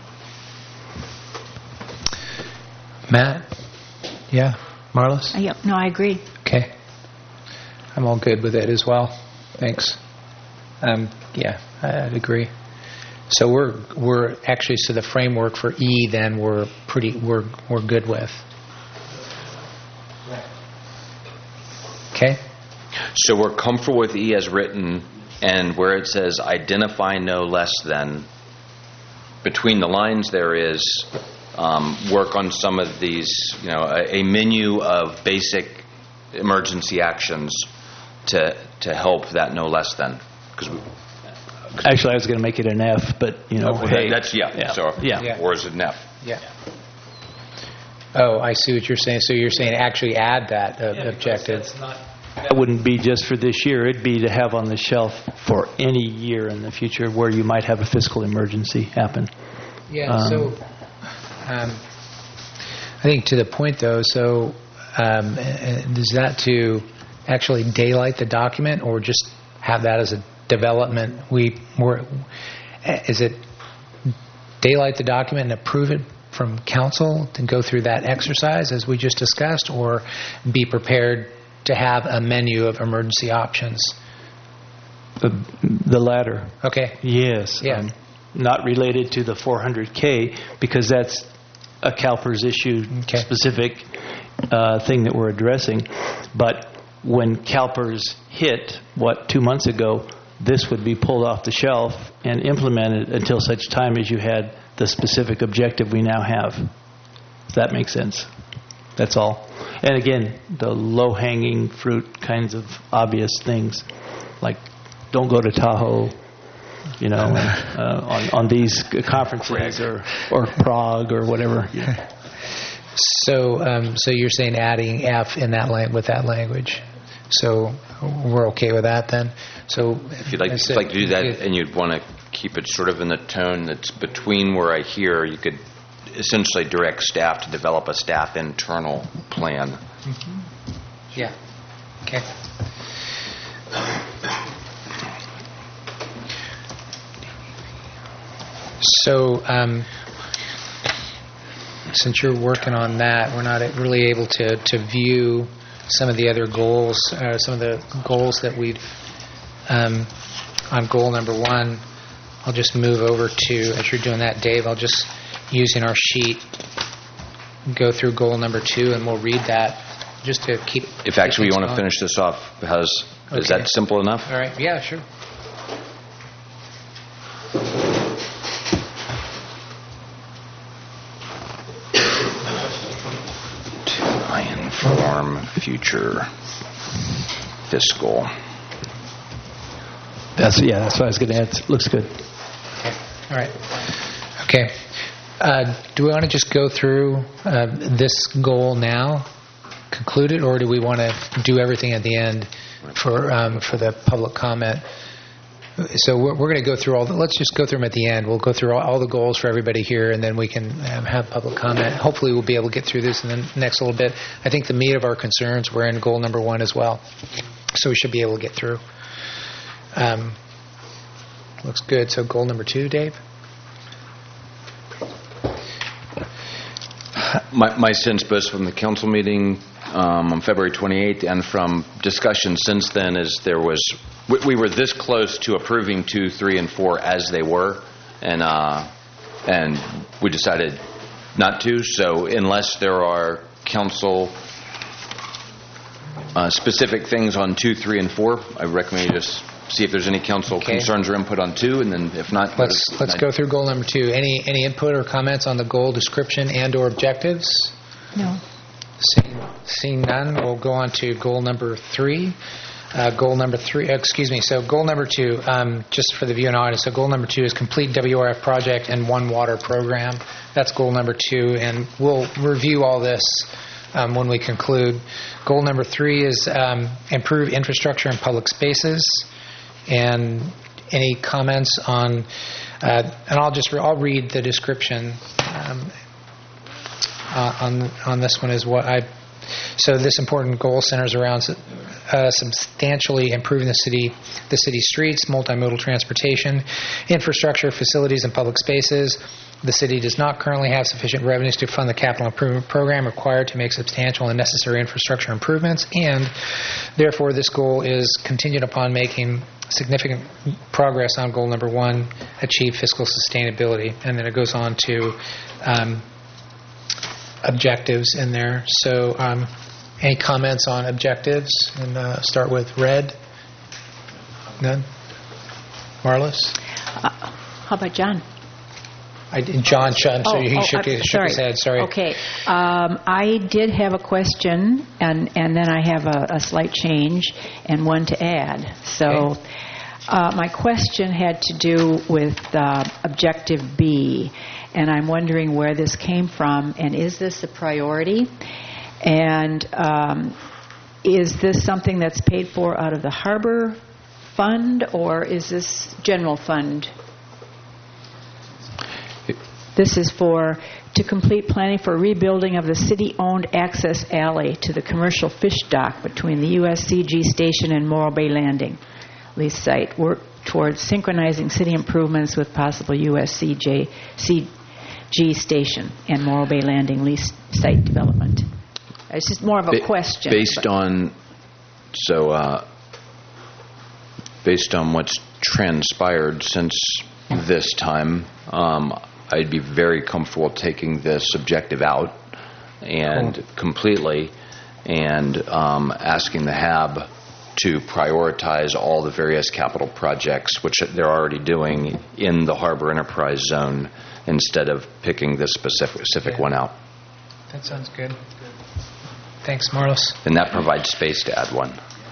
Speaker 1: Matt? Yeah? Marlis?
Speaker 4: Uh, yep. No, I agree.
Speaker 1: Okay. I'm all good with it as well. Thanks. Um, yeah, I'd agree. So we're we're actually so the framework for E then we're pretty we're we're good with. Okay.
Speaker 2: So we're comfortable with E as written, and where it says identify no less than, between the lines there is um, work on some of these, you know, a, a menu of basic emergency actions to to help that no less than. Because we,
Speaker 5: Actually, I was going to make it an F, but you know,
Speaker 2: oh,
Speaker 5: hey,
Speaker 2: that's yeah.
Speaker 5: yeah.
Speaker 2: So
Speaker 5: yeah.
Speaker 1: Yeah.
Speaker 2: Or is it an F?
Speaker 1: Yeah. Oh, I see what you're saying. So you're saying actually add that uh,
Speaker 5: Yeah,
Speaker 1: objective.
Speaker 5: that's not, that wouldn't be just for this year. It'd be to have on the shelf for any year in the future where you might have a fiscal emergency happen.
Speaker 1: Yeah.
Speaker 5: Um,
Speaker 1: so um, I think to the point though. So um, is that to actually daylight the document, or just have that as a development? We were. Is it daylight the document and approve it from council to go through that exercise as we just discussed, or be prepared to have a menu of emergency options?
Speaker 5: The, the latter.
Speaker 1: Okay.
Speaker 5: Yes.
Speaker 1: Yeah.
Speaker 5: Um, not related to the four hundred K, because that's a CalPERS issue
Speaker 1: Okay.
Speaker 5: specific uh, thing that we're addressing. But when CalPERS hit, what, two months ago, this would be pulled off the shelf and implemented until such time as you had the specific objective we now have. Does that make sense? That's all. And again, the low-hanging fruit kinds of obvious things, like don't go to Tahoe, you know, uh, on, on these conferences, or, or Prague or whatever. Yeah.
Speaker 1: So, um, so you're saying adding F in that lang- with that language. So we're okay with that then. So
Speaker 2: If you'd like, if you'd like to do that, and you'd want to keep it sort of in the tone that's between where I hear, you could essentially direct staff to develop a staff internal plan.
Speaker 1: Mm-hmm. Yeah. Okay. So, um, since you're working on that, we're not really able to, to view some of the other goals, uh, some of the goals that we've, um, on goal number one. I'll just move over to, as you're doing that, Dave, I'll just, using our sheet, go through goal number two, and we'll read that just to keep...
Speaker 2: If actually you
Speaker 1: keep
Speaker 2: want to
Speaker 1: things
Speaker 2: finish this off, because is
Speaker 1: Okay.
Speaker 2: that simple enough?
Speaker 1: going. All right, yeah, sure.
Speaker 2: To inform future fiscal.
Speaker 5: That's, yeah, that's what I was going to add. Looks good.
Speaker 1: Okay. All right. Okay. Uh, do we want to just go through uh, this goal now, conclude it, or do we want to do everything at the end for um, for the public comment? So we're, we're going to go through all the, let's just go through them at the end. We'll go through all, all the goals for everybody here, and then we can um, have public comment. Hopefully we'll be able to get through this in the next little bit. I think the meat of our concerns were in goal number one as well, so we should be able to get through. Um, looks good. So goal number two, Dave?
Speaker 2: My, my sense, both from the council meeting um, on February twenty-eighth and from discussion since then, is there was we, we were this close to approving two, three, and four as they were, and uh, and we decided not to. So unless there are council uh, specific things on two, three, and four, I recommend you just see if there's any council
Speaker 1: Okay.
Speaker 2: concerns or input on two, and then if not,
Speaker 1: Let's let's go through goal number two. Any any input or comments on the goal description and or objectives?
Speaker 4: No.
Speaker 1: Seeing, seeing none, we'll go on to goal number three. Uh, goal number three, uh, excuse me. So goal number two, um, just for the viewing audience. So goal number two is complete W R F project and one water program. That's goal number two, and we'll review all this um, when we conclude. Goal number three is um, improve infrastructure in public spaces. And any comments on, uh, and I'll just, re- I'll read the description. Um, uh, on on this one is what I. So this important goal centers around uh, substantially improving the city, the city streets, multimodal transportation, infrastructure, facilities, and public spaces. The city does not currently have sufficient revenues to fund the capital improvement program required to make substantial and necessary infrastructure improvements, and therefore this goal is contingent upon making significant progress on goal number one, achieve fiscal sustainability. And then it goes on to um, objectives in there. So um, any comments on objectives? And uh, start with Red. None? Marlis?
Speaker 4: Uh, how about John?
Speaker 1: I, John Chun, so
Speaker 4: oh,
Speaker 1: he
Speaker 4: oh,
Speaker 1: shook,
Speaker 4: uh,
Speaker 1: his, shook
Speaker 4: sorry.
Speaker 1: his head. Sorry.
Speaker 4: Okay. Um, I did have a question, and, and then I have a, a slight change and one to add. So
Speaker 1: Okay.
Speaker 4: uh, my question had to do with uh, Objective B, and I'm wondering where this came from, and is this a priority? And um, is this something that's paid for out of the Harbor Fund, or is this general fund? This is for to complete planning for rebuilding of the city-owned access alley to the commercial fish dock between the U S C G station and Morro Bay Landing lease site. Work towards synchronizing city improvements with possible U S C G station and Morro Bay Landing lease site development. It's just more of a
Speaker 2: Ba-
Speaker 4: question.
Speaker 2: Based
Speaker 4: but-
Speaker 2: on, so, uh, based on what's transpired since this time, um, I'd be very comfortable taking this objective out and
Speaker 1: Cool.
Speaker 2: completely and um, asking the H A B to prioritize all the various capital projects, which they're already doing in the Harbor Enterprise Zone, instead of picking this specific, specific
Speaker 1: Yeah.
Speaker 2: one out.
Speaker 1: That sounds good. Thanks, Marlis.
Speaker 2: And that provides space to add one.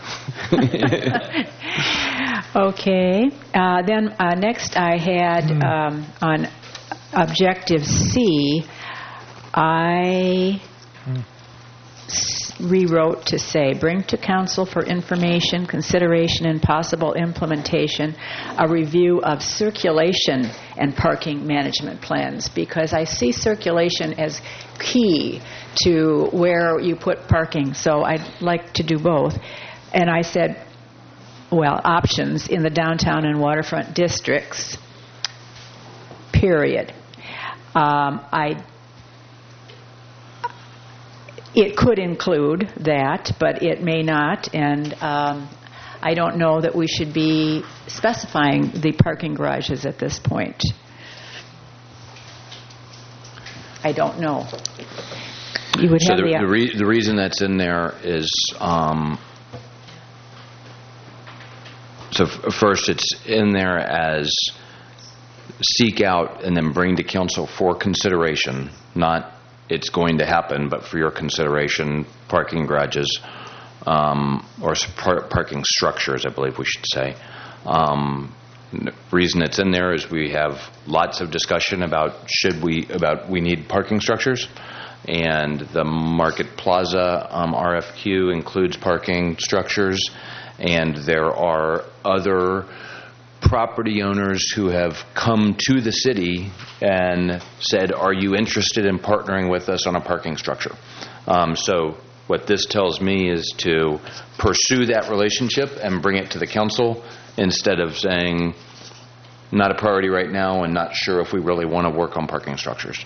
Speaker 4: Okay. Uh, then uh, next I had um, on Objective C, I s- rewrote to say, bring to council for information, consideration, and possible implementation a review of circulation and parking management plans, because I see circulation as key to where you put parking. So I'd like to do both. And I said, well, options in the downtown and waterfront districts, period. Um, I, it could include that, but it may not, and um, I don't know that we should be specifying the parking garages at this point. I don't know. You would
Speaker 2: So
Speaker 4: have
Speaker 2: the,
Speaker 4: the,
Speaker 2: the, re- the reason that's in there is, um, so f- first it's in there as seek out and then bring to council for consideration, not it's going to happen, but for your consideration, parking garages, um, or s- par- parking structures, I believe we should say. Um, the reason it's in there is we have lots of discussion about should we, about we need parking structures. And the Market Plaza um, R F Q includes parking structures, and there are other property owners who have come to the city and said, are you interested in partnering with us on a parking structure? Um, so what this tells me is to pursue that relationship and bring it to the council instead of saying, not a priority right now and not sure if we really want to work on parking structures.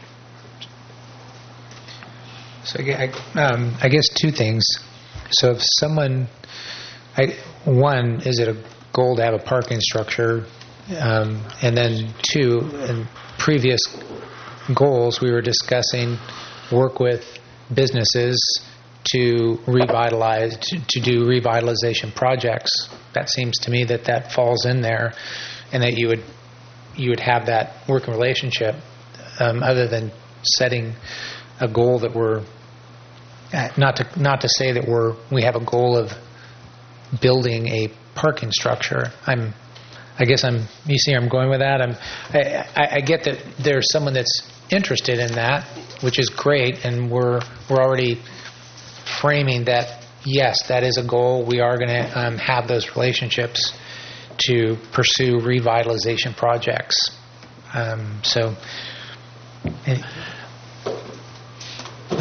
Speaker 1: So I, um, I guess two things. So if someone, I, one, is it a goal to have a parking structure? Um, and then two, in previous goals, we were discussing work with businesses to revitalize, to, to do revitalization projects. That seems to me that that falls in there, and that you would you would have that working relationship, um, other than setting a goal that we're uh, not to not to say that we're we have a goal of building a parking structure. I'm I guess I'm you see where I'm going with that. I'm I, I, I get that there's someone that's interested in that, which is great, and we're we're already framing that. Yes, that is a goal. We are going to um, have those relationships to pursue revitalization projects. Um, so. And,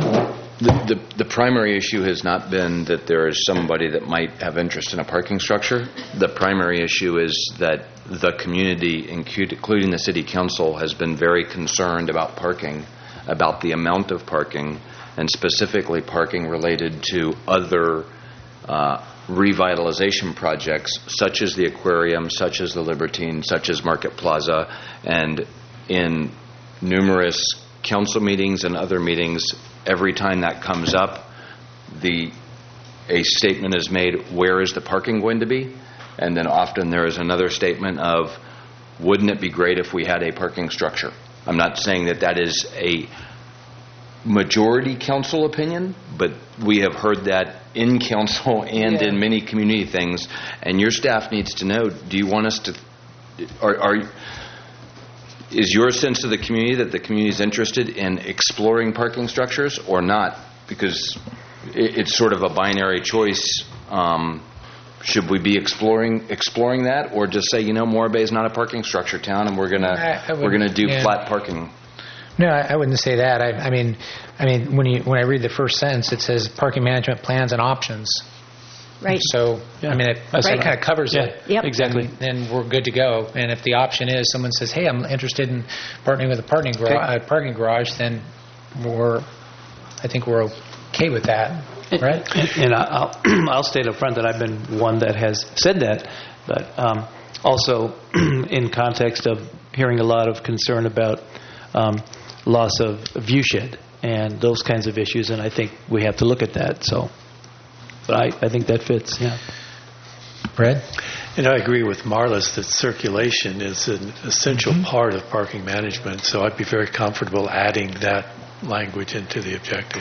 Speaker 2: The, the, the primary issue has not been that there is somebody that might have interest in a parking structure. The primary issue is that the community, including the city council, has been very concerned about parking, about the amount of parking, and specifically parking related to other uh, revitalization projects, such as the aquarium, such as the Libertine, such as Market Plaza, and in numerous council meetings and other meetings, every time that comes up, the a statement is made, where is the parking going to be? And then often there is another statement of, wouldn't it be great if we had a parking structure? I'm not saying that that is a majority council opinion, but we have heard that in council and
Speaker 1: Yeah.
Speaker 2: in many community things, and your staff needs to know, do you want us to, are, are is your sense of the community that the community is interested in exploring parking structures or not? Because it, it's sort of a binary choice. Um, should we be exploring exploring that, or just say, you know, Morro Bay is not a parking structure town, and we're gonna
Speaker 1: I- I would-
Speaker 2: we're gonna do
Speaker 1: yeah.
Speaker 2: flat parking?
Speaker 1: No, I, I wouldn't say that. I, I mean, I mean, when you when I read the first sentence, it says parking management plans and options.
Speaker 4: Right.
Speaker 1: So, I mean, it,
Speaker 5: That's
Speaker 1: it
Speaker 5: right.
Speaker 1: kind of covers
Speaker 5: Yeah,
Speaker 1: it.
Speaker 4: Yep.
Speaker 5: exactly.
Speaker 1: Then we're good to go. And if the option is someone says, "Hey, I'm interested in partnering with a parking garage," uh, parking garage, then we're, I think we're okay with that, right?
Speaker 5: And I'll, I'll state up front that I've been one that has said that, but um, also in context of hearing a lot of concern about um, loss of viewshed and those kinds of issues, and I think we have to look at that. So, but I, I think that fits, yeah.
Speaker 1: Brad?
Speaker 6: And I agree with Marlis that circulation is an essential
Speaker 1: Mm-hmm.
Speaker 6: part of parking management, so I'd be very comfortable adding that language into the objective.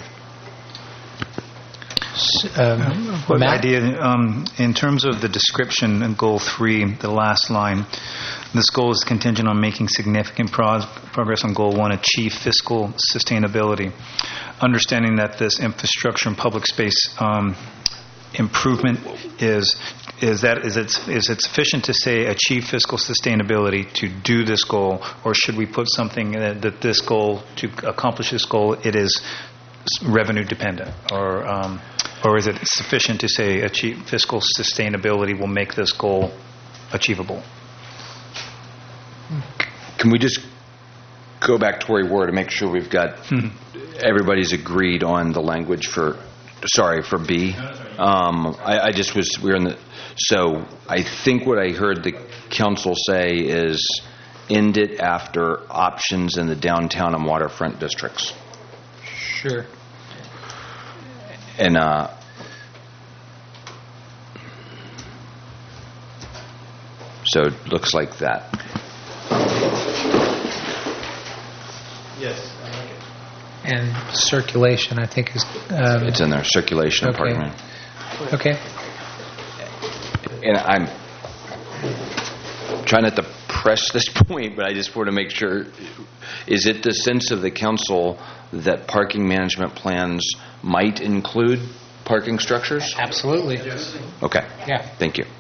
Speaker 1: Um,
Speaker 7: What
Speaker 1: Matt?
Speaker 7: idea, um, in terms of the description in goal three, the last line, this goal is contingent on making significant pro- progress on goal one, achieve fiscal sustainability. Understanding that this infrastructure and public space um, improvement is is that is it is it sufficient to say achieve fiscal sustainability to do this goal, or should we put something that, that this goal, to accomplish this goal, it is revenue dependent, or um, or is it sufficient to say achieve fiscal sustainability will make this goal achievable?
Speaker 2: Can we just go back to where we were to make sure we've got everybody's agreed on the language for, sorry, for B? Um, I, I just was, we were in the, so I think what I heard the council say is end it after options in the downtown and waterfront districts.
Speaker 1: Sure.
Speaker 2: And, uh, so it looks like that.
Speaker 6: Yes.
Speaker 1: And circulation, I think, is... Um,
Speaker 2: It's in there, circulation and
Speaker 1: Okay.
Speaker 2: parking.
Speaker 1: okay.
Speaker 2: And I'm trying not to press this point, but I just want to make sure, is it the sense of the council that parking management plans might include parking structures?
Speaker 1: Absolutely.
Speaker 2: Okay.
Speaker 1: Yeah.
Speaker 2: Thank you.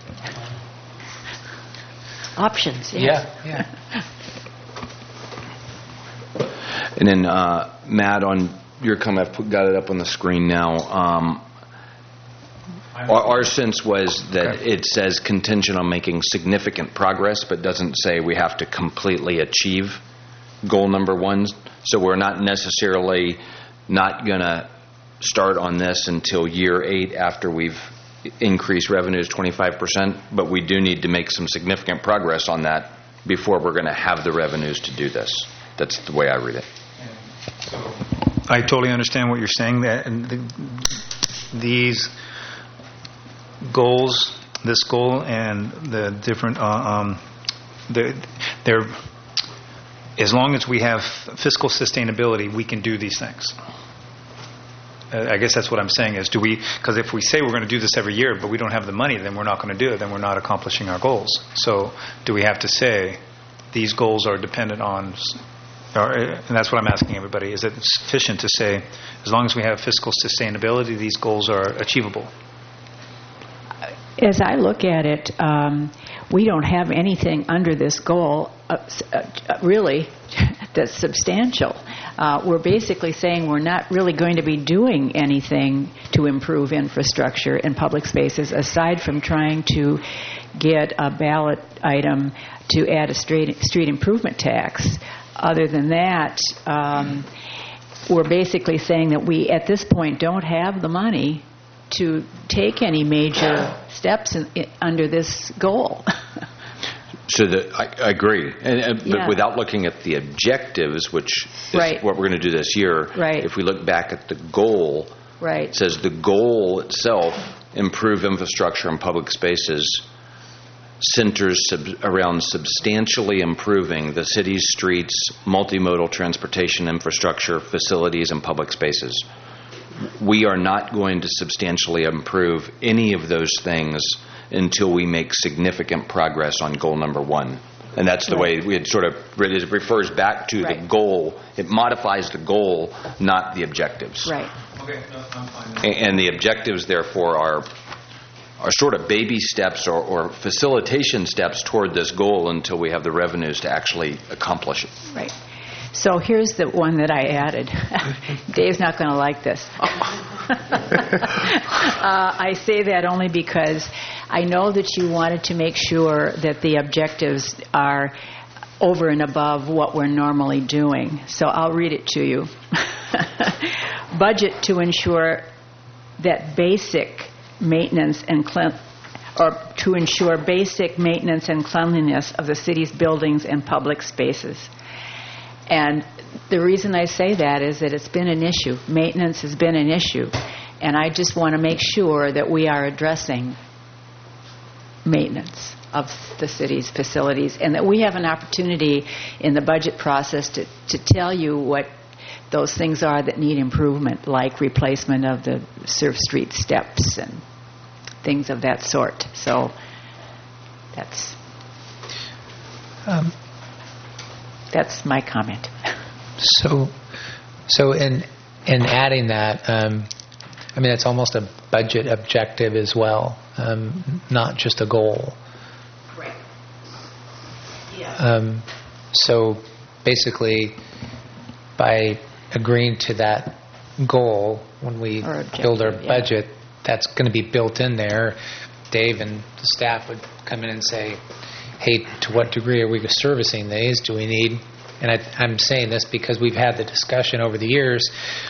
Speaker 4: Options,
Speaker 1: Yeah,
Speaker 4: yes.
Speaker 1: yeah.
Speaker 2: And then, uh, Matt, on your comment, I've put- got it up on the screen now. Um, Our our sense was that it says contingent on making significant progress, but doesn't say we have to completely achieve goal number one. So we're not necessarily not going to start on this until year eight after we've increased revenues twenty-five percent, but we do need to make some significant progress on that before we're going to have the revenues to do this. That's the way I read it.
Speaker 7: I totally understand what you're saying. That and the, these goals, this goal, and the different, uh, um, the, they're, as long as we have fiscal sustainability, we can do these things. Uh, I guess that's what I'm saying is, do we? Because if we say we're going to do this every year, but we don't have the money, then we're not going to do it. Then we're not accomplishing our goals. So, do we have to say these goals are dependent on? Or, and that's what I'm asking everybody. Is it sufficient to say, as long as we have fiscal sustainability, these goals are achievable?
Speaker 4: As I look at it, um, we don't have anything under this goal, uh, s- uh, really, that's substantial. Uh, we're basically saying we're not really going to be doing anything to improve infrastructure in public spaces aside from trying to get a ballot item to add a street, street improvement tax. Other than that, um, we're basically saying that we, at this point, don't have the money to take any major steps in, in, under this goal.
Speaker 2: So that I, I agree, and, and
Speaker 4: Yeah.
Speaker 2: but without looking at the objectives, which is
Speaker 4: Right.
Speaker 2: what we're going to do this year.
Speaker 4: Right.
Speaker 2: If we look back at the goal,
Speaker 4: Right.
Speaker 2: it says the goal itself, improve infrastructure in public spaces, centers sub- around substantially improving the city's streets, multimodal transportation infrastructure, facilities, and public spaces. We are not going to substantially improve any of those things until we make significant progress on goal number one. And that's the
Speaker 4: Right.
Speaker 2: way we had sort of, it refers back to
Speaker 4: Right.
Speaker 2: the goal. It modifies the goal, not the objectives.
Speaker 4: Right.
Speaker 7: Okay, no, I'm fine.
Speaker 2: A- And the objectives, therefore, are are sort of baby steps or, or facilitation steps toward this goal until we have the revenues to actually accomplish it.
Speaker 4: Right. So here's the one that I added. Dave's not going to like this. uh, I say that only because I know that you wanted to make sure that the objectives are over and above what we're normally doing. So I'll read it to you. Budget to ensure that basic maintenance and clean, or to ensure basic maintenance and cleanliness of the city's buildings and public spaces. And the reason I say that is that it's been an issue. Maintenance has been an issue. And I just want to make sure that we are addressing maintenance of the city's facilities and that we have an opportunity in the budget process to, to tell you what those things are that need improvement, like replacement of the Surf Street steps and things of that sort. So that's
Speaker 1: Um,
Speaker 4: that's my comment.
Speaker 1: So, so in in adding that, um, I mean, it's almost a budget objective as well, um, not just a goal.
Speaker 4: Right. Yeah.
Speaker 1: Um, so basically, by agreeing to that goal, when we
Speaker 4: Or objective,
Speaker 1: build our
Speaker 4: yeah.
Speaker 1: budget, that's going to be built in there. Dave and the staff would come in and say, hey, to what degree are we servicing these? Do we need, and I, I'm saying this because we've had the discussion over the years,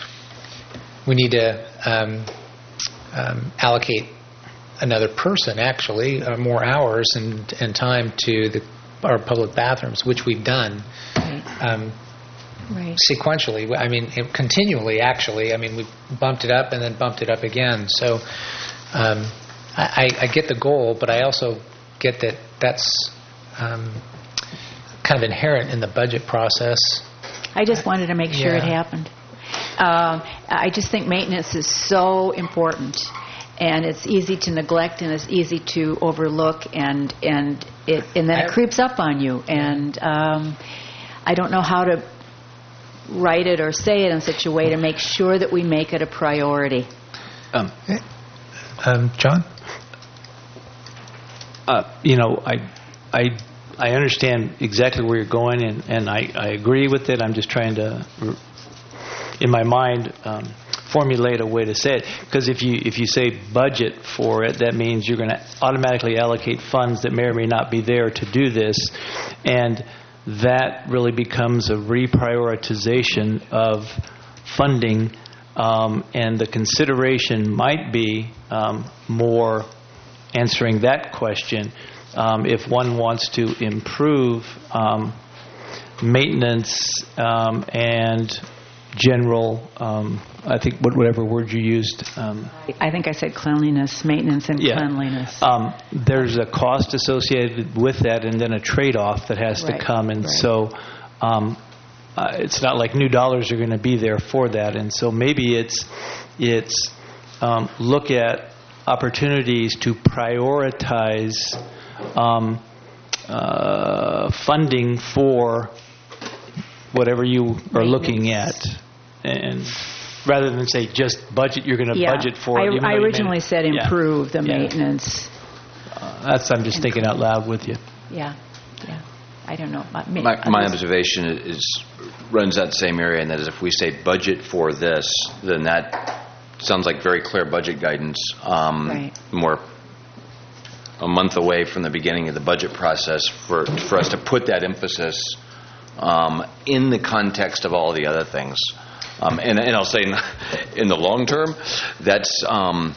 Speaker 1: we need to um, um, allocate another person, actually, uh, more hours and, and time to the, our public bathrooms, which we've done.
Speaker 4: Right.
Speaker 1: Um,
Speaker 4: Right.
Speaker 1: sequentially, I mean, it- continually, actually. I mean, we bumped it up and then bumped it up again. So um, I, I get the goal, but I also get that that's um, kind of inherent in the budget process.
Speaker 4: I just wanted to make sure it
Speaker 1: Yeah.
Speaker 4: happened. Um, I just think maintenance is so important, and it's easy to neglect and it's easy to overlook, and and it and then it
Speaker 1: I-
Speaker 4: creeps up on you. And um, I don't know how to write it or say it in such a way to make sure that we make it a priority.
Speaker 5: Um,
Speaker 1: Um, John?
Speaker 5: uh, you know, I, I, I understand exactly where you're going, and, and I, I agree with it. I'm just trying to, in my mind, um, formulate a way to say it. Because if you if you say budget for it, that means you're going to automatically allocate funds that may or may not be there to do this, and that really becomes a reprioritization of funding, um, and the consideration might be um, more answering that question. Um, if one wants to improve um, maintenance um, and general, um, I think what- whatever word you used, um,
Speaker 4: I think I said cleanliness, maintenance, and
Speaker 5: Yeah.
Speaker 4: cleanliness.
Speaker 5: Um, there's a cost associated with that, and then a trade-off that has
Speaker 4: Right,
Speaker 5: to come. And
Speaker 4: right.
Speaker 5: so um, uh, it's not like new dollars are going to be there for that. And so maybe it's it's um, look at opportunities to prioritize um, uh, funding for whatever you are looking at, and rather than say just budget, you're going to
Speaker 4: Yeah.
Speaker 5: budget for
Speaker 4: I,
Speaker 5: it. even
Speaker 4: I
Speaker 5: though you may-
Speaker 4: originally said
Speaker 5: Yeah.
Speaker 4: improve the
Speaker 5: Yeah.
Speaker 4: maintenance.
Speaker 5: Uh, that's I'm just thinking out loud with you.
Speaker 4: Yeah, yeah. I don't know. I mean,
Speaker 2: My, my
Speaker 4: others-
Speaker 2: observation is runs that same area, and that is if we say budget for this, then that sounds like very clear budget guidance. Um,
Speaker 4: Right.
Speaker 2: More a month away from the beginning of the budget process for for us to put that emphasis um, in the context of all the other things. Um, and, and I'll say in, in the long term, that's um,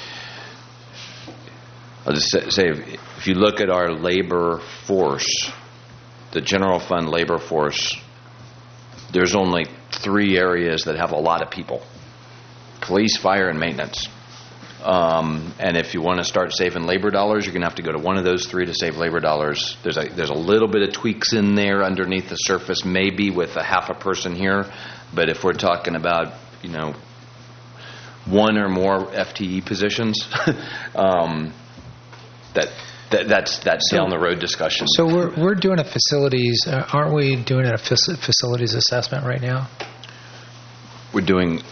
Speaker 2: I'll just say, say if, if you look at our labor force, the general fund labor force, there's only three areas that have a lot of people: police, fire, and maintenance. Um, and if you want to start saving labor dollars, you're going to have to go to one of those three to save labor dollars. There's a there's a little bit of tweaks in there underneath the surface, maybe with a half a person here. But if we're talking about, you know, one or more F T E positions, um, that, that that's that's down the road discussion.
Speaker 1: So we're we're doing a facilities, uh, aren't we doing a faci- facilities assessment right now?
Speaker 2: We're doing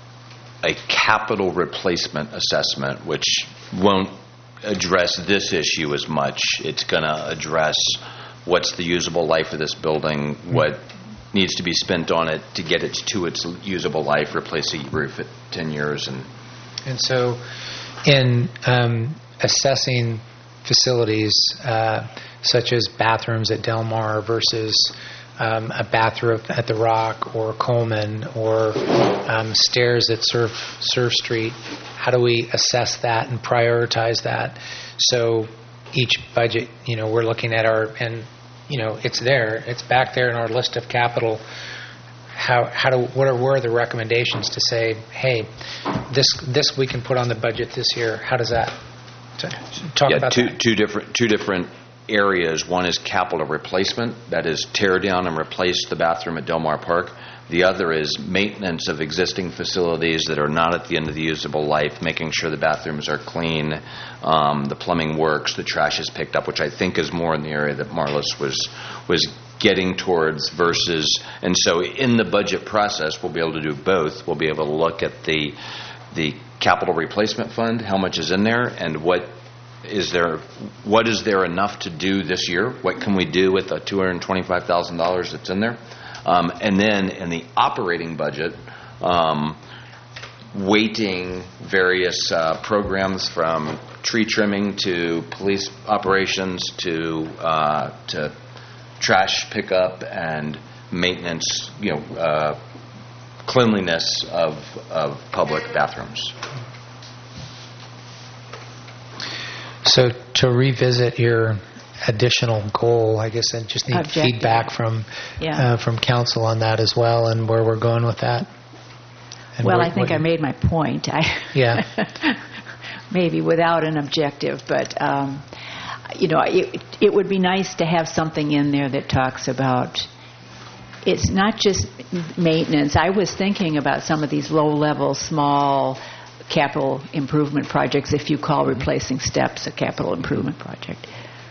Speaker 2: a capital replacement assessment, which won't address this issue as much. It's going to address what's the usable life of this building, what needs to be spent on it to get it to its usable life, replace a roof at ten years. And
Speaker 1: And so in um, assessing facilities uh, such as bathrooms at Del Mar versus um, a bathroom at the Rock or Coleman or um, stairs at Surf, Surf Street, how do we assess that and prioritize that? So each budget, you know, we're looking at our, and, you know, it's there, it's back there in our list of capital. How, how do, what are, where are the recommendations to say, hey, this, this we can put on the budget this year? How does that, to talk
Speaker 2: yeah,
Speaker 1: about
Speaker 2: two,
Speaker 1: that?
Speaker 2: two different two different areas. One is capital replacement, that is tear down and replace the bathroom at Del Mar Park. The other is maintenance of existing facilities that are not at the end of the usable life, making sure the bathrooms are clean, um, the plumbing works, the trash is picked up, which I think is more in the area that Marlis was was getting towards versus, and so in the budget process, we'll be able to do both. We'll be able to look at the the capital replacement fund, how much is in there, and what is there, what is there enough to do this year? What can we do with the two hundred twenty-five thousand dollars that's in there? Um, and then in the operating budget, um, weighting various uh, programs from tree trimming to police operations to uh, to trash pickup and maintenance, you know, uh, cleanliness of of public bathrooms.
Speaker 1: So to revisit your additional goal, I guess I just need
Speaker 4: Objective.
Speaker 1: feedback from
Speaker 4: Yeah.
Speaker 1: uh, from council on that as well, and where we're going with that. And
Speaker 4: Well,
Speaker 1: what-
Speaker 4: I think
Speaker 1: what
Speaker 4: I
Speaker 1: you-
Speaker 4: made my point. I
Speaker 1: Yeah.
Speaker 4: maybe without an objective, but um, you know, it, it would be nice to have something in there that talks about. It's not just maintenance. I was thinking about some of these low-level, small capital improvement projects. If you call replacing steps a capital improvement project.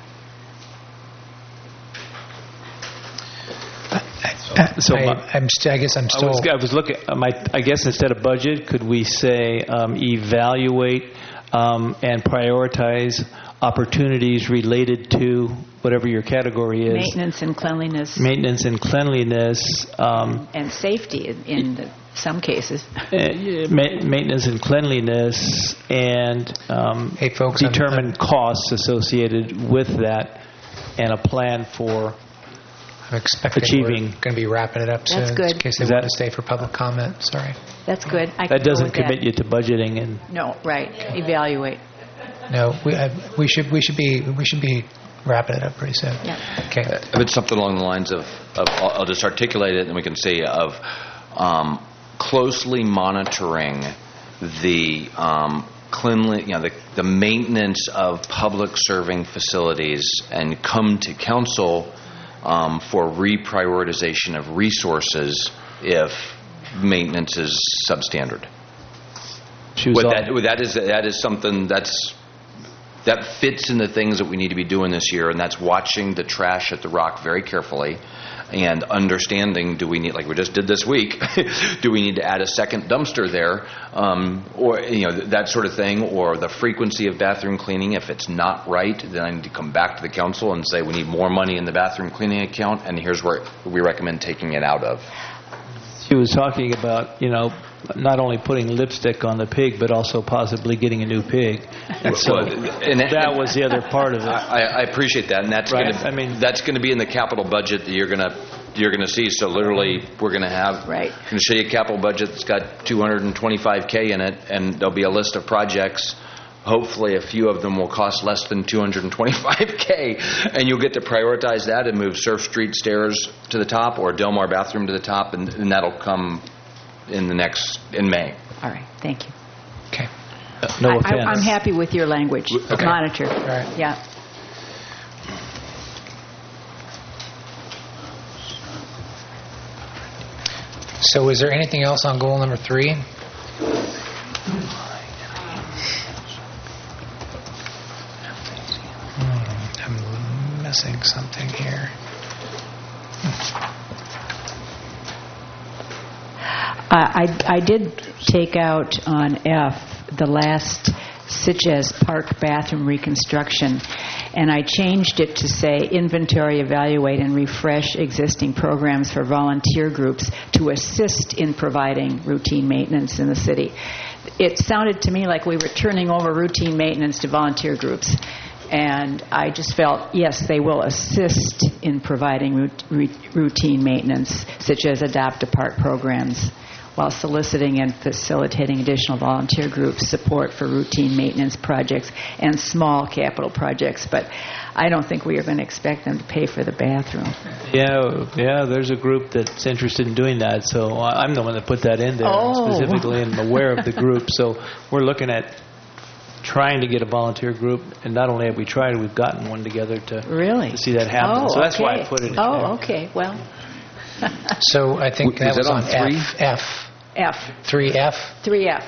Speaker 5: So
Speaker 1: I,
Speaker 5: my-
Speaker 1: I'm st- I guess I'm
Speaker 5: I
Speaker 1: still.
Speaker 5: was, I was looking. uh, My, I guess instead of budget, could we say um, evaluate um, and prioritize opportunities related to whatever your category is?
Speaker 4: Maintenance and cleanliness
Speaker 5: Maintenance and cleanliness. Um,
Speaker 4: and safety in, in the, some cases.
Speaker 5: uh, ma- maintenance and cleanliness, and um,
Speaker 1: Hey, folks, I'm-
Speaker 5: determine costs associated with that, and a plan for.
Speaker 1: I'm expecting
Speaker 5: achieving-
Speaker 1: we're going to be wrapping it up soon.
Speaker 4: That's good.
Speaker 1: In case they
Speaker 5: Is
Speaker 1: want
Speaker 5: that-
Speaker 1: to stay for public comment. Sorry.
Speaker 4: That's good. I
Speaker 5: That
Speaker 4: can go
Speaker 5: doesn't
Speaker 4: with
Speaker 5: commit you to budgeting, and
Speaker 4: No, right. Evaluate.
Speaker 1: No, we I, we should we should be we should be wrapping it up pretty soon.
Speaker 4: Yeah.
Speaker 1: Okay.
Speaker 2: If it's something along the lines of, of I'll, I'll just articulate it and we can see, of um, closely monitoring the um, cleanly, you know, the, the maintenance of public serving facilities, and come to council um, for reprioritization of resources if maintenance is substandard.
Speaker 5: choose
Speaker 2: What
Speaker 5: all-
Speaker 2: that, that is that is something that's that fits in the things that we need to be doing this year, and that's watching the trash at the Rock very carefully, and understanding, do we need, like we just did this week, do we need to add a second dumpster there, um, or you know that sort of thing, or the frequency of bathroom cleaning. If it's not right, then I need to come back to the council and say we need more money in the bathroom cleaning account, and here's where we recommend taking it out of.
Speaker 5: She was talking about, you know, not only putting lipstick on the pig, but also possibly getting a new pig. And so
Speaker 2: Well, and-
Speaker 5: that was the other part of it.
Speaker 2: I, I appreciate that, and that's
Speaker 5: Right.
Speaker 2: going to
Speaker 5: I mean-
Speaker 2: that's going to be in the capital budget that you're going to you're going to see. So literally, we're going to have
Speaker 4: Right.
Speaker 2: going to show you a capital budget that's got two hundred twenty-five K in it, and there'll be a list of projects. Hopefully, a few of them will cost less than two hundred twenty-five K, and you'll get to prioritize that and move Surf Street stairs to the top or Delmar bathroom to the top, and, and that'll come in the next in May.
Speaker 4: All right, thank you.
Speaker 1: Okay.
Speaker 5: No
Speaker 4: I,
Speaker 5: offense.
Speaker 4: I, I'm happy with your language.
Speaker 2: Okay.
Speaker 4: Monitor.
Speaker 1: All right.
Speaker 4: Yeah.
Speaker 1: So is there anything else on goal number three? Hmm, I'm missing something here.
Speaker 4: Uh, I, I did take out on F the last Sitges Park bathroom reconstruction, and I changed it to say inventory, evaluate, and refresh existing programs for volunteer groups to assist in providing routine maintenance in the city. It sounded to me like we were turning over routine maintenance to volunteer groups. And I just felt, yes, they will assist in providing rut- rut- routine maintenance, such as adopt-a-park programs, while soliciting and facilitating additional volunteer groups support for routine maintenance projects and small capital projects. But I don't think we are going to expect them to pay for the bathroom.
Speaker 5: Yeah, yeah. There's a group that's interested in doing that, so I- I'm the one that put that in there
Speaker 4: Oh.
Speaker 5: specifically, and I'm aware of the group. So we're looking at trying to get a volunteer group, and not only have we tried, we've gotten one together to
Speaker 4: Really?
Speaker 5: to see that happen.
Speaker 4: Oh,
Speaker 5: so that's
Speaker 4: okay.
Speaker 5: why I put it in
Speaker 4: Oh,
Speaker 5: there.
Speaker 4: okay. Well,
Speaker 1: So I think
Speaker 2: W-
Speaker 1: that
Speaker 2: was
Speaker 1: was
Speaker 2: that on
Speaker 1: on
Speaker 2: three?
Speaker 1: F. F.
Speaker 4: F,
Speaker 1: three F.
Speaker 4: three F.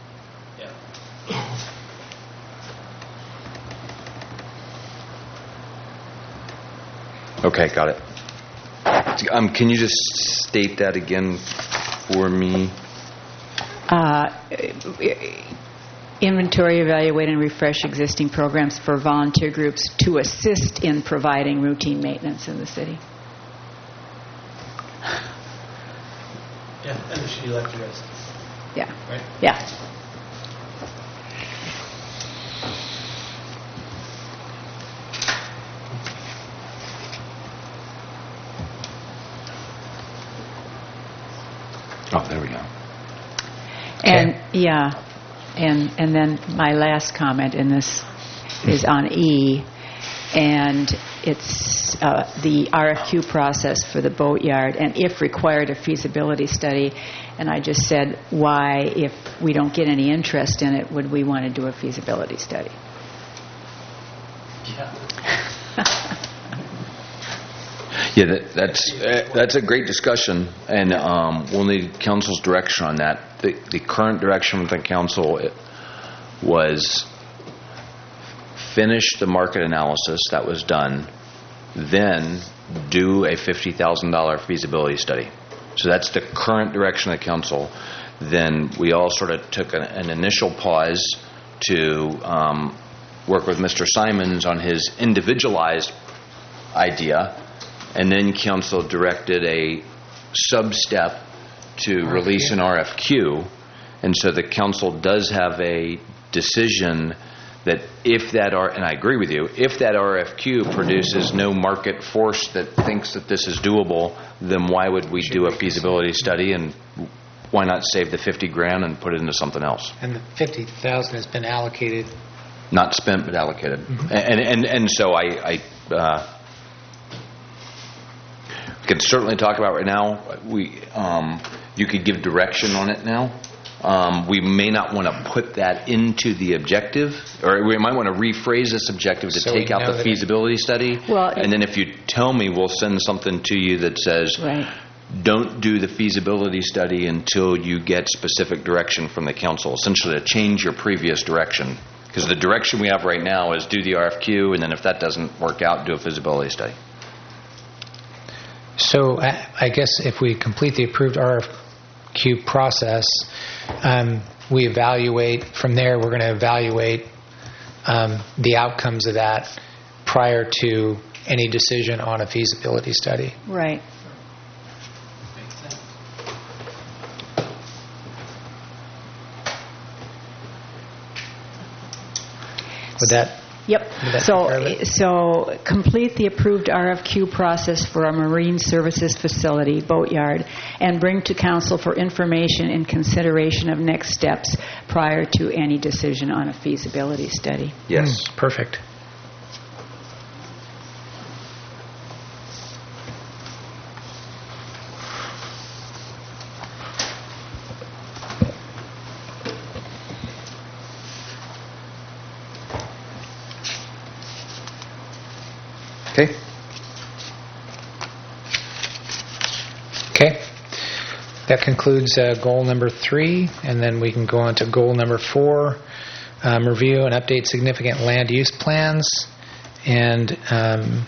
Speaker 2: Okay, got it. Um, can you just state that again for me?
Speaker 4: Uh, inventory, evaluate, and refresh existing programs for volunteer groups to assist in providing routine maintenance in the city.
Speaker 5: Yeah, and she left the rest.
Speaker 4: Yeah.
Speaker 5: Right.
Speaker 4: Yeah.
Speaker 2: Oh, there we go.
Speaker 4: And yeah, and and then my last comment in this is on E, and it's uh, the R F Q process for the boatyard, and if required, a feasibility study. And I just said, why, if we don't get any interest in it, would we want to do a feasibility study?
Speaker 2: Yeah, that, that's uh, that's a great discussion, and um, we'll need council's direction on that. The, the current direction from the council it was finish the market analysis that was done, then do a fifty thousand dollars feasibility study. So that's the current direction of the council. Then we all sort of took an, an initial pause to um, work with Mister Simons on his individualized idea. And then council directed a sub-step to release an R F Q. And so the council does have a decision that if that R, and I agree with you, if that R F Q produces no market force that thinks that this is doable, then why would we do a feasibility study, and why not save the fifty grand and put it into something else?
Speaker 1: And the fifty thousand has been allocated.
Speaker 2: Not spent, but allocated. And, and, and so I, I uh, can certainly talk about right now. We, um, you could give direction on it now. Um, we may not want to put that into the objective, or we might want to rephrase this objective to
Speaker 1: So we
Speaker 2: take out
Speaker 1: know
Speaker 2: the
Speaker 1: that-
Speaker 2: feasibility study.
Speaker 4: Well,
Speaker 2: and then if you tell me, we'll send something to you that says,
Speaker 4: Right.
Speaker 2: don't do the feasibility study until you get specific direction from the council, essentially to change your previous direction. Because the direction we have right now is do the R F Q, and then if that doesn't work out, do a feasibility study.
Speaker 1: So I I guess if we complete the approved R F Q process, um, we evaluate, from there we're going to evaluate um, the outcomes of that prior to any decision on a feasibility study.
Speaker 4: Right.
Speaker 1: Would that?
Speaker 4: Yep.
Speaker 1: Would that
Speaker 4: So,
Speaker 1: take care of it?
Speaker 4: so complete the approved R F Q process for a marine services facility, boatyard, and bring to council for information and consideration of next steps prior to any decision on a feasibility study.
Speaker 2: Yes.
Speaker 1: Mm, perfect.
Speaker 2: Okay.
Speaker 1: Okay. That concludes uh, goal number three, and then we can go on to goal number four, um, review and update significant land use plans. And um,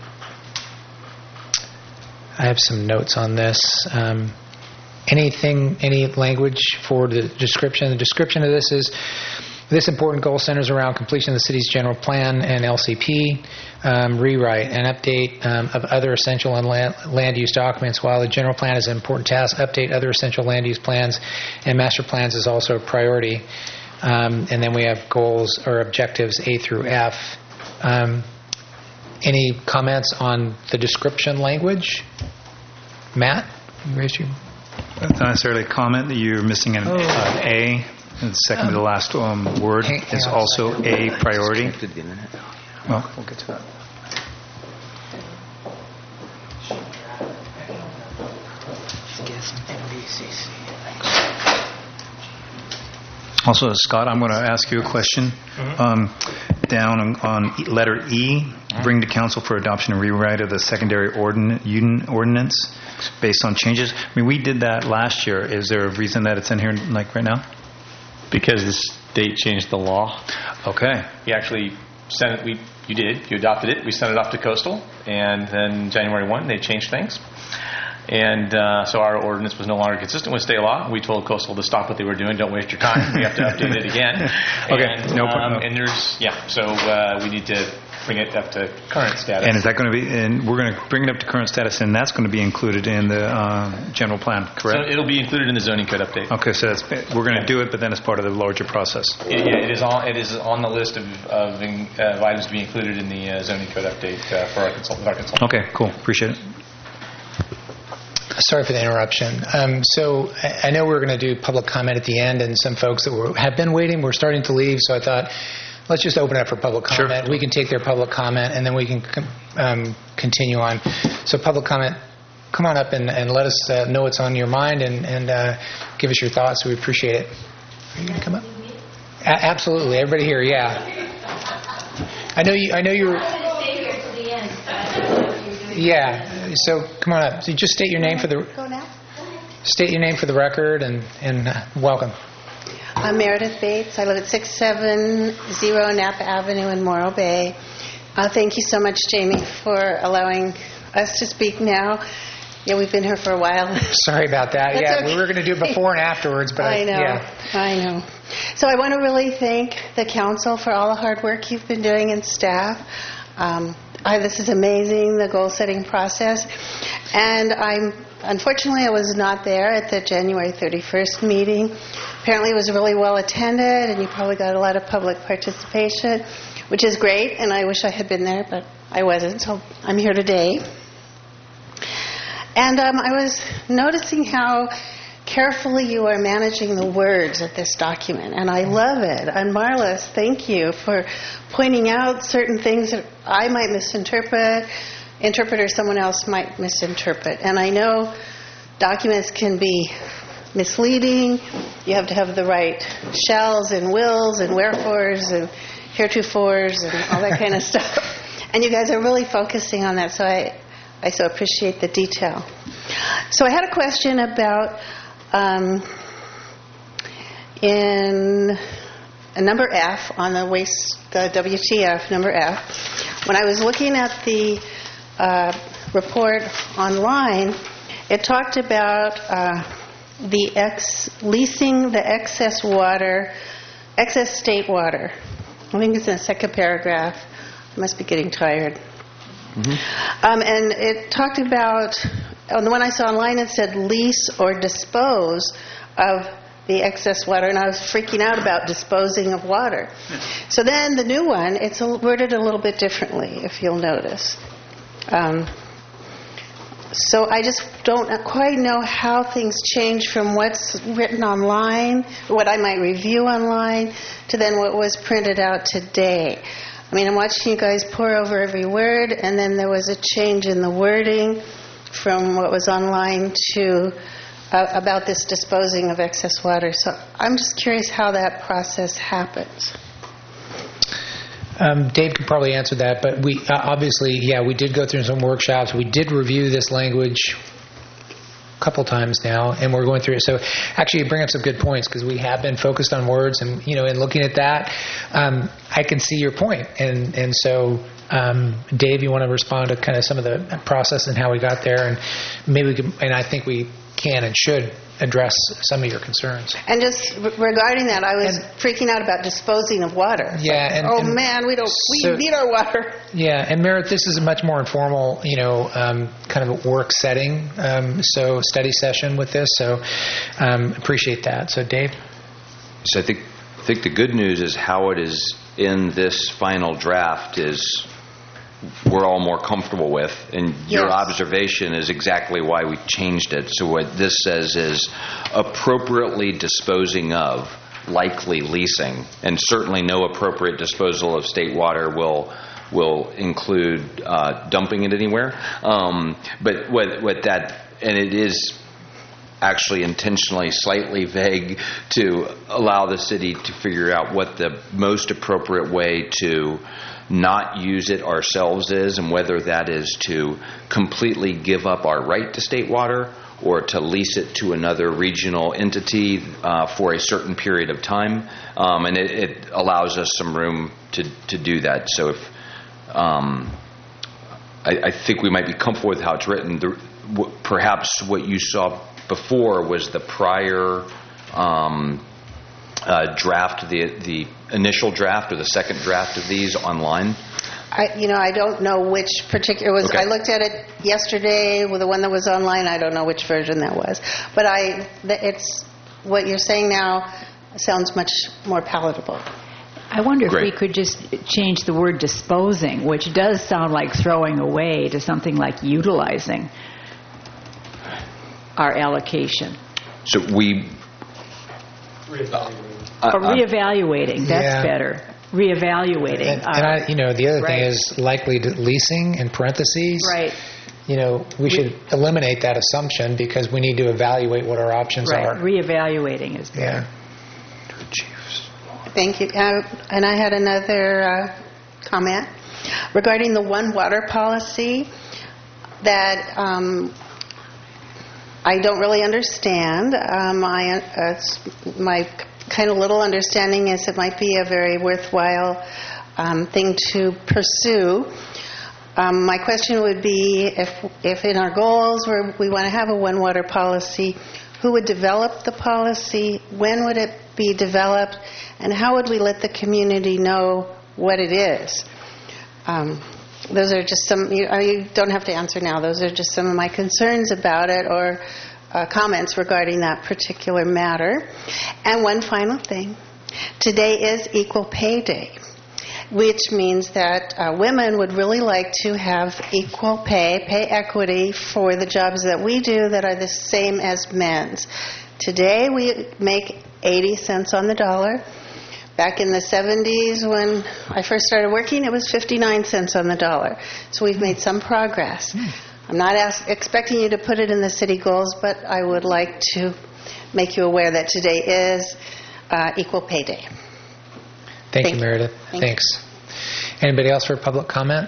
Speaker 1: I have some notes on this. Um, anything, any language for the description? The description of this is, this important goal centers around completion of the city's general plan and L C P, um, rewrite and update um, of other essential and land, land use documents. While the general plan is an important task, update other essential land use plans and master plans is also a priority. Um, and then we have goals or objectives A through F. Um, any comments on the description language? Matt, you raised your...
Speaker 7: That's not necessarily a comment. That you're missing an,
Speaker 1: Oh.
Speaker 7: an A. And the second to the last um, word
Speaker 1: Hang- hang
Speaker 7: is
Speaker 1: on a
Speaker 7: also a priority.
Speaker 2: Disconnected the internet.
Speaker 7: Well, we'll get to that. Also, Scott, I'm going to ask you a question. Um, down on, on e- letter E, bring to council for adoption and rewrite of the secondary ordin- un- ordinance based on changes. I mean, we did that last year. Is there a reason that it's in here like right now?
Speaker 9: Because the state changed the law.
Speaker 7: Okay.
Speaker 9: We actually sent it, we, you did, you adopted it, we sent it off to Coastal, and then January first, they changed things. And uh, so our ordinance was no longer consistent with state law. We told Coastal to stop what they were doing, don't waste your time, we have to update it again.
Speaker 7: Okay,
Speaker 9: And,
Speaker 7: no
Speaker 9: um,
Speaker 7: problem.
Speaker 9: And there's, yeah, so uh, we need to bring it up to current status.
Speaker 7: And is that going to be, and we're going to bring it up to current status, and that's going to be included in the uh, general plan,
Speaker 9: So
Speaker 7: correct?
Speaker 9: it'll be included in the zoning code update.
Speaker 7: Okay, so that's, we're going to do it, but then it's part of the larger process.
Speaker 9: It, yeah, it is on. It is on the list of, of, in, uh, of items to be included in the uh, zoning code update uh, for our consultant. Our consultant.
Speaker 7: Okay, cool. Appreciate it.
Speaker 1: Sorry for the interruption. Um, so I, I know we were going to do public comment at the end, and some folks that were, have been waiting were starting to leave, so I thought, let's just open it up for public
Speaker 7: Sure.
Speaker 1: comment. We can take their public comment, and then we can com- um, continue on. So public comment, come on up and, and let us uh, know what's on your mind, and, and uh, give us your thoughts. We appreciate it. Are you going to come up? A- absolutely. Everybody here, yeah. I know you. I know you were. Yeah. So come on up. So just state your name for the.
Speaker 11: Go now.
Speaker 1: State your name for the record, and and uh, welcome.
Speaker 11: I'm Meredith Bates. I live at six seven zero Napa Avenue in Morro Bay. Uh, thank you so much, Jamie, for allowing us to speak now. Yeah, we've been here for a while.
Speaker 1: Sorry about that.
Speaker 11: That's
Speaker 1: yeah,
Speaker 11: okay.
Speaker 1: we were going to do it before and afterwards, but
Speaker 11: I know.
Speaker 1: yeah.
Speaker 11: I know. So I want to really thank the council for all the hard work you've been doing and staff. Um, I, this is amazing, the goal-setting process. And I'm unfortunately, I was not there at the January thirty-first meeting. Apparently it was really well attended, and you probably got a lot of public participation, which is great, and I wish I had been there, but I wasn't, so I'm here today. And um, I was noticing how carefully you are managing the words of this document, and I love it. And Marlis, thank you for pointing out certain things that I might misinterpret, interpret or someone else might misinterpret. And I know documents can be misleading. You have to have the right shells and wills and wherefores and heretofores and all that kind of stuff. And you guys are really focusing on that, so I, I so appreciate the detail. So I had a question about um, in a number F on the waste, the W T F number F. When I was looking at the uh, report online, it talked about uh, the ex- leasing the excess water, excess state water. I think it's in the second paragraph. I must be getting tired. Mm-hmm. Um, and it talked about, on the one I saw online, it said lease or dispose of the excess water, and I was freaking out about disposing of water. So then the new one, it's worded a little bit differently, if you'll notice. Um, so I just don't quite know how things change from what's written online, what I might review online, to then what was printed out today. I mean, I'm watching you guys pour over every word, and then there was a change in the wording from what was online to uh, about this disposing of excess water. So I'm just curious how that process happens.
Speaker 1: Um, Dave could probably answer that, but we uh, obviously, yeah, we did go through some workshops. We did review this language a couple times now, and we're going through it. So actually, you bring up some good points, because we have been focused on words, and you know, in looking at that, um, I can see your point, and and so. Um, Dave, you want to respond to kind of some of the process and how we got there, and maybe we can, and I think we can and should address some of your concerns.
Speaker 11: And just re- regarding that, I was and, freaking out about disposing of water.
Speaker 1: Yeah.
Speaker 11: Like,
Speaker 1: and,
Speaker 11: oh
Speaker 1: and
Speaker 11: man, we don't.
Speaker 1: So,
Speaker 11: we need our water.
Speaker 1: Yeah, and Merit, this is a much more informal, you know, um, kind of a work setting, um, so study session with this. So um, appreciate that. So Dave.
Speaker 2: So I think I think the good news is how it is in this final draft is. We're all more comfortable with, and your
Speaker 11: yes.
Speaker 2: observation is exactly why we changed it. So what this says is appropriately disposing of, likely leasing, and certainly no appropriate disposal of state water will will include uh, dumping it anywhere. Um, but what what that, and it is actually intentionally slightly vague to allow the city to figure out what the most appropriate way to not use it ourselves is, and whether that is to completely give up our right to state water or to lease it to another regional entity uh, for a certain period of time. Um, and it, it allows us some room to, to do that. So if um, I, I think we might be comfortable with how it's written. The, w- perhaps what you saw before was the prior um, uh, draft, the the initial draft or the second draft of these online.
Speaker 11: I, you know, I don't know which particular was.
Speaker 2: Okay.
Speaker 11: I looked at it yesterday with the one that was online. I don't know which version that was, but I, it's what you're saying now sounds much more palatable.
Speaker 4: I wonder
Speaker 2: Great.
Speaker 4: if we could just change the word disposing, which does sound like throwing away, to something like utilizing our allocation.
Speaker 2: So we...
Speaker 4: Or reevaluating, that's
Speaker 1: yeah.
Speaker 4: better. Reevaluating.
Speaker 1: And, and I, you know, the other
Speaker 4: right.
Speaker 1: thing is likely to leasing in parentheses.
Speaker 4: Right.
Speaker 1: You know, we should eliminate that assumption because we need to evaluate what our options
Speaker 4: right.
Speaker 1: are.
Speaker 4: Reevaluating is better.
Speaker 1: Yeah.
Speaker 11: Thank you. Uh, and I had another uh, comment regarding the One Water policy that um, I don't really understand. Um, I, uh, my kind of little understanding is it might be a very worthwhile um, thing to pursue. Um, my question would be, if, if in our goals where we want to have a One Water policy, who would develop the policy? When would it be developed? And how would we let the community know what it is? Um, those are just some, you, you don't have to answer now, those are just some of my concerns about it or uh, comments regarding that particular matter. And one final thing, today is Equal Pay Day, which means that uh, women would really like to have equal pay, pay equity for the jobs that we do that are the same as men's. Today we make eighty cents on the dollar. Back in the seventies when I first started working, it was fifty-nine cents on the dollar. So we've made some progress. Mm. I'm not ask, expecting you to put it in the city goals, but I would like to make you aware that today is uh, Equal Pay Day.
Speaker 1: Thank,
Speaker 11: Thank
Speaker 1: you, Meredith.
Speaker 11: Thank
Speaker 1: Thanks. You. Anybody else for public comment?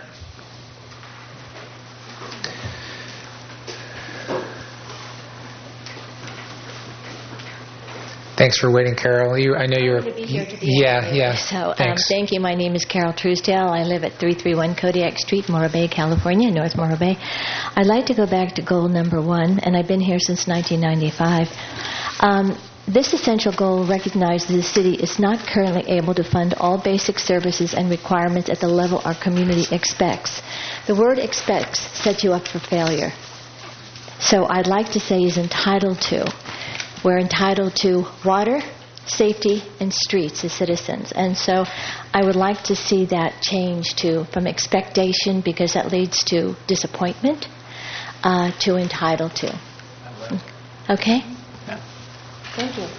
Speaker 1: Thanks for waiting, Carol. You, I know you're.
Speaker 12: To be here today.
Speaker 1: Yeah, yeah.
Speaker 12: So um,
Speaker 1: Thanks.
Speaker 12: thank you. My name is Carol Truesdale. I live at three thirty-one Kodiak Street, Morro Bay, California, North Morro Bay. I'd like to go back to goal number one, and I've been here since nineteen ninety-five. Um, This essential goal recognizes the city is not currently able to fund all basic services and requirements at the level our community expects. The word expects sets you up for failure. So I'd like to say is entitled to. We're entitled to water, safety, and streets as citizens. And so I would like to see that change to from expectation, because that leads to disappointment, uh, to entitled to. Okay? Thank you.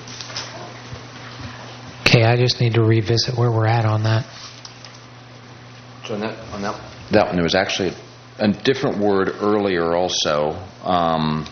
Speaker 1: Okay, I just need to revisit where we're at on that.
Speaker 2: So on that, on that, that one, there was actually a different word earlier also. Um,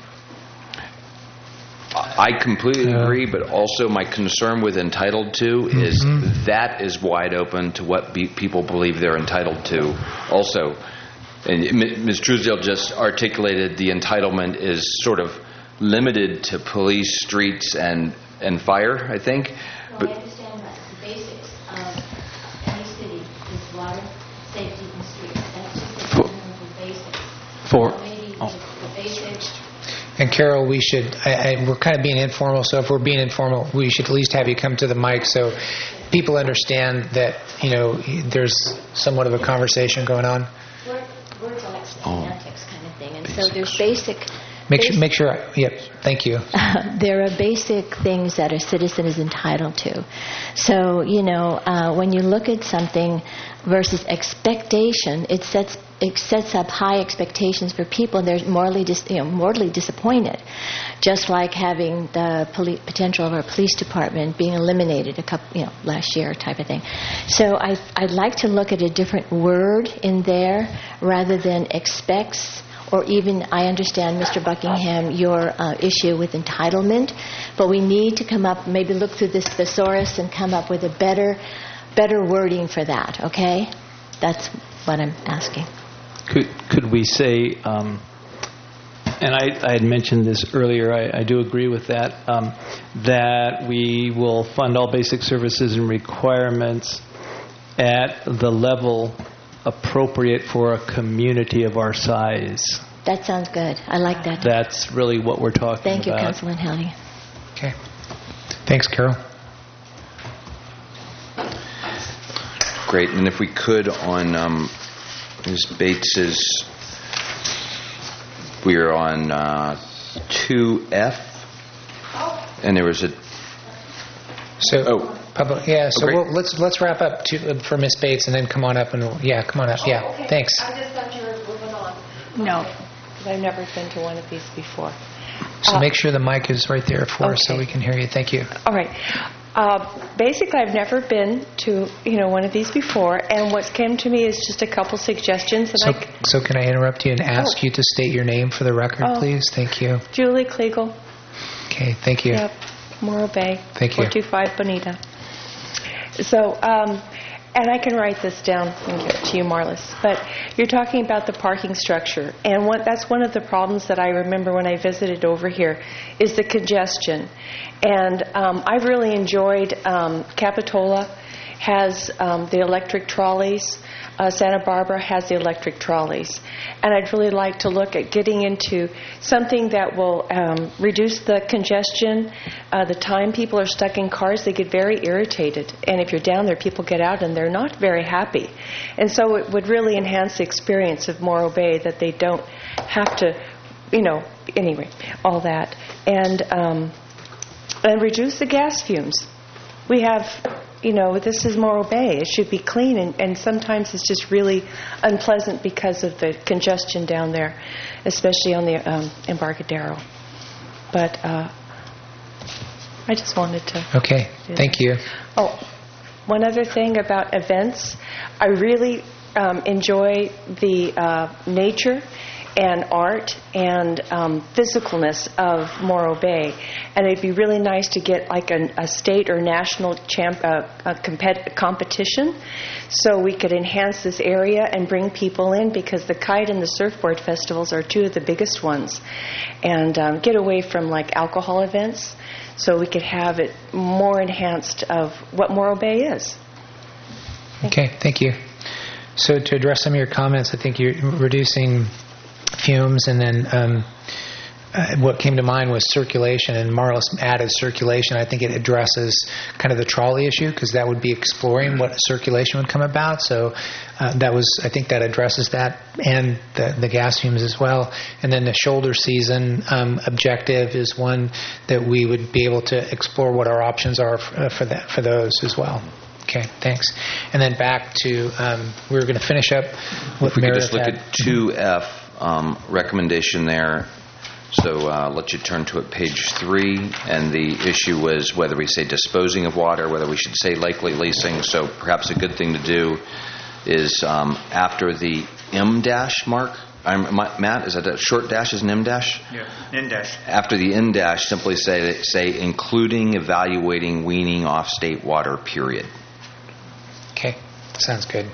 Speaker 2: I completely
Speaker 1: Yeah.
Speaker 2: agree, but also my concern with entitled to is
Speaker 1: Mhm.
Speaker 2: that is wide open to what be, people believe they're entitled to. Also, and M- Miz Truesdale just articulated the entitlement is sort of limited to police, streets, and and fire, I think.
Speaker 12: Well,
Speaker 2: But
Speaker 12: I understand that. The basics of any city is water, safety, and streets. That's just the
Speaker 2: For-
Speaker 12: fundamental basics.
Speaker 5: For-
Speaker 12: So maybe
Speaker 5: oh.
Speaker 12: the, the basics.
Speaker 1: And Carol, we should, I, I, we're kind of being informal, so if we're being informal, we should at least have you come to the mic so people understand that, you know, there's somewhat of a conversation going on.
Speaker 12: Word, words like
Speaker 2: Oh.
Speaker 12: semantics kind of thing. And so there's basic...
Speaker 1: Make sure,
Speaker 12: basic-
Speaker 1: make sure, yep, thank you.
Speaker 12: There are basic things that a citizen is entitled to. So, you know, uh, when you look at something versus expectation, it sets it sets up high expectations for people, and they're morally, dis, you know, mortally disappointed. Just like having the poli- potential of our police department being eliminated a couple, you know, last year type of thing. So I, I'd like to look at a different word in there rather than expects. Or even, I understand, Mister Buckingham, your uh, issue with entitlement, but we need to come up, maybe look through this thesaurus and come up with a better, better wording for that. Okay, that's what I'm asking.
Speaker 5: Could could we say, um, and I, I had mentioned this earlier, I, I do agree with that, um, that we will fund all basic services and requirements at the level appropriate for a community of our size.
Speaker 12: That sounds good. I like that.
Speaker 5: That's really what we're talking
Speaker 12: Thank you,
Speaker 5: about.
Speaker 12: Councilman Helly.
Speaker 1: Okay. Thanks, Carol.
Speaker 2: great. And if we could on um, Miz Bates's, we are on uh, two F, and there was a.
Speaker 1: So,
Speaker 2: oh.
Speaker 1: public, yeah. So
Speaker 2: Okay.
Speaker 1: we'll, let's let's wrap up to, for Miz Bates, and then come on up and we'll, yeah, come on up. Yeah,
Speaker 13: Oh, okay.
Speaker 1: thanks.
Speaker 13: I just thought you were moving on.
Speaker 4: No.
Speaker 13: Because I've never been to one of these before.
Speaker 1: So
Speaker 13: Uh,
Speaker 1: make sure the mic is right there for us so
Speaker 13: okay.
Speaker 1: we can hear you. Thank you.
Speaker 13: All right. Uh, basically, I've never been to you know one of these before, and what came to me is just a couple suggestions. And
Speaker 1: So,
Speaker 13: I,
Speaker 1: so can I interrupt you and ask
Speaker 13: Oh.
Speaker 1: you to state your name for the record,
Speaker 13: Oh.
Speaker 1: please? Thank you.
Speaker 13: Julie Kliegel.
Speaker 1: Okay, thank you.
Speaker 13: Yep, Morro Bay.
Speaker 1: Thank you.
Speaker 13: four two five Bonita. So, um, and I can write this down and give it to you, Marlis. But you're talking about the parking structure, and what, that's one of the problems that I remember when I visited over here, is the congestion. And um, I've really enjoyed um, Capitola has um, the electric trolleys. Uh, Santa Barbara has the electric trolleys. And I'd really like to look at getting into something that will um, reduce the congestion, uh, the time people are stuck in cars. They get very irritated. And if you're down there, people get out and they're not very happy. And so it would really enhance the experience of Morro Bay that they don't have to, you know, anyway, all that. And, um, and reduce the gas fumes. We have... You know, this is Morro Bay. It should be clean, and, and sometimes it's just really unpleasant because of the congestion down there, especially on the um, Embarcadero. But uh, I just wanted to...
Speaker 1: Okay, thank you.
Speaker 13: Oh, one other thing about events. I really um, enjoy the uh, nature and art and um, physicalness of Morro Bay. And it'd be really nice to get like an, a state or national champ, uh, a compet- competition so we could enhance this area and bring people in, because the kite and the surfboard festivals are two of the biggest ones. And um, get away from like alcohol events so we could have it more enhanced of what Morro Bay is.
Speaker 1: Okay, thank you. So to address some of your comments, I think you're reducing fumes, and then um, uh, what came to mind was circulation, and Marlis added circulation. I think it addresses kind of the trolley issue, because that would be exploring what circulation would come about. So uh, that was, I think that addresses that, and the, the gas fumes as well. And then the shoulder season um, objective is one that we would be able to explore what our options are for, uh, for that for those as well. Okay, thanks. And then back to, um, we were going to finish up with
Speaker 2: If we could
Speaker 1: Meredith
Speaker 2: just look
Speaker 1: had.
Speaker 2: at two F, um, recommendation there. So uh, let you turn to it, page three, and the issue was whether we say disposing of water, whether we should say likely leasing. So perhaps a good thing to do is um, after the M dash mark, I'm, Matt, is that a short dash is an M dash?
Speaker 7: Yeah, N dash.
Speaker 2: After the N dash, simply say, say including evaluating weaning off state water, period.
Speaker 1: Okay, sounds good.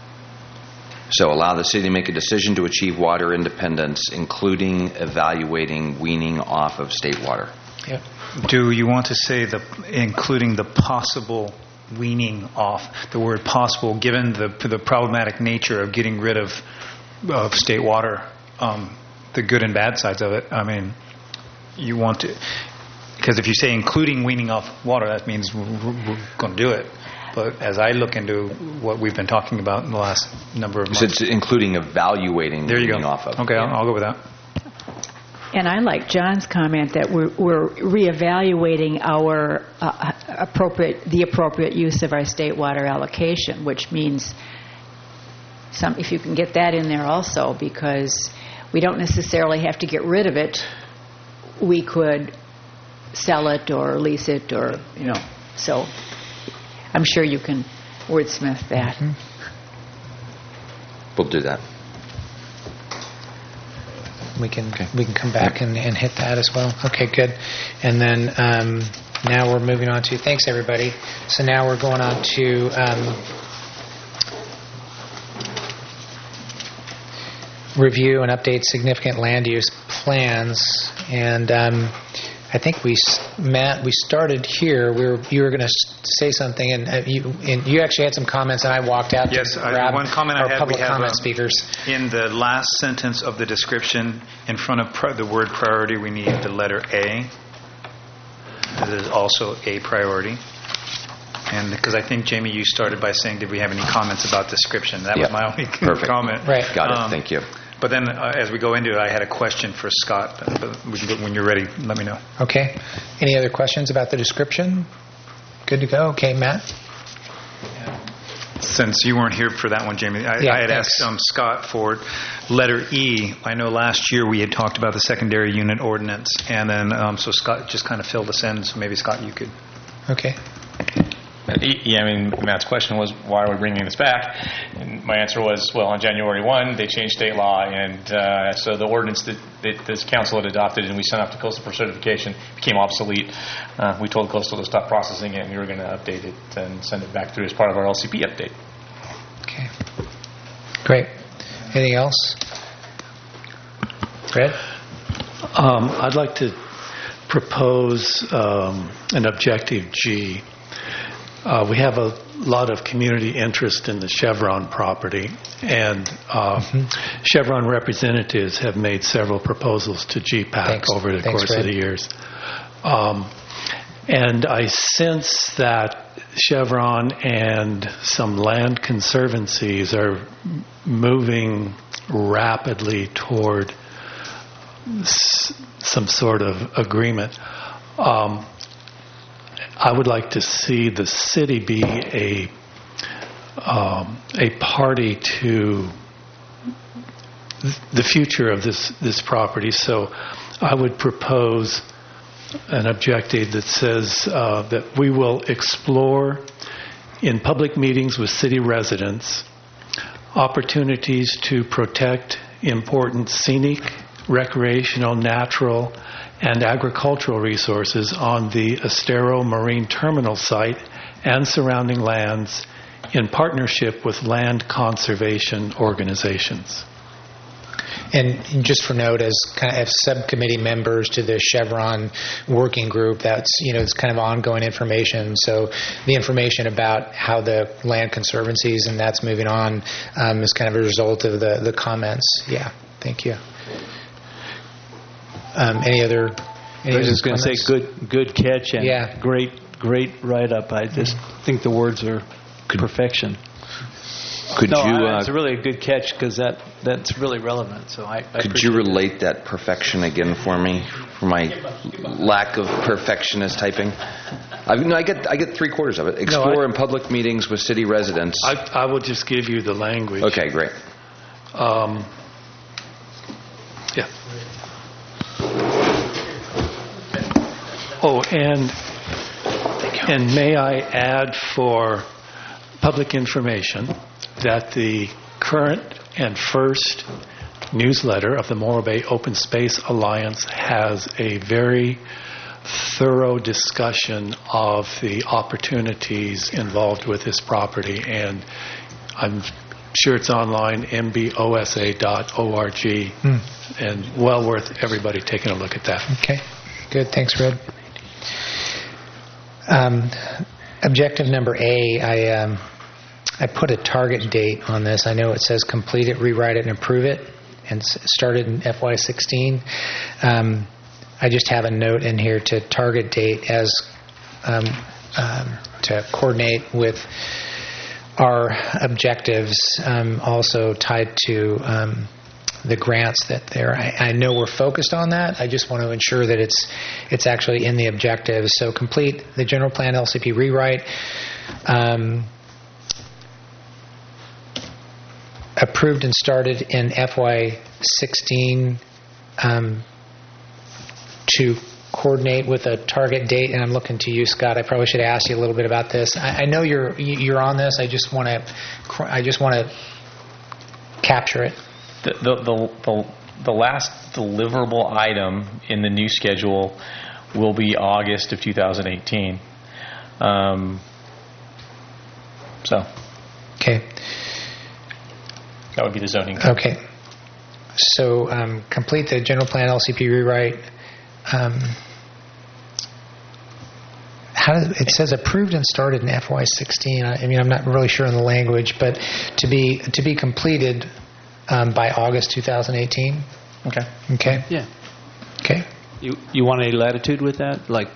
Speaker 2: So allow the city to make a decision to achieve water independence, including evaluating weaning off of state water.
Speaker 1: Yep.
Speaker 7: Do you want to say the including the possible weaning off, the word possible, given the the problematic nature of getting rid of of state water, um, the good and bad sides of it? I mean, you want to, because if you say including weaning off water, that means we're, we're going to do it. But as I look into what we've been talking about in the last number of months,
Speaker 2: so it's including evaluating
Speaker 7: there you
Speaker 2: weaning
Speaker 7: go.
Speaker 2: off of.
Speaker 7: Okay, I'll, I'll go with that.
Speaker 4: And I like John's comment that we're, we're reevaluating our uh, appropriate, the appropriate use of our state water allocation, which means some, if you can get that in there also, because we don't necessarily have to get rid of it. We could sell it or lease it, or, you know, so I'm sure you can wordsmith that.
Speaker 1: Mm-hmm.
Speaker 2: We'll do that.
Speaker 1: We can we can come back and, and hit that as well. Okay, good. And then um, now we're moving on to, thanks everybody. So now we're going on to um, review and update significant land use plans. And um, I think we, Matt, we started here. We were you were going to say something, and uh, you and you actually had some comments, and I walked out
Speaker 7: yes,
Speaker 1: to
Speaker 7: I,
Speaker 1: grab
Speaker 7: one comment
Speaker 1: our
Speaker 7: I had,
Speaker 1: public
Speaker 7: we have,
Speaker 1: comment
Speaker 7: um,
Speaker 1: speakers.
Speaker 7: In the last sentence of the description, in front of pri- the word priority, we need the letter A. That is also a priority. And because I think, Jamie, you started by saying, did we have any comments about description? That
Speaker 2: Yep.
Speaker 7: was my only
Speaker 2: Perfect.
Speaker 7: comment.
Speaker 1: Right.
Speaker 2: Got it.
Speaker 7: Um,
Speaker 2: Thank you.
Speaker 7: But then, uh, as we go into it, I had a question for Scott. But, but we can go, when you're ready, let me know.
Speaker 1: Okay. Any other questions about the description? Good to go. Okay, Matt?
Speaker 7: Since you weren't here for that one, Jamie, I,
Speaker 1: Yeah,
Speaker 7: I had
Speaker 1: thanks.
Speaker 7: asked um, Scott for letter E. I know last year we had talked about the secondary unit ordinance, and then um, so Scott just kind of filled us in. So maybe, Scott, you could.
Speaker 1: Okay.
Speaker 9: Yeah, I mean, Matt's question was, why are we bringing this back? And my answer was, well, on January first, they changed state law, and uh, so the ordinance that, that this council had adopted and we sent off to Coastal for certification became obsolete. Uh, we told Coastal to stop processing it, and we were going to update it and send it back through as part of our L C P update.
Speaker 1: Okay. Great. Anything else? Fred?
Speaker 6: Um, I'd like to propose um, an objective G. Uh, we have a lot of community interest in the Chevron property, and uh, mm-hmm. Chevron representatives have made several proposals to G PAC
Speaker 1: Thanks.
Speaker 6: over the
Speaker 1: Thanks,
Speaker 6: course
Speaker 1: Fred.
Speaker 6: of the years. Um, and I sense that Chevron and some land conservancies are moving rapidly toward s- some sort of agreement. Um, I would like to see the city be a um, a party to th- the future of this this property. So I would propose an objective that says uh, that we will explore in public meetings with city residents opportunities to protect important scenic, recreational, natural, and agricultural resources on the Estero Marine Terminal site and surrounding lands in partnership with land conservation organizations.
Speaker 1: And just for note, as kind of as subcommittee members to the Chevron working group, that's, you know, it's kind of ongoing information. So the information about how the land conservancies and that's moving on um, is kind of a result of the, the comments. Yeah, thank you. Um, any other? Any
Speaker 5: I was just going to say, good, good catch, and
Speaker 1: yeah.
Speaker 5: great, great write-up. I just mm-hmm. think the words are perfection.
Speaker 2: Could
Speaker 5: no,
Speaker 2: you?
Speaker 5: I,
Speaker 2: Uh,
Speaker 5: it's a really a good catch because that that's really relevant. So I. I
Speaker 2: could you relate that perfection again for me, for my lack of perfectionist typing? I, no, I get I get three quarters of it. Explore
Speaker 6: no, I,
Speaker 2: in public meetings with city residents.
Speaker 6: I, I will just give you the language.
Speaker 2: Okay, great.
Speaker 6: Um, yeah. Oh, and and may I add for public information that the current and first newsletter of the Morro Bay Open Space Alliance has a very thorough discussion of the opportunities involved with this property, and I'm sure it's online, m b o s a dot org, mm. and well worth everybody taking a look at that.
Speaker 1: Okay, good. Thanks, Red. Um, objective number A, I um, I put a target date on this. I know it says complete it, rewrite it, and approve it, and s- started in F Y sixteen. Um, I just have a note in here to target date as um, um, to coordinate with our objectives, um, also tied to um, the grants that there. I, I know we're focused on that. I just want to ensure that it's it's actually in the objectives. So complete the general plan L C P rewrite. Um, approved and started in F Y sixteen um, to coordinate with a target date, and I'm looking to you, Scott. I probably should ask you a little bit about this. I, I know you're you're on this. I just want to I just want to capture it.
Speaker 9: The, the the the the last deliverable item in the new schedule will be August of two thousand eighteen. Um, so.
Speaker 1: Okay.
Speaker 9: That would be the zoning code.
Speaker 1: Okay. So um, complete the general plan L C P rewrite. Um, how does, it says approved and started in F Y sixteen. I, I mean, I'm not really sure on the language, but to be to be completed um, by August two thousand eighteen.
Speaker 9: Okay.
Speaker 1: Okay.
Speaker 5: Yeah.
Speaker 1: Okay.
Speaker 5: You you want any latitude with that, like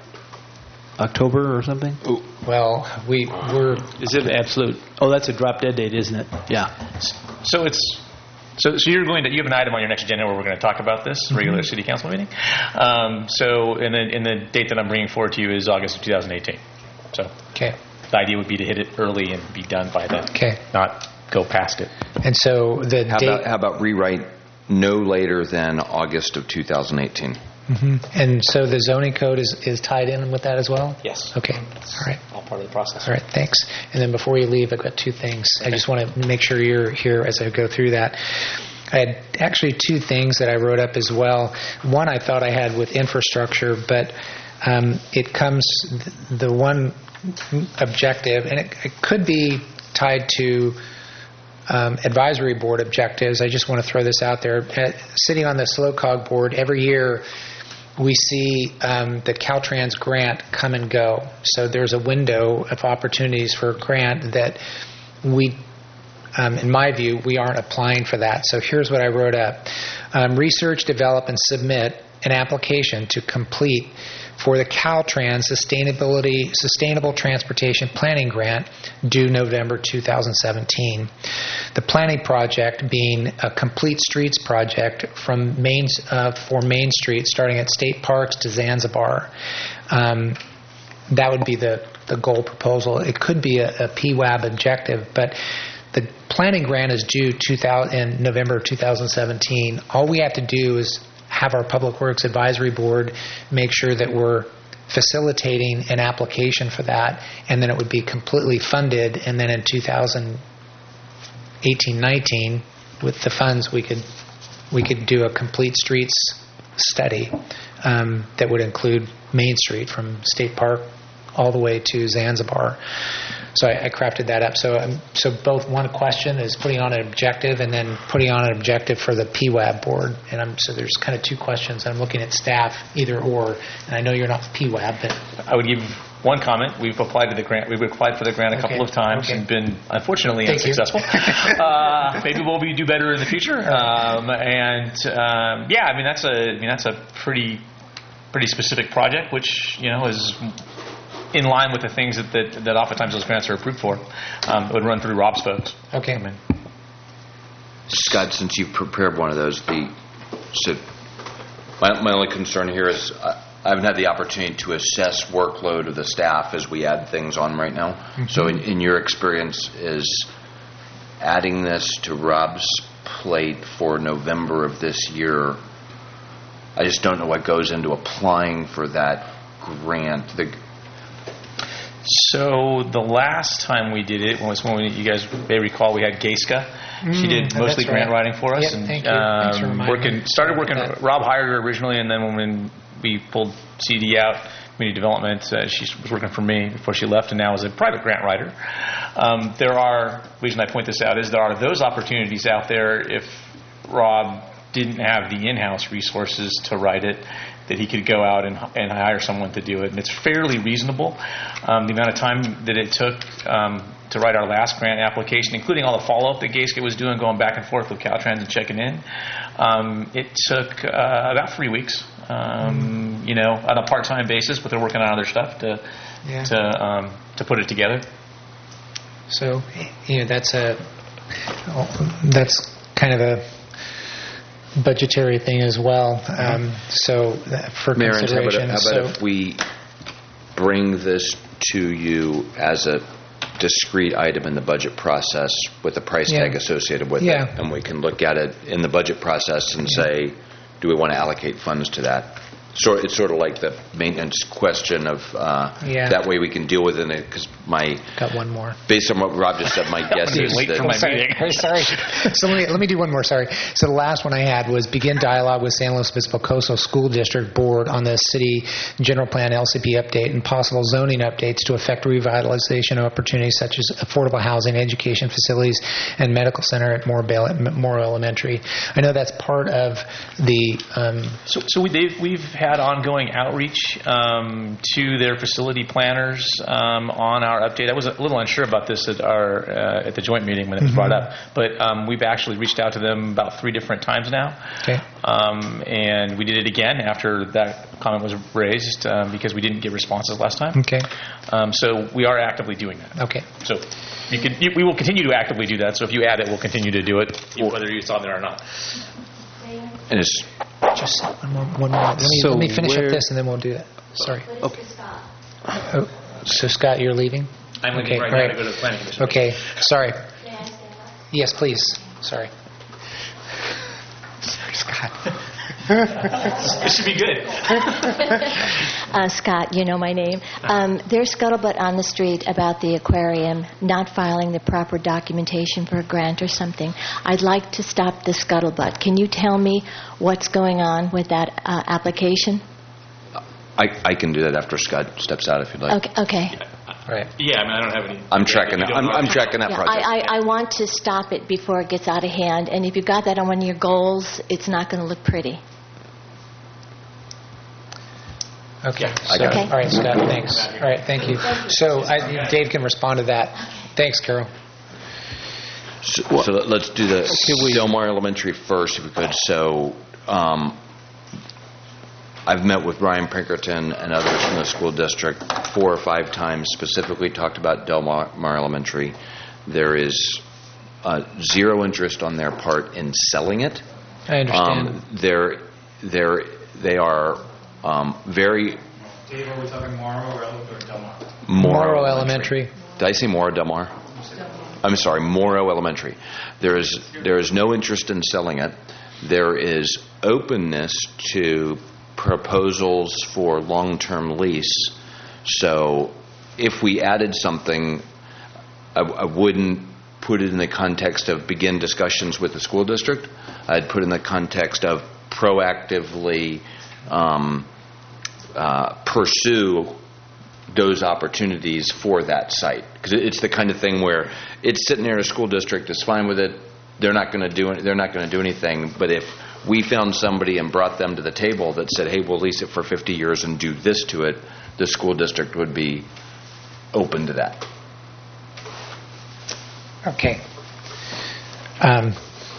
Speaker 5: October or something?
Speaker 1: Ooh. Well, we we're.
Speaker 5: Is it absolute? Oh, that's a drop dead date, isn't it? Yeah.
Speaker 9: So it's so so you're going to you have an item on your next agenda where we're going to talk about this mm-hmm. regular city council meeting. Um, so and then and the date that I'm bringing forward to you is August of two thousand eighteen. So
Speaker 1: okay.
Speaker 9: The idea would be to hit it early and be done by then.
Speaker 1: Okay.
Speaker 9: Not go past it.
Speaker 1: And so the
Speaker 2: how
Speaker 1: date.
Speaker 2: About, how about rewrite no later than August of two thousand eighteen?
Speaker 1: Mm-hmm. And so the zoning code is, is tied in with that as well?
Speaker 9: Yes.
Speaker 1: Okay. All right.
Speaker 9: All part of the process.
Speaker 1: All right. Thanks. And then before you leave, I've got two things. Okay. I just want to make sure you're here as I go through that. I had actually two things that I wrote up as well. One I thought I had with infrastructure, but um, it comes, the one objective, and it, it could be tied to Um, advisory board objectives. I just want to throw this out there. At, sitting on the SLOCOG board, every year we see um, the Caltrans grant come and go. So there's a window of opportunities for a grant that we, um, in my view, we aren't applying for that. So here's what I wrote up. Um, research, develop, and submit an application to complete for the Caltrans Sustainability Sustainable Transportation Planning Grant due November two thousand seventeen. The planning project being a complete streets project from Main uh, for Main Street, starting at State Parks to Zanzibar. Um, that would be the the goal proposal. It could be a, a P WAB objective, but the planning grant is due two thousand, in November of two thousand seventeen. All we have to do is have our Public Works Advisory Board make sure that we're facilitating an application for that, and then it would be completely funded, and then in two thousand eighteen nineteen, with the funds, we could we could do a complete streets study um, that would include Main Street from State Park all the way to Zanzibar. So I, I crafted that up. So um, so both one question is putting on an objective and then putting on an objective for the P WAB board. And I'm, so there's kind of two questions. I'm looking at staff, either or. And I know you're not P WAB, but
Speaker 9: I would give one comment. We've applied to the grant. We've applied for the grant a
Speaker 1: Okay.
Speaker 9: couple of times
Speaker 1: Okay.
Speaker 9: and been unfortunately
Speaker 1: Thank you.
Speaker 9: unsuccessful. uh, maybe we'll be do better in the future. Um, and um, yeah, I mean that's a I mean that's a pretty pretty specific project, which you know is in line with the things that, that, that oftentimes those grants are approved for. Um, it would run through Rob's folks.
Speaker 1: Okay.
Speaker 9: I mean,
Speaker 2: Scott, since you've prepared one of those, the so my, my only concern here is I, I haven't had the opportunity to assess workload of the staff as we add things on right now.
Speaker 1: Mm-hmm.
Speaker 2: So in, in your experience, is adding this to Rob's plate for November of this year, I just don't know what goes into applying for that grant. The,
Speaker 9: So the last time we did it was when we, you guys may recall we had Gaiska. She
Speaker 1: Mm,
Speaker 9: did mostly
Speaker 1: that's
Speaker 9: grant
Speaker 1: right.
Speaker 9: writing for us.
Speaker 1: Yep,
Speaker 9: and,
Speaker 1: thank you. Thanks for
Speaker 9: um,
Speaker 1: reminding
Speaker 9: working,
Speaker 1: me.
Speaker 9: started working.
Speaker 1: About that.
Speaker 9: Rob hired her originally, and then when we pulled C D out, community development, uh, she was working for me before she left, and now is a private grant writer. Um, there are the reason I point this out is there are those opportunities out there if Rob didn't have the in-house resources to write it, that he could go out and, and hire someone to do it. And it's fairly reasonable. Um, the amount of time that it took um, to write our last grant application, including all the follow-up that Gaiska was doing, going back and forth with Caltrans and checking in, um, it took uh, about three weeks, um, you know, on a part-time basis, but they're working on other stuff to
Speaker 1: Yeah.
Speaker 9: to um, to put it together.
Speaker 1: So, you know, that's a that's kind of a budgetary thing as well. Um, so that- for
Speaker 2: Mayor, how about,
Speaker 1: consideration.
Speaker 2: how about
Speaker 1: so,
Speaker 2: if we bring this to you as a discrete item in the budget process with the price
Speaker 1: Yeah.
Speaker 2: tag associated with
Speaker 1: Yeah.
Speaker 2: it, and we can look at it in the budget process and say, do we want to allocate funds to that? So it's sort of like the maintenance question of uh,
Speaker 1: Yeah.
Speaker 2: that way we can deal with it, because my
Speaker 1: got one more.
Speaker 2: based on what Rob just said, my guess
Speaker 9: Being
Speaker 2: is
Speaker 9: late
Speaker 2: that
Speaker 9: for my
Speaker 1: sorry.
Speaker 9: meeting.
Speaker 1: Very sorry. So let me, let me do one more, sorry. So the last one I had was begin dialogue with San Luis Obispo Coastal School District Board on the city general plan L C P update and possible zoning updates to affect revitalization opportunities such as affordable housing, education facilities, and medical center at Morro Morro Elementary. I know that's part of the... Um,
Speaker 9: So, so we, they've, we've had ongoing outreach um, to their facility planners um, on our update. I was a little unsure about this at our uh, at the joint meeting when it was brought up, but um, we've actually reached out to them about three different times now.
Speaker 1: Okay.
Speaker 9: Um, and we did it again after that comment was raised um, because we didn't get responses last time.
Speaker 1: Okay.
Speaker 9: Um, so we are actively doing that.
Speaker 1: Okay.
Speaker 9: So you can, you, we will continue to actively do that. So if you add it, we'll continue to do it, whether it's on there or not.
Speaker 2: and it's
Speaker 1: Just one more. One more. Let me,
Speaker 2: So
Speaker 1: let me finish
Speaker 2: where-
Speaker 1: up this and then we'll do that. Sorry.
Speaker 2: okay.
Speaker 1: Oh, so Scott, you're leaving?
Speaker 9: I'm leaving
Speaker 1: Okay,
Speaker 9: right
Speaker 1: all
Speaker 9: now
Speaker 1: right.
Speaker 9: to go to the planning commission.
Speaker 1: Okay. Sorry. Yes, please. Sorry. Sorry, Scott.
Speaker 9: This should be good.
Speaker 12: Uh, Scott, you know my name. Um, there's scuttlebutt on the street about the aquarium not filing the proper documentation for a grant or something. I'd like to stop the scuttlebutt. Can you tell me what's going on with that uh, application?
Speaker 2: I, I can do that after Scott steps out if you'd like.
Speaker 12: Okay. Okay.
Speaker 1: Right.
Speaker 9: Yeah, I mean, I don't have any.
Speaker 2: I'm tracking that. I'm, I'm tracking that
Speaker 12: Yeah,
Speaker 2: project.
Speaker 12: I, I, I want to stop it before it gets out of hand. And if you've got that on one of your goals, it's not going to look pretty.
Speaker 1: Okay.
Speaker 2: I
Speaker 1: So,
Speaker 2: got
Speaker 12: it.
Speaker 1: all right, Scott, thanks. All right, thank you. So I, Dave can respond to that. Thanks, Carol.
Speaker 2: So, so let's do the Delmar Elementary first, if we could. So um, I've met with Ryan Pinkerton and others from the school district four or five times, specifically talked about Delmar Elementary. There is uh, zero interest on their part in selling it.
Speaker 1: I understand.
Speaker 2: Um, they're, they're, they are um, very...
Speaker 8: Dave, are we talking Morrow or or Delmar?
Speaker 1: Morrow Elementary.
Speaker 2: Did I say Morrow Delmar? I'm sorry, Morrow Elementary. There is there is no interest in selling it. There is openness to proposals for long-term lease. So if we added something, I, I wouldn't put it in the context of begin discussions with the school district. I'd put it in the context of proactively um, uh, pursue those opportunities for that site. Because it's the kind of thing where it's sitting there in a school district, it's fine with it, they're not going to do it, they're not going to do anything, but if we found somebody and brought them to the table that said, hey, we'll lease it for fifty years and do this to it, the school district would be open to that.
Speaker 1: Okay. Um,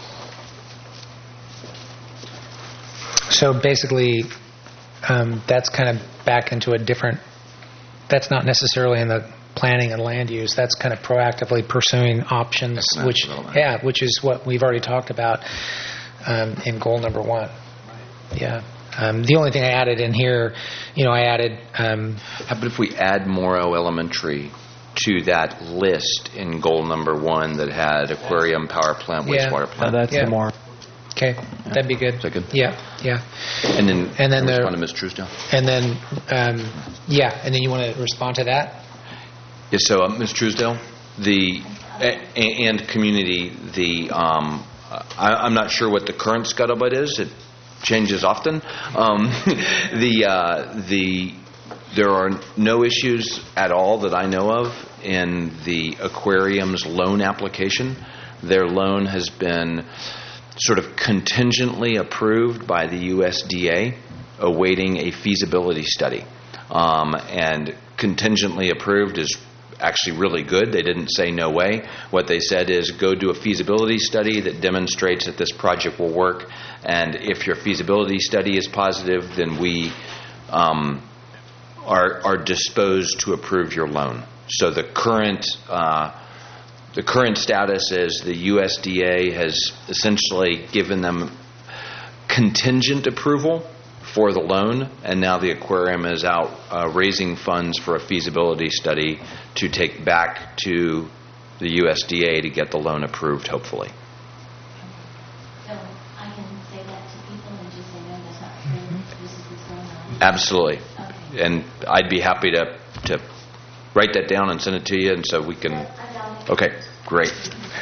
Speaker 1: so basically, um, that's kind of back into a different, that's not necessarily in the planning and land use. That's kind of proactively pursuing options, which, yeah, which is what we've already talked about um, in goal number one. Yeah. Um, the only thing I added in here, you know, I added... Um,
Speaker 2: How about if we add Morrow Elementary to that list in goal number one that had aquarium, power plant,
Speaker 1: yeah.
Speaker 2: wastewater plant?
Speaker 5: No, that's
Speaker 1: yeah.
Speaker 5: the more.
Speaker 1: Okay, that'd be good.
Speaker 2: Is that good?
Speaker 1: Yeah, yeah.
Speaker 2: And then,
Speaker 1: and then the,
Speaker 2: respond to Miz Truesdale?
Speaker 1: And then, um, yeah, and then you want to respond to that?
Speaker 2: Yes, so uh, Miz Truesdale, the, a, and community, the, um, I, I'm not sure what the current scuttlebutt is. It changes often. Um, the, uh, the, there are no issues at all that I know of in the aquarium's loan application. Their loan has been sort of contingently approved by the U S D A, awaiting a feasibility study. Um, and contingently approved is actually really good. They didn't say no way. What they said is go do a feasibility study that demonstrates that this project will work, and if your feasibility study is positive, then we um, are, are disposed to approve your loan. So the current uh, the current status is the U S D A has essentially given them contingent approval for the loan, and now the aquarium is out uh, raising funds for a feasibility study to take back to the U S D A to get the loan approved, hopefully.
Speaker 12: So I can say that to people and just say, no, that's not true. This is what's going on.
Speaker 2: Absolutely.
Speaker 12: Okay.
Speaker 2: And I'd be happy to, to write that down and send it to you, and so we can... Okay, great.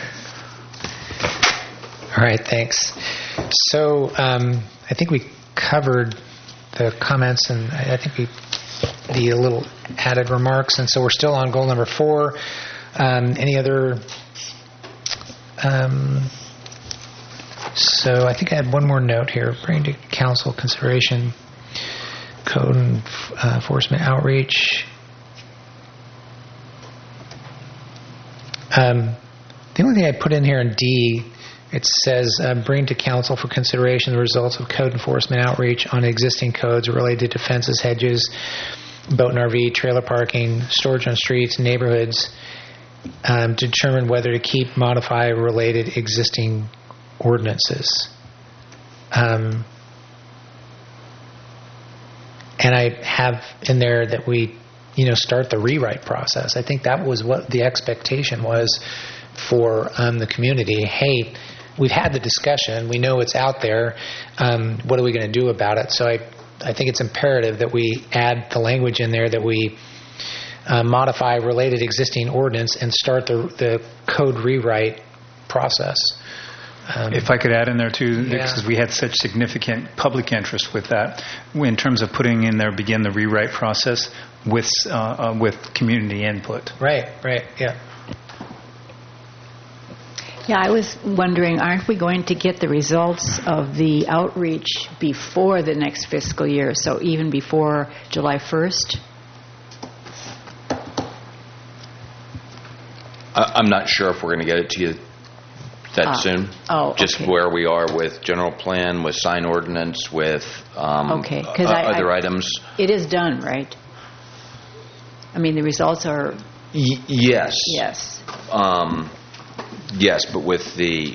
Speaker 1: All right, thanks. So um, I think we covered the comments, and I think we the little added remarks, and so we're still on goal number four. Um, any other? Um, so I think I had one more note here. Bring to council consideration code and uh, enforcement outreach. Um, the only thing I put in here in D, it says uh, bring to council for consideration the results of code enforcement outreach on existing codes related to fences, hedges, boat and R V, trailer parking, storage on streets, neighborhoods, um, to determine whether to keep, modify related existing ordinances. Um, and I have in there that we, you know, start the rewrite process. I think that was what the expectation was for um, the community. Hey, we've had the discussion. We know it's out there. Um, what are we going to do about it? So I, I think it's imperative that we add the language in there that we uh, modify related existing ordinance and start the, the code rewrite process. Um,
Speaker 7: if I could add in there too,
Speaker 1: yeah.
Speaker 7: because we had such significant public interest with that, in terms of putting in there, begin the rewrite process with uh, uh, with community input.
Speaker 1: Right, right, yeah.
Speaker 4: Yeah, I was wondering, aren't we going to get the results of the outreach before the next fiscal year, so even before July first?
Speaker 2: I, I'm not sure if we're going to get it to you that
Speaker 4: Ah.
Speaker 2: soon.
Speaker 4: Oh,
Speaker 2: Just
Speaker 4: okay.
Speaker 2: where we are with general plan, with sign ordinance, with um,
Speaker 4: Okay, 'cause
Speaker 2: uh,
Speaker 4: I-
Speaker 2: other
Speaker 4: I-
Speaker 2: items.
Speaker 4: It is done, right? I mean, the results are,
Speaker 2: Y- yes.
Speaker 4: yes.
Speaker 2: Um, yes, but with the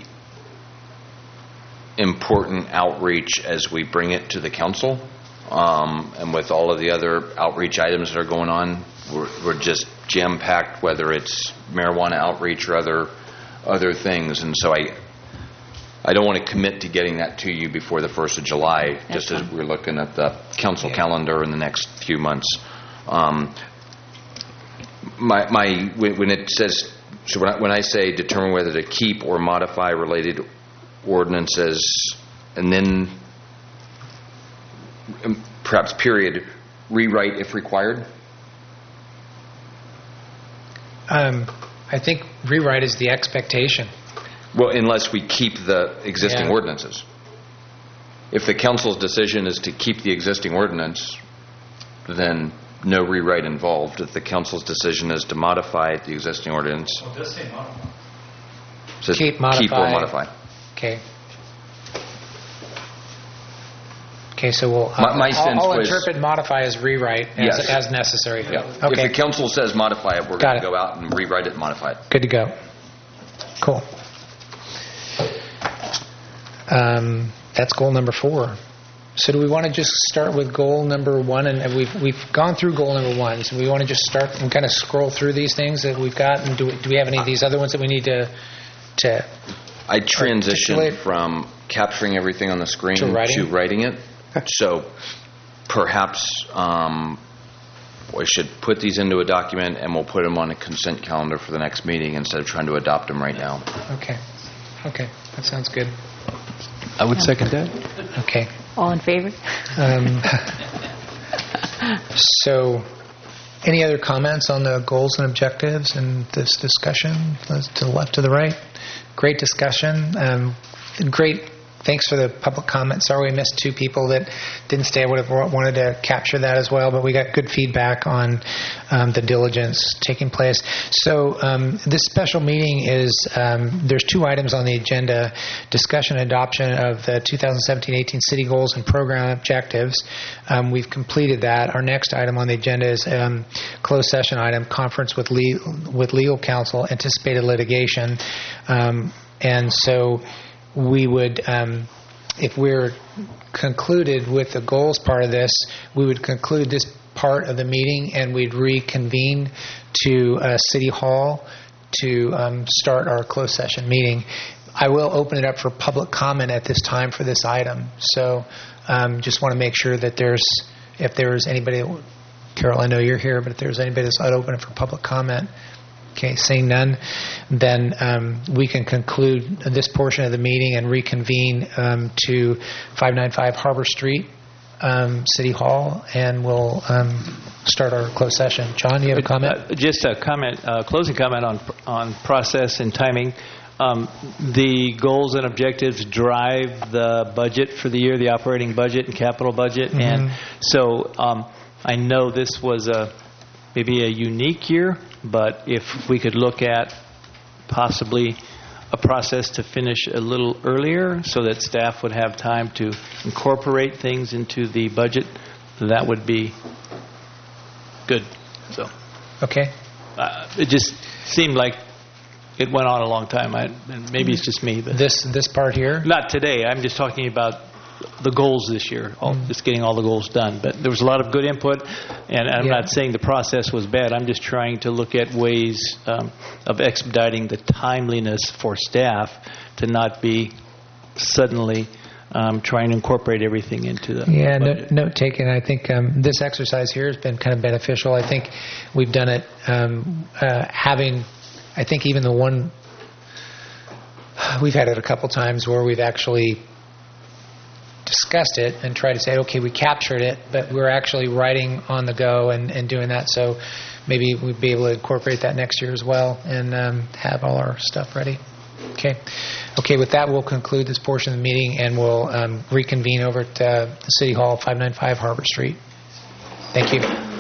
Speaker 2: important outreach as we bring it to the council, um, and with all of the other outreach items that are going on, we're, we're just jam-packed, whether it's marijuana outreach or other other things. And so I I don't want to commit to getting that to you before the first of July,
Speaker 4: That's
Speaker 2: just as
Speaker 4: fine.
Speaker 2: we're looking at the council
Speaker 1: Yeah.
Speaker 2: calendar in the next few months. Um, my, my when when it says So when I, when I say determine whether to keep or modify related ordinances, and then um, perhaps period, rewrite if required?
Speaker 1: Um, I think rewrite is the expectation.
Speaker 2: Well, unless we keep the existing
Speaker 1: Yeah.
Speaker 2: ordinances. If the council's decision is to keep the existing ordinance, then no rewrite involved. If the council's decision is to modify the existing ordinance,
Speaker 8: Well, it does say modify.
Speaker 2: it says
Speaker 1: Keep,
Speaker 2: keep
Speaker 1: modify.
Speaker 2: or modify.
Speaker 1: Okay. Okay, so we'll.
Speaker 2: My- my
Speaker 1: I'll,
Speaker 2: sense
Speaker 1: I'll
Speaker 2: was-
Speaker 1: interpret modify as rewrite as,
Speaker 2: Yes.
Speaker 1: as necessary.
Speaker 2: Yeah. If
Speaker 1: Okay.
Speaker 2: the council says modify it, we're
Speaker 1: Got
Speaker 2: going to
Speaker 1: it.
Speaker 2: go out and rewrite it and modify it.
Speaker 1: Good to go. Cool. Um, that's goal number four. So do we want to just start with goal number one? And we've we've gone through goal number one. So we want to just start and kind of scroll through these things that we've got. And do we, do we have any of these other ones that we need to to?
Speaker 2: I transitioned
Speaker 1: Articulate.
Speaker 2: from capturing everything on the screen
Speaker 1: To writing?
Speaker 2: writing it. So perhaps um, we should put these into a document and we'll put them on a consent calendar for the next meeting instead of trying to adopt them right now.
Speaker 1: Okay. Okay, that sounds good.
Speaker 5: I would second that.
Speaker 1: Okay.
Speaker 4: All in favor?
Speaker 1: Um, so, any other comments on the goals and objectives in this discussion? To the left, to the right. Great discussion. Um, great. Thanks for the public comment. Sorry we missed two people that didn't stay. I would have wanted to capture that as well, but we got good feedback on um, the diligence taking place. So um, this special meeting is, um, there's two items on the agenda: discussion and adoption of the two thousand seventeen eighteen city goals and program objectives. Um, we've completed that. Our next item on the agenda is um, closed session item, conference with, le- with legal counsel, anticipated litigation. Um, and so we would, um, if we're concluded with the goals part of this, we would conclude this part of the meeting and we'd reconvene to uh, City Hall to um, start our closed session meeting. I will open it up for public comment at this time for this item. So um, just want to make sure that there's, if there's anybody, Carol, I know you're here, but if there's anybody that's not open for public comment. Okay, seeing none, then um, we can conclude this portion of the meeting and reconvene um, to five ninety-five Harbor Street, um, City Hall, and we'll um, start our closed session. John, you have a comment?
Speaker 5: Uh, just a comment, uh, closing comment on on process and timing. Um, the goals and objectives drive the budget for the year, the operating budget and capital budget,
Speaker 1: Mm-hmm.
Speaker 5: and so um, I know this was a maybe a unique year, but if we could look at possibly a process to finish a little earlier so that staff would have time to incorporate things into the budget, that would be good. So,
Speaker 1: okay.
Speaker 5: Uh, it just seemed like it went on a long time. I, and maybe it's just me. But
Speaker 1: This this part here?
Speaker 5: not today. I'm just talking about the goals this year, all, just getting all the goals done. But there was a lot of good input, and I'm
Speaker 1: Yeah.
Speaker 5: not saying the process was bad. I'm just trying to look at ways um, of expediting the timeliness for staff to not be suddenly um, trying to incorporate everything into the
Speaker 1: Yeah,
Speaker 5: budget.
Speaker 1: note, note taken. I think um, this exercise here has been kind of beneficial. I think we've done it um, uh, having, I think even the one, we've had it a couple times where we've actually discussed it and tried to say, okay, we captured it, but we're actually writing on the go and, and doing that. So maybe we'd be able to incorporate that next year as well and um, have all our stuff ready. Okay. Okay, with that, we'll conclude this portion of the meeting and we'll um, reconvene over at uh, the City Hall, five ninety-five Harbor Street. Thank you.